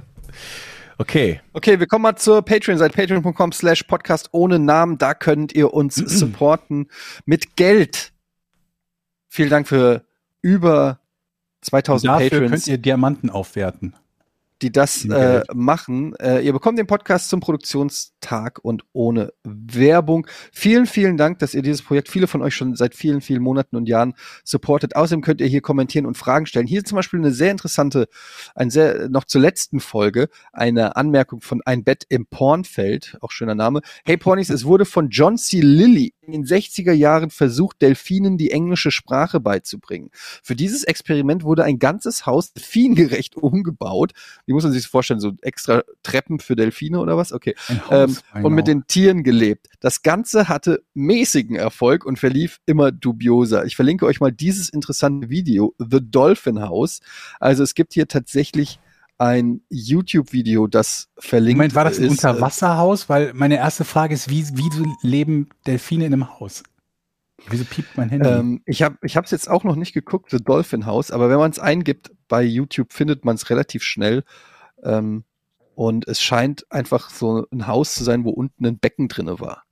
[SPEAKER 3] Okay,
[SPEAKER 2] wir kommen mal zur Patreon-Seite, patreon.com/podcast ohne Namen. Da könnt ihr uns supporten mit Geld. Vielen Dank für über 2000
[SPEAKER 4] Dafür
[SPEAKER 2] Patrons.
[SPEAKER 4] Könnt ihr Diamanten aufwerten.
[SPEAKER 2] Die das machen. Ihr bekommt den Podcast zum Produktionstag und ohne Werbung. Vielen, vielen Dank, dass ihr dieses Projekt, viele von euch schon seit vielen, vielen Monaten und Jahren supportet. Außerdem könnt ihr hier kommentieren und Fragen stellen. Hier zum Beispiel eine sehr interessante, noch zur letzten Folge, eine Anmerkung von Ein Bett im Pornfeld, auch schöner Name. Hey Pornies, es wurde von John C. Lilly in den 60er Jahren versucht, Delfinen die englische Sprache beizubringen. Für dieses Experiment wurde ein ganzes Haus delfingerecht umgebaut. Wie muss man sich das vorstellen? So extra Treppen für Delfine oder was? Okay. Und mit den Tieren gelebt. Das Ganze hatte mäßigen Erfolg und verlief immer dubioser. Ich verlinke euch mal dieses interessante Video, The Dolphin House. Also es gibt hier tatsächlich ein YouTube-Video, das verlinkt
[SPEAKER 4] Moment, war das ein
[SPEAKER 2] ist.
[SPEAKER 4] Unterwasserhaus? Weil meine erste Frage ist, wie leben Delfine in einem Haus? Wieso piept mein Handy?
[SPEAKER 2] Ich habe es jetzt auch noch nicht geguckt, The Dolphin House, aber wenn man es eingibt bei YouTube, findet man es relativ schnell. Und es scheint einfach so ein Haus zu sein, wo unten ein Becken drinne war.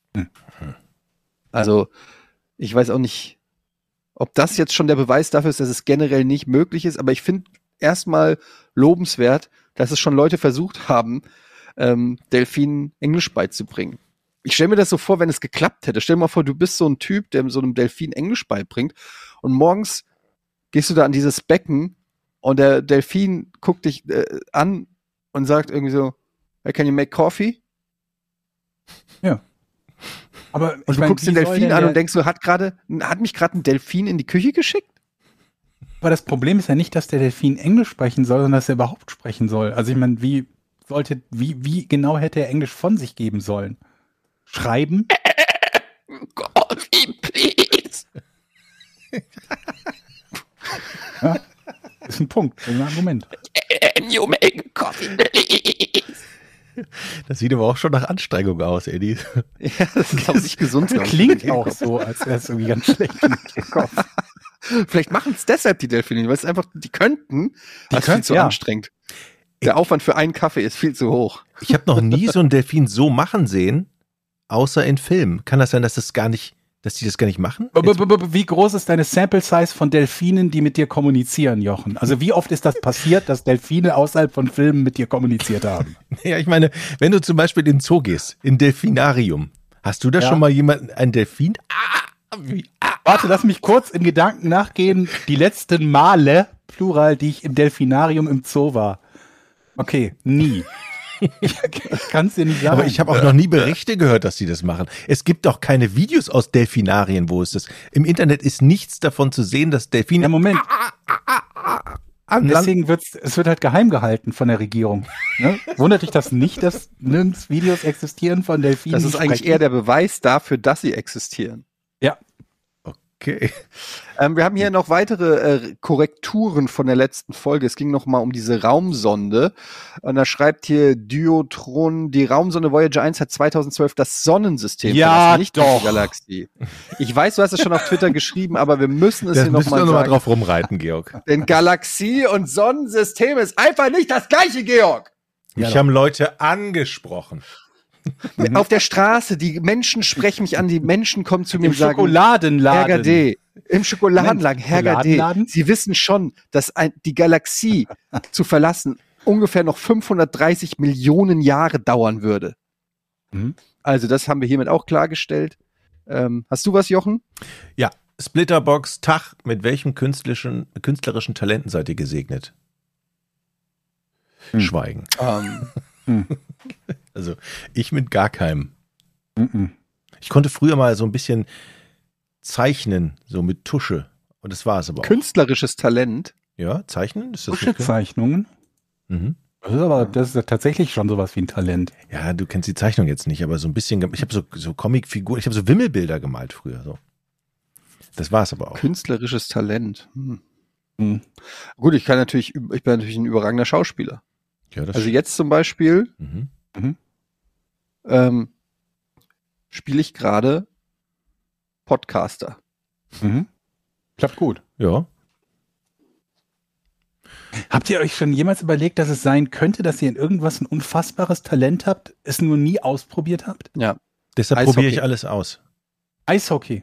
[SPEAKER 2] Also, ich weiß auch nicht, ob das jetzt schon der Beweis dafür ist, dass es generell nicht möglich ist, aber ich finde erstmal lobenswert, dass es schon Leute versucht haben, Delfinen Englisch beizubringen. Ich stelle mir das so vor, wenn es geklappt hätte. Stell dir mal vor, du bist so ein Typ, der so einem Delfin Englisch beibringt und morgens gehst du da an dieses Becken und der Delfin guckt dich an und sagt irgendwie so, hey, can you make coffee?
[SPEAKER 4] Ja. Aber
[SPEAKER 2] Und du guckst den Delfin an und denkst so, hat mich gerade ein Delfin in die Küche geschickt?
[SPEAKER 4] Aber das Problem ist ja nicht, dass der Delfin Englisch sprechen soll, sondern dass er überhaupt sprechen soll. Also ich meine, wie genau hätte er Englisch von sich geben sollen? Schreiben?
[SPEAKER 2] Coffee, please.
[SPEAKER 4] Ja, ist ein Punkt, ein Argument.
[SPEAKER 2] Can you make coffee, please?
[SPEAKER 3] Das sieht aber auch schon nach Anstrengung aus, Eddie.
[SPEAKER 2] Ja, das ist auch nicht gesund.
[SPEAKER 4] Das klingt auch so, als wäre es irgendwie ganz schlecht im Kopf.
[SPEAKER 2] Vielleicht machen es deshalb die Delfine, weil es einfach, die könnten, das ist viel zu
[SPEAKER 4] ja.
[SPEAKER 2] anstrengend. Der Aufwand für einen Kaffee ist viel zu hoch.
[SPEAKER 3] Ich habe noch nie so einen Delfin so machen sehen, außer in Filmen. Kann das sein, dass die das gar nicht machen?
[SPEAKER 4] Wie groß ist deine Sample Size von Delfinen, die mit dir kommunizieren, Jochen? Also wie oft ist das passiert, dass Delfine außerhalb von Filmen mit dir kommuniziert haben?
[SPEAKER 3] Ja, ich meine, wenn du zum Beispiel in den Zoo gehst, in Delfinarium, hast du da schon mal einen Delfin?
[SPEAKER 4] Warte, lass mich kurz in Gedanken nachgehen. Die letzten Male, Plural, die ich im Delfinarium im Zoo war. Okay, nie. Ich kann es dir nicht sagen.
[SPEAKER 3] Aber ich habe auch noch nie Berichte gehört, dass die das machen. Es gibt auch keine Videos aus Delfinarien, wo es das. Im Internet ist nichts davon zu sehen, dass Delfine.
[SPEAKER 4] Ja, Moment. Deswegen wird halt geheim gehalten von der Regierung. Ne? Wundert dich das nicht, dass nirgends Videos existieren von Delfinen?
[SPEAKER 2] Das ist eigentlich eher der Beweis dafür, dass sie existieren.
[SPEAKER 4] Ja.
[SPEAKER 3] Okay.
[SPEAKER 2] Wir haben hier noch weitere Korrekturen von der letzten Folge. Es ging noch mal um diese Raumsonde. Und da schreibt hier Diotron, die Raumsonde Voyager 1 hat 2012 das Sonnensystem verlassen, nicht die Galaxie. Ich weiß, du hast es schon auf Twitter geschrieben, aber wir müssen es hier noch mal sagen.
[SPEAKER 3] Drauf rumreiten, Georg.
[SPEAKER 2] Denn Galaxie und Sonnensystem ist einfach nicht das gleiche, Georg.
[SPEAKER 3] Mich haben Leute angesprochen.
[SPEAKER 2] Auf der Straße, die Menschen sprechen mich an, die Menschen kommen zu mir und sagen,
[SPEAKER 4] Schokoladenladen.
[SPEAKER 2] Herr Gade, im Schokoladenladen, Herr Gade, Sie wissen schon, dass die Galaxie zu verlassen ungefähr noch 530 Millionen Jahre dauern würde.
[SPEAKER 4] Mhm.
[SPEAKER 2] Also das haben wir hiermit auch klargestellt. Hast du was, Jochen?
[SPEAKER 3] Ja, Splitterbox, Tag, mit welchem künstlerischen Talenten seid ihr gesegnet? Schweigen. Also ich mit gar keinem. Ich konnte früher mal so ein bisschen zeichnen, so mit Tusche. Und das war es aber auch.
[SPEAKER 2] Künstlerisches Talent.
[SPEAKER 3] Ja, zeichnen? Ist das
[SPEAKER 4] Tuschezeichnungen?
[SPEAKER 3] Mhm.
[SPEAKER 4] Das ist ja tatsächlich schon sowas wie ein Talent.
[SPEAKER 3] Ja, du kennst die Zeichnung jetzt nicht, aber so ein bisschen. Ich habe so Comicfiguren, ich habe so Wimmelbilder gemalt früher. So. Das war es aber auch.
[SPEAKER 2] Künstlerisches Talent. Gut, ich bin natürlich ein überragender Schauspieler.
[SPEAKER 3] Ja, das
[SPEAKER 2] also jetzt zum Beispiel spiele ich gerade Podcaster.
[SPEAKER 4] Klappt gut.
[SPEAKER 3] Ja.
[SPEAKER 4] Habt ihr euch schon jemals überlegt, dass es sein könnte, dass ihr in irgendwas ein unfassbares Talent habt, es nur nie ausprobiert habt?
[SPEAKER 2] Ja.
[SPEAKER 3] Deshalb probiere ich alles aus.
[SPEAKER 4] Eishockey.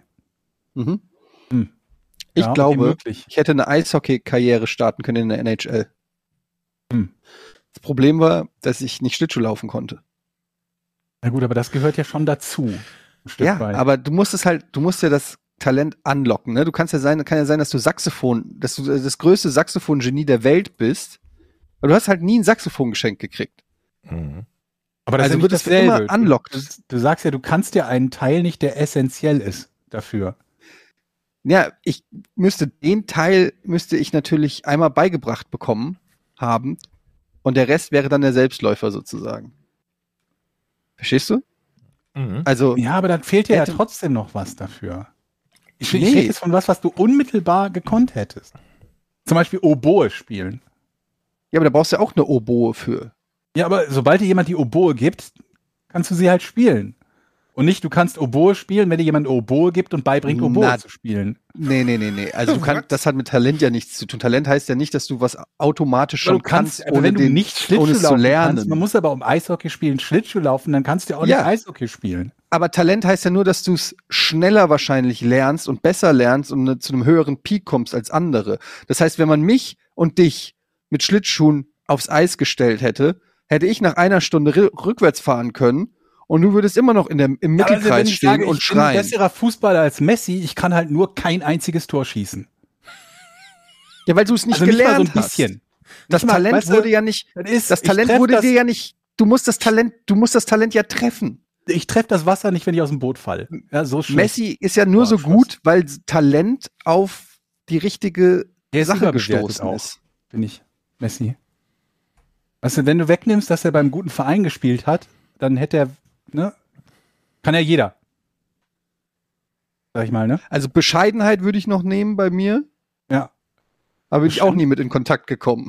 [SPEAKER 2] Ich glaube, ich hätte eine Eishockey-Karriere starten können in der NHL. Das Problem war, dass ich nicht Schlittschuh laufen konnte.
[SPEAKER 4] Na gut, aber das gehört ja schon dazu.
[SPEAKER 2] Ja, aber du musst ja das Talent anlocken, ne? Kann ja sein, dass du das größte Saxophon-Genie der Welt bist, aber du hast halt nie ein Saxophon geschenkt gekriegt.
[SPEAKER 4] Aber das
[SPEAKER 2] also
[SPEAKER 4] ist
[SPEAKER 2] wird es immer anlockt.
[SPEAKER 4] Du sagst ja, du kannst ja einen Teil nicht, der essentiell ist dafür.
[SPEAKER 2] Ja, den Teil müsste ich natürlich einmal beigebracht bekommen haben und der Rest wäre dann der Selbstläufer sozusagen. Verstehst du? Also,
[SPEAKER 4] ja, aber dann fehlt dir ja trotzdem noch was dafür. Ich rede jetzt von was du unmittelbar gekonnt hättest. Zum Beispiel Oboe spielen.
[SPEAKER 2] Ja, aber da brauchst du ja auch eine Oboe für.
[SPEAKER 4] Ja, aber sobald dir jemand die Oboe gibt, kannst du sie halt spielen. Und nicht, du kannst Oboe spielen, wenn dir jemand Oboe gibt und beibringt, Oboe zu spielen.
[SPEAKER 2] Nee. Also das hat mit Talent ja nichts zu tun. Talent heißt ja nicht, dass du was automatisch schon kannst,
[SPEAKER 4] ohne
[SPEAKER 2] wenn du nicht Schlittschuh zu lernen.
[SPEAKER 4] Kannst, man muss aber um Eishockey spielen, Schlittschuh laufen, dann kannst du ja auch nicht Eishockey spielen.
[SPEAKER 2] Aber Talent heißt ja nur, dass du es schneller wahrscheinlich lernst und besser lernst und zu einem höheren Peak kommst als andere. Das heißt, wenn man mich und dich mit Schlittschuhen aufs Eis gestellt hätte, hätte ich nach einer Stunde rückwärts fahren können und du würdest immer noch im Mittelkreis stehen und schreien.
[SPEAKER 4] Ich bin ein besserer Fußballer als Messi, ich kann halt nur kein einziges Tor schießen.
[SPEAKER 2] Ja, weil du es nicht gelernt hast. Das Talent wurde ja nicht, du musst das Talent ja treffen.
[SPEAKER 4] Ich treffe das Wasser nicht, wenn ich aus dem Boot falle. Ja, so schlecht.
[SPEAKER 2] Messi ist ja nur so gut, weil Talent auf die richtige Sache gestoßen ist.
[SPEAKER 4] Bin ich, Messi. Weißt du, wenn du wegnimmst, dass er beim guten Verein gespielt hat, dann hätte er, ne? Kann ja jeder. Sag ich mal, ne?
[SPEAKER 2] Also Bescheidenheit würde ich noch nehmen bei mir.
[SPEAKER 4] Ja.
[SPEAKER 2] Aber bin ich auch nie mit in Kontakt gekommen.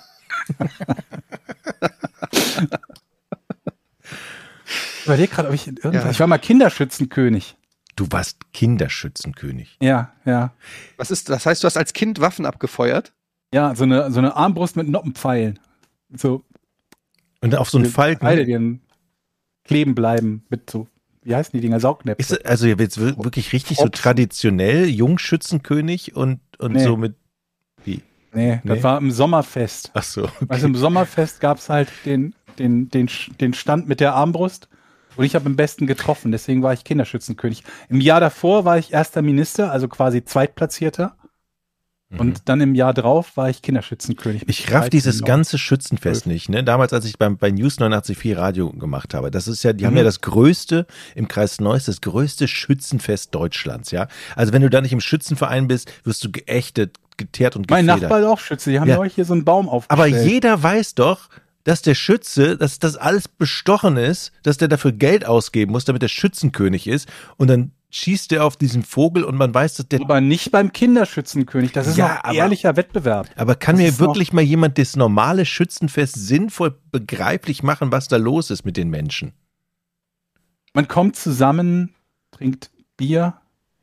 [SPEAKER 4] Ich überlege gerade, ob ich ich war mal Kinderschützenkönig.
[SPEAKER 3] Du warst Kinderschützenkönig.
[SPEAKER 4] Ja.
[SPEAKER 2] Das heißt, du hast als Kind Waffen abgefeuert?
[SPEAKER 4] Ja, so eine Armbrust mit Noppenpfeilen. So.
[SPEAKER 3] Und auf so einen Falken.
[SPEAKER 4] Beide, die kleben bleiben mit so, wie heißen die Dinger, Saugnäpfe.
[SPEAKER 3] Ist also jetzt wirklich richtig so traditionell, Jungschützenkönig und so mit, wie?
[SPEAKER 4] Nee, das war im Sommerfest.
[SPEAKER 3] Ach so. Okay.
[SPEAKER 4] Also im Sommerfest gab's halt den Stand mit der Armbrust und ich habe am besten getroffen, deswegen war ich Kinderschützenkönig. Im Jahr davor war ich erster Minister, also quasi Zweitplatzierter. Und dann im Jahr drauf war ich Kinderschützenkönig.
[SPEAKER 3] Ich raff dieses ganze Schützenfest nicht, ne? Damals, als ich bei News 89.4 Radio gemacht habe, das ist ja, die haben ja das größte, im Kreis Neuss, das größte Schützenfest Deutschlands, ja? Also wenn du da nicht im Schützenverein bist, wirst du geächtet, geteert und gefedert.
[SPEAKER 4] Mein Nachbar ist auch Schütze, die haben ja euch hier so einen Baum aufgestellt.
[SPEAKER 3] Aber jeder weiß doch, dass der Schütze, dass das alles bestochen ist, dass der dafür Geld ausgeben muss, damit der Schützenkönig ist und dann schießt der auf diesen Vogel und man weiß, dass der...
[SPEAKER 4] Aber nicht beim Kinderschützenkönig, das ist noch ein ehrlicher Wettbewerb.
[SPEAKER 3] Aber kann mir wirklich mal jemand das normale Schützenfest sinnvoll begreiflich machen, was da los ist mit den Menschen?
[SPEAKER 4] Man kommt zusammen, trinkt Bier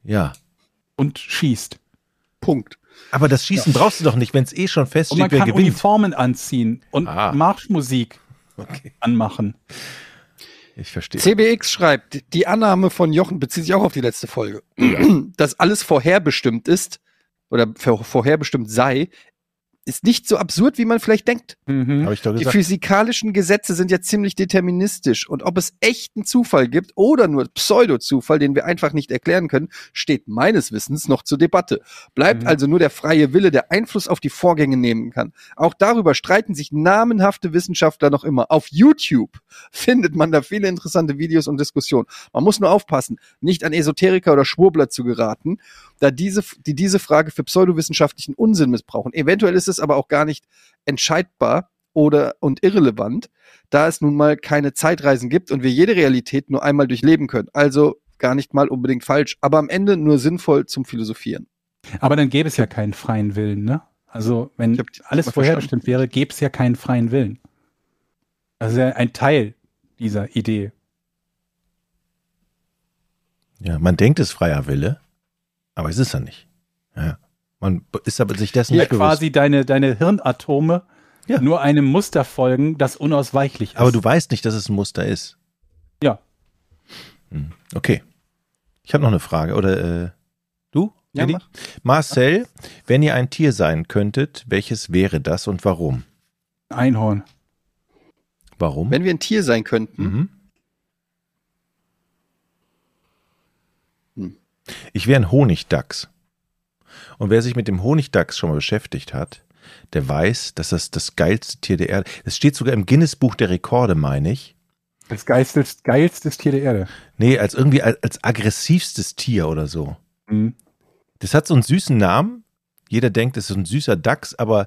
[SPEAKER 4] und schießt.
[SPEAKER 2] Punkt.
[SPEAKER 3] Aber das Schießen brauchst du doch nicht, wenn es schon feststeht,
[SPEAKER 4] wer gewinnt. Man kann Uniformen anziehen und Marschmusik anmachen.
[SPEAKER 3] Ich verstehe.
[SPEAKER 2] CBX schreibt, die Annahme von Jochen bezieht sich auch auf die letzte Folge, dass alles vorherbestimmt ist oder vorherbestimmt sei, ist nicht so absurd, wie man vielleicht denkt.
[SPEAKER 3] Hab ich doch gesagt.
[SPEAKER 2] Die physikalischen Gesetze sind ja ziemlich deterministisch und ob es echten Zufall gibt oder nur Pseudo-Zufall, den wir einfach nicht erklären können, steht meines Wissens noch zur Debatte. Bleibt also nur der freie Wille, der Einfluss auf die Vorgänge nehmen kann. Auch darüber streiten sich namenhafte Wissenschaftler noch immer. Auf YouTube findet man da viele interessante Videos und Diskussionen. Man muss nur aufpassen, nicht an Esoteriker oder Schwurbler zu geraten, da diese Frage für pseudowissenschaftlichen Unsinn missbrauchen. Eventuell ist es aber auch gar nicht entscheidbar und irrelevant, da es nun mal keine Zeitreisen gibt und wir jede Realität nur einmal durchleben können. Also gar nicht mal unbedingt falsch, aber am Ende nur sinnvoll zum Philosophieren.
[SPEAKER 4] Aber dann gäbe es ja keinen freien Willen, ne? Also wenn alles vorherbestimmt wäre, gäbe es ja keinen freien Willen. Das ist ja ein Teil dieser Idee.
[SPEAKER 3] Ja, man denkt, es ist freier Wille. Aber es ist ja nicht. Ja. Man ist aber sich dessen nicht bewusst.
[SPEAKER 4] Quasi deine Hirnatome nur einem Muster folgen, das unausweichlich ist.
[SPEAKER 3] Aber du weißt nicht, dass es ein Muster ist.
[SPEAKER 4] Ja.
[SPEAKER 3] Okay. Ich habe noch eine Frage. Oder du?
[SPEAKER 2] Ja,
[SPEAKER 3] Eddie? Marcel, wenn ihr ein Tier sein könntet, welches wäre das und warum?
[SPEAKER 4] Einhorn.
[SPEAKER 3] Warum?
[SPEAKER 2] Wenn wir ein Tier sein könnten.
[SPEAKER 3] Ich wäre ein Honigdachs. Und wer sich mit dem Honigdachs schon mal beschäftigt hat, der weiß, dass das geilste Tier der Erde, es steht sogar im Guinness-Buch der Rekorde, meine ich.
[SPEAKER 4] Das geilstes Tier der Erde.
[SPEAKER 3] Nee, als aggressivstes Tier oder so. Das hat so einen süßen Namen. Jeder denkt, es ist ein süßer Dachs, aber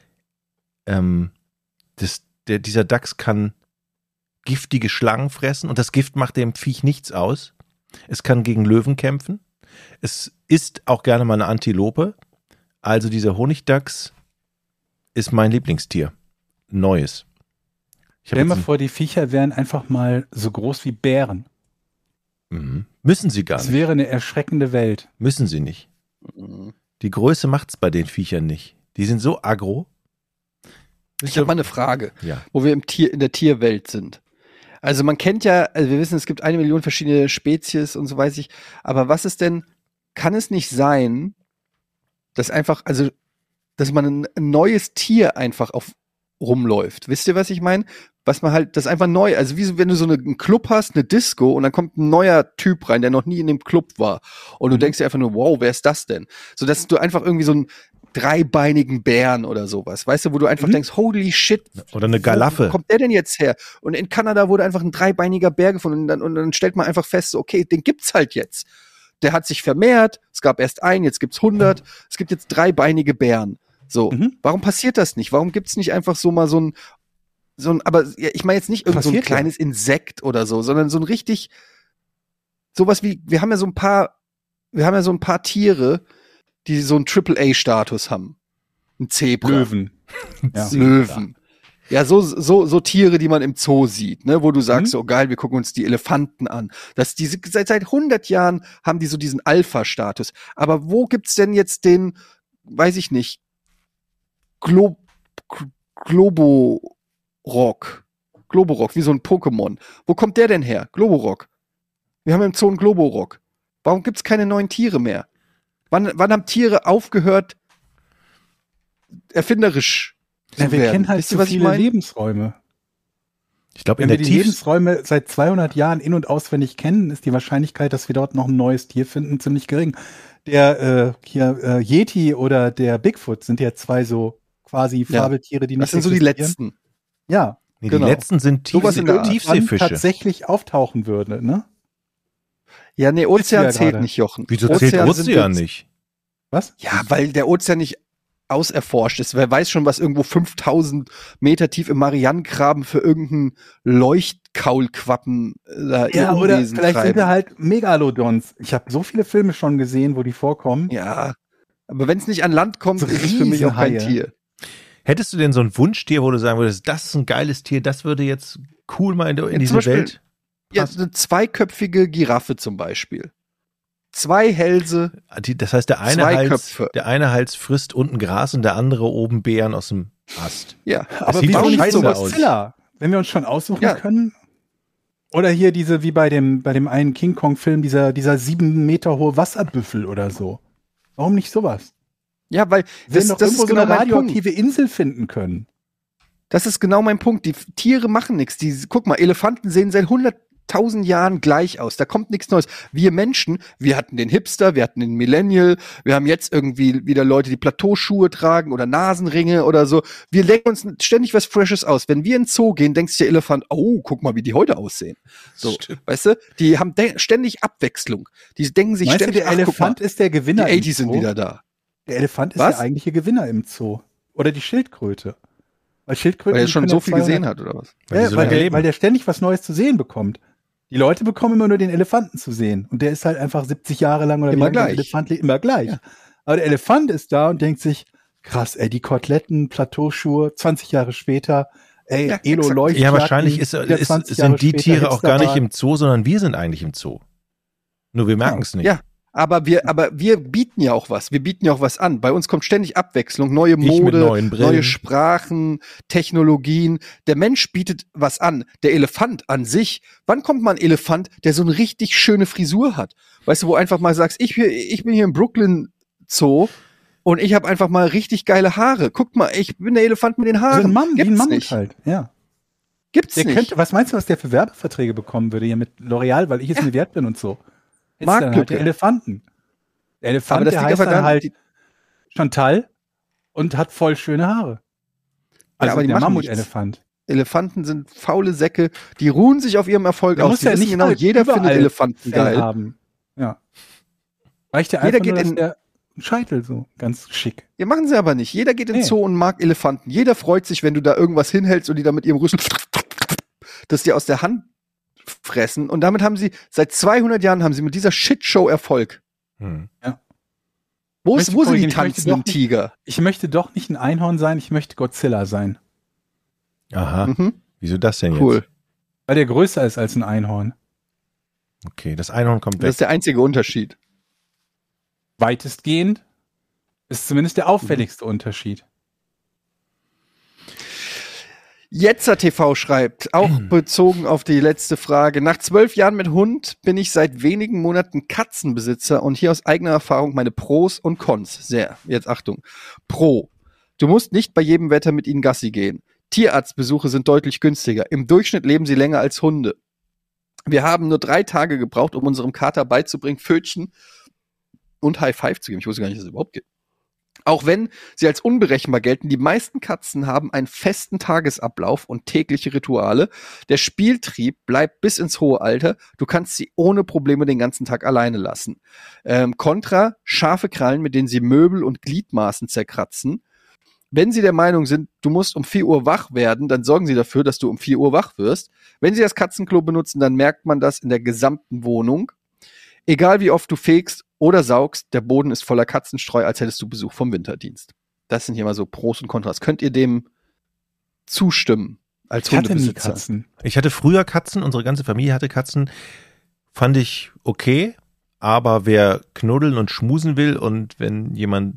[SPEAKER 3] dieser Dachs kann giftige Schlangen fressen und das Gift macht dem Viech nichts aus. Es kann gegen Löwen kämpfen. Es isst auch gerne mal eine Antilope. Also dieser Honigdachs ist mein Lieblingstier. Neues.
[SPEAKER 4] Stell dir mal vor, die Viecher wären einfach mal so groß wie Bären.
[SPEAKER 3] Mhm. Müssen sie gar
[SPEAKER 4] Das
[SPEAKER 3] nicht.
[SPEAKER 4] wäre eine erschreckende Welt.
[SPEAKER 3] Müssen sie nicht. Die Größe macht's bei den Viechern nicht. Die sind so aggro.
[SPEAKER 2] Ich habe mal eine Frage,
[SPEAKER 3] Ja.
[SPEAKER 2] wo wir in der Tierwelt sind. Also man kennt ja, also wir wissen, es gibt 1 Million verschiedene Spezies und so weiß ich, aber was ist denn, kann es nicht sein, dass einfach, also, dass man ein neues Tier einfach rumläuft? Wisst ihr, was ich meine? Was man halt, das ist einfach neu, also wie wenn du so einen Club hast, eine Disco und dann kommt ein neuer Typ rein, der noch nie in dem Club war und du denkst dir einfach nur, wow, wer ist das denn? So, dass du einfach irgendwie so einen dreibeinigen Bären oder sowas, weißt du, wo du einfach denkst, holy shit.
[SPEAKER 3] Oder eine Galaffe.
[SPEAKER 2] Wo kommt der denn jetzt her? Und in Kanada wurde einfach ein dreibeiniger Bär gefunden und dann stellt man einfach fest, so, okay, den gibt's halt jetzt. Der hat sich vermehrt, es gab erst einen, jetzt gibt's 100, es gibt jetzt dreibeinige Bären. So, warum passiert das nicht? Warum gibt's nicht einfach so mal so ein, aber ja, ich meine jetzt nicht irgend so ein kleines Insekt oder so, sondern so ein richtig, sowas wie, wir haben ja so ein paar Tiere, die so einen AAA-Status haben. Ein Zebra.
[SPEAKER 4] Löwen. Ja.
[SPEAKER 2] Löwen. Ja, so Tiere, die man im Zoo sieht, ne, wo du sagst, so geil, wir gucken uns die Elefanten an. Dass diese, seit 100 Jahren haben die so diesen Alpha-Status. Aber wo gibt's denn jetzt den, weiß ich nicht, Globorock, wie so ein Pokémon. Wo kommt der denn her? Globorock. Wir haben im Zoo einen Globorock. Warum gibt's keine neuen Tiere mehr? Wann haben Tiere aufgehört, erfinderisch zu
[SPEAKER 4] Ja, wir
[SPEAKER 2] werden?
[SPEAKER 4] kennen halt
[SPEAKER 2] Wisst ihr,
[SPEAKER 4] so
[SPEAKER 2] was ich
[SPEAKER 4] viele
[SPEAKER 2] meine?
[SPEAKER 4] Lebensräume.
[SPEAKER 3] Ich glaube,
[SPEAKER 4] Wenn wir die Lebensräume seit 200 Jahren in- und auswendig kennen, ist die Wahrscheinlichkeit, dass wir dort noch ein neues Tier finden, ziemlich gering. Der Yeti oder der Bigfoot sind ja zwei so quasi Fabeltiere, die nicht
[SPEAKER 2] Das sind so die
[SPEAKER 4] existieren.
[SPEAKER 2] letzten.
[SPEAKER 4] Ja,
[SPEAKER 3] Nee,
[SPEAKER 2] genau.
[SPEAKER 3] Die letzten sind
[SPEAKER 2] Sowas in der Art.
[SPEAKER 3] Tiefseefische.
[SPEAKER 4] tatsächlich auftauchen würde, ne?
[SPEAKER 2] Ja, nee, Ozean
[SPEAKER 4] ja
[SPEAKER 2] zählt
[SPEAKER 4] gerade.
[SPEAKER 2] nicht, Jochen.
[SPEAKER 3] Wieso zählt
[SPEAKER 2] sind
[SPEAKER 3] Ozean
[SPEAKER 2] jetzt-
[SPEAKER 3] nicht?
[SPEAKER 4] Was?
[SPEAKER 2] Ja, weil der Ozean nicht auserforscht ist. Wer weiß schon, was irgendwo 5000 Meter tief im Marianengraben für irgendeinen Leuchtkaulquappen da ihr
[SPEAKER 4] Ja, oder
[SPEAKER 2] Unwesen
[SPEAKER 4] vielleicht sind
[SPEAKER 2] treiben.
[SPEAKER 4] wir halt Megalodons. Ich habe so viele Filme schon gesehen, wo die vorkommen.
[SPEAKER 2] Ja, aber wenn es nicht an Land kommt,
[SPEAKER 4] So
[SPEAKER 2] ist es für mich auch kein
[SPEAKER 4] Riesenhaie.
[SPEAKER 2] Tier.
[SPEAKER 3] Hättest du denn so ein Wunschtier, wo du sagen würdest, das ist ein geiles Tier, das würde jetzt cool mal in
[SPEAKER 2] Ja,
[SPEAKER 3] diese
[SPEAKER 2] zum Beispiel-
[SPEAKER 3] Welt?
[SPEAKER 2] Ja, eine zweiköpfige Giraffe zum Beispiel. 2 Hälse.
[SPEAKER 3] Das heißt, der
[SPEAKER 2] 2 Köpfe.
[SPEAKER 3] eine Hals frisst unten Gras und der andere oben Beeren aus dem Ast.
[SPEAKER 2] Ja,
[SPEAKER 4] Aber
[SPEAKER 3] sieht
[SPEAKER 4] wieso
[SPEAKER 3] auch
[SPEAKER 4] nicht
[SPEAKER 3] scheiße
[SPEAKER 4] so
[SPEAKER 3] aus.
[SPEAKER 4] Godzilla? Wenn wir uns schon aussuchen
[SPEAKER 2] Ja.
[SPEAKER 4] können. Oder hier diese, wie bei dem einen King Kong-Film, dieser 7 Meter hohe Wasserbüffel oder so. Warum nicht sowas?
[SPEAKER 2] ja, weil
[SPEAKER 4] Wir
[SPEAKER 2] das
[SPEAKER 4] doch
[SPEAKER 2] ist
[SPEAKER 4] irgendwo so
[SPEAKER 2] genau
[SPEAKER 4] eine
[SPEAKER 2] mein Punkt.
[SPEAKER 4] radioaktive Insel finden können.
[SPEAKER 2] Das ist genau mein Punkt. Die Tiere machen nichts. Guck mal, Elefanten sehen seit 100.000 Jahren gleich aus. Da kommt nichts Neues. Wir Menschen, wir hatten den Hipster, wir hatten den Millennial, wir haben jetzt irgendwie wieder Leute, die Plateauschuhe tragen oder Nasenringe oder so. Wir denken uns ständig was Freshes aus. Wenn wir in den Zoo gehen, denkst du der Elefant, oh, guck mal, wie die heute aussehen. So,
[SPEAKER 3] Stimmt.
[SPEAKER 2] weißt du? Die haben ständig Abwechslung. Die denken sich
[SPEAKER 4] Meinst du,
[SPEAKER 2] ständig,
[SPEAKER 4] der
[SPEAKER 2] ach, guck mal,
[SPEAKER 4] Elefant ist der
[SPEAKER 2] die
[SPEAKER 4] Gewinner im
[SPEAKER 2] 80s sind
[SPEAKER 4] Zoo?
[SPEAKER 2] wieder da.
[SPEAKER 4] Der Elefant ist
[SPEAKER 2] Was?
[SPEAKER 4] der eigentliche Gewinner im Zoo. Oder die Schildkröte. Weil Schildkröten
[SPEAKER 2] Weil er
[SPEAKER 4] die
[SPEAKER 2] schon
[SPEAKER 4] können
[SPEAKER 2] so
[SPEAKER 4] ja
[SPEAKER 2] viel
[SPEAKER 4] 200
[SPEAKER 2] gesehen hat, oder was?
[SPEAKER 3] Weil die
[SPEAKER 4] Ja,
[SPEAKER 3] so
[SPEAKER 4] weil,
[SPEAKER 3] lange leben.
[SPEAKER 4] weil der ständig was Neues zu sehen bekommt. Die Leute bekommen immer nur den Elefanten zu sehen. Und der ist halt einfach 70 Jahre lang oder
[SPEAKER 2] Immer
[SPEAKER 4] wie lange der
[SPEAKER 2] gleich.
[SPEAKER 4] Elefant lebt, immer gleich.
[SPEAKER 2] Ja.
[SPEAKER 4] Aber der Elefant ist da und denkt sich, krass, ey, die Koteletten, Plateauschuhe, 20 Jahre später, ey,
[SPEAKER 2] Ja,
[SPEAKER 4] Elo
[SPEAKER 2] exakt.
[SPEAKER 4] leuchtet.
[SPEAKER 3] Ja, wahrscheinlich sind die Tiere auch gar nicht im Zoo, sondern wir sind eigentlich im Zoo. Nur wir merken es nicht.
[SPEAKER 2] Ja, aber wir bieten ja auch was. Wir bieten ja auch was an. Bei uns kommt ständig Abwechslung, neue
[SPEAKER 3] mit
[SPEAKER 2] Mode,
[SPEAKER 3] neuen Brillen.
[SPEAKER 2] neue Sprachen, Technologien. Der Mensch bietet was an. Der Elefant an sich. Wann kommt mal ein Elefant, der so eine richtig schöne Frisur hat? Weißt du, wo einfach mal sagst, ich bin hier im Brooklyn Zoo und ich habe einfach mal richtig geile Haare. Guck mal, ich bin der Elefant mit den
[SPEAKER 4] Also
[SPEAKER 2] Haaren.
[SPEAKER 4] ein Mann, wie ein
[SPEAKER 2] Gibt's
[SPEAKER 4] Mammut
[SPEAKER 2] nicht.
[SPEAKER 4] halt, ja.
[SPEAKER 2] Gibt's
[SPEAKER 4] Der
[SPEAKER 2] nicht.
[SPEAKER 4] könnte, was meinst du, was der für Werbeverträge bekommen würde hier mit L'Oreal, weil ich es mir wert bin und so? Jetzt dann halt
[SPEAKER 2] Marktlücke.
[SPEAKER 4] der Elefanten. Der Elefant,
[SPEAKER 2] Aber das
[SPEAKER 4] der
[SPEAKER 2] liegt
[SPEAKER 4] heißt
[SPEAKER 2] aber
[SPEAKER 4] dann
[SPEAKER 2] daran,
[SPEAKER 4] halt Chantal und hat voll schöne Haare. Also
[SPEAKER 2] aber die
[SPEAKER 4] der
[SPEAKER 2] machen
[SPEAKER 4] Mammutelefant.
[SPEAKER 2] Elefanten sind faule Säcke, die ruhen sich auf ihrem Erfolg
[SPEAKER 4] Der
[SPEAKER 2] aus.
[SPEAKER 4] muss
[SPEAKER 2] Die
[SPEAKER 4] ja
[SPEAKER 2] wissen
[SPEAKER 4] nicht
[SPEAKER 2] genau,
[SPEAKER 4] halt
[SPEAKER 2] jeder findet
[SPEAKER 4] überall
[SPEAKER 2] Elefanten
[SPEAKER 4] Fell
[SPEAKER 2] geil.
[SPEAKER 4] haben. Ja. Reicht ja
[SPEAKER 2] Jeder
[SPEAKER 4] einfach
[SPEAKER 2] geht
[SPEAKER 4] nur, dass
[SPEAKER 2] in-
[SPEAKER 4] der Scheitel so ganz schick.
[SPEAKER 2] Ja, machen sie aber nicht. Jeder geht in den
[SPEAKER 4] Nee.
[SPEAKER 2] Zoo und mag Elefanten. Jeder freut sich, wenn du da irgendwas hinhältst und die da mit ihrem Rüssel das dir aus der Hand fressen. Und damit haben sie, seit 200 Jahren haben sie mit dieser Shitshow Erfolg.
[SPEAKER 3] Hm.
[SPEAKER 2] Wo
[SPEAKER 4] Möchte
[SPEAKER 2] sind die
[SPEAKER 4] korrigieren, ich möchte
[SPEAKER 2] tanzenden
[SPEAKER 4] doch nicht-
[SPEAKER 2] Tiger?
[SPEAKER 4] Ich möchte doch nicht ein Einhorn sein, ich möchte Godzilla sein.
[SPEAKER 3] Aha.
[SPEAKER 2] Mhm.
[SPEAKER 3] Wieso das denn
[SPEAKER 2] Cool.
[SPEAKER 3] jetzt?
[SPEAKER 4] Weil der größer ist als ein Einhorn.
[SPEAKER 3] Okay, das Einhorn kommt
[SPEAKER 2] Das
[SPEAKER 3] weg.
[SPEAKER 2] ist der einzige Unterschied.
[SPEAKER 4] Weitestgehend ist zumindest der auffälligste Unterschied.
[SPEAKER 2] Jetzer TV schreibt, auch bezogen auf die letzte Frage, nach 12 Jahren mit Hund bin ich seit wenigen Monaten Katzenbesitzer und hier aus eigener Erfahrung meine Pros und Cons. Jetzt Achtung. Pro. Du musst nicht bei jedem Wetter mit ihnen Gassi gehen. Tierarztbesuche sind deutlich günstiger. Im Durchschnitt leben sie länger als Hunde. Wir haben nur 3 Tage gebraucht, um unserem Kater beizubringen, Pfötchen und High Five zu geben. Ich wusste gar nicht, dass es überhaupt geht. Auch wenn sie als unberechenbar gelten, die meisten Katzen haben einen festen Tagesablauf und tägliche Rituale. Der Spieltrieb bleibt bis ins hohe Alter. Du kannst sie ohne Probleme den ganzen Tag alleine lassen. Kontra, scharfe Krallen, mit denen sie Möbel und Gliedmaßen zerkratzen. Wenn sie der Meinung sind, du musst um 4 Uhr wach werden, dann sorgen sie dafür, dass du um 4 Uhr wach wirst. Wenn sie das Katzenklo benutzen, dann merkt man das in der gesamten Wohnung. Egal wie oft du fegst oder saugst, der Boden ist voller Katzenstreu, als hättest du Besuch vom Winterdienst. Das sind hier mal so Pros und Kontras. Könnt ihr dem zustimmen als
[SPEAKER 4] Ich hatte nie
[SPEAKER 2] Hundebesitzer?
[SPEAKER 4] Katzen.
[SPEAKER 3] Ich hatte früher Katzen, unsere ganze Familie hatte Katzen. Fand ich okay, aber wer knuddeln und schmusen will und wenn jemand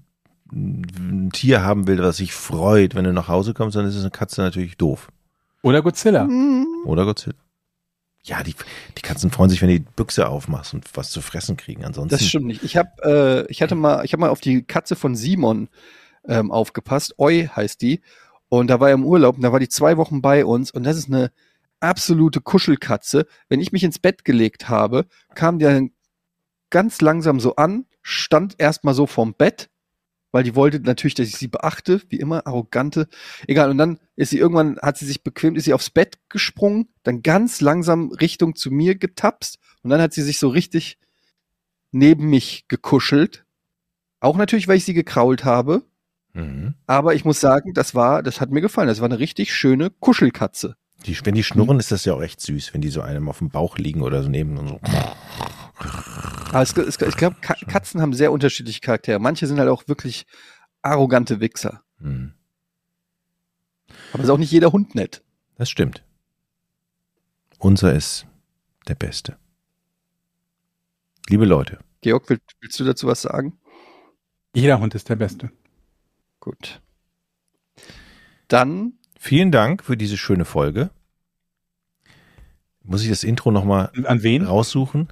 [SPEAKER 3] ein Tier haben will, was sich freut, wenn du nach Hause kommst, dann ist es eine Katze natürlich doof.
[SPEAKER 4] Oder Godzilla.
[SPEAKER 3] Oder Godzilla. Ja, die Katzen freuen sich, wenn du die Büchse aufmachst und was zu fressen kriegen. Ansonsten.
[SPEAKER 2] Das stimmt nicht. Ich hab mal auf die Katze von Simon aufgepasst. Oi heißt die. Und da war er im Urlaub und da war die 2 Wochen bei uns und das ist eine absolute Kuschelkatze. Wenn ich mich ins Bett gelegt habe, kam die dann ganz langsam so an, stand erstmal so vorm Bett, weil die wollte natürlich, dass ich sie beachte, wie immer, arrogante. Egal, und dann ist sie irgendwann, hat sie sich bequemt, ist sie aufs Bett gesprungen, dann ganz langsam Richtung zu mir getapst und dann hat sie sich so richtig neben mich gekuschelt. Auch natürlich, weil ich sie gekrault habe.
[SPEAKER 3] Mhm.
[SPEAKER 2] Aber ich muss sagen, das hat mir gefallen. Das war eine richtig schöne Kuschelkatze.
[SPEAKER 3] Wenn die schnurren, ist das ja auch echt süß, wenn die so einem auf dem Bauch liegen oder so neben und so.
[SPEAKER 2] Aber ich glaube, Katzen haben sehr unterschiedliche Charaktere. Manche sind halt auch wirklich arrogante Wichser.
[SPEAKER 3] Mhm.
[SPEAKER 2] Aber ist auch nicht jeder Hund nett.
[SPEAKER 3] Das stimmt. Unser ist der Beste. Liebe Leute.
[SPEAKER 2] Georg, willst du dazu was sagen?
[SPEAKER 4] Jeder Hund ist der Beste.
[SPEAKER 2] Gut. Dann
[SPEAKER 3] Vielen Dank für diese schöne Folge. Muss ich das Intro nochmal
[SPEAKER 4] An wen?
[SPEAKER 3] raussuchen?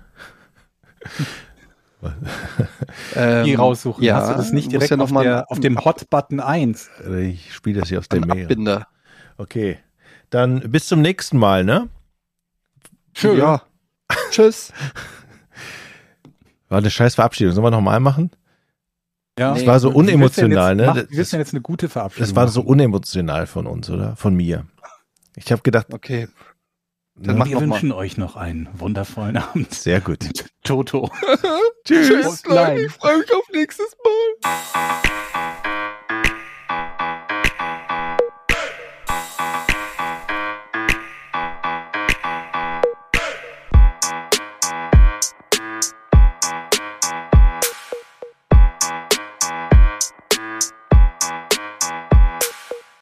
[SPEAKER 4] Die raussuchen.
[SPEAKER 2] ja,
[SPEAKER 4] Hast du das nicht
[SPEAKER 2] muss
[SPEAKER 4] direkt
[SPEAKER 2] ja noch mal
[SPEAKER 4] auf dem Hot-Button 1?
[SPEAKER 3] Ich spiele das hier aus der
[SPEAKER 2] ein
[SPEAKER 3] Mail.
[SPEAKER 2] Abbinder.
[SPEAKER 3] Okay. Dann bis zum nächsten Mal, ne?
[SPEAKER 4] Schön.
[SPEAKER 2] Ja. Tschüss.
[SPEAKER 3] War eine scheiß Verabschiedung. Sollen wir nochmal machen?
[SPEAKER 4] Ja.
[SPEAKER 3] Das war so
[SPEAKER 4] Wie willst du denn
[SPEAKER 3] unemotional,
[SPEAKER 4] jetzt,
[SPEAKER 3] ne?
[SPEAKER 4] Wie willst du denn jetzt eine gute Verabschiedung
[SPEAKER 3] Das war so
[SPEAKER 4] machen?
[SPEAKER 3] unemotional von uns, oder? Von mir. Ich habe gedacht,
[SPEAKER 2] Okay.
[SPEAKER 3] ne?
[SPEAKER 2] mach
[SPEAKER 4] Wir
[SPEAKER 2] noch mal.
[SPEAKER 4] wünschen euch noch einen wundervollen Abend.
[SPEAKER 3] Sehr gut.
[SPEAKER 4] Toto.
[SPEAKER 3] Tschüss.
[SPEAKER 2] Tschüss, Leute. Ich freue mich auf nächstes Mal.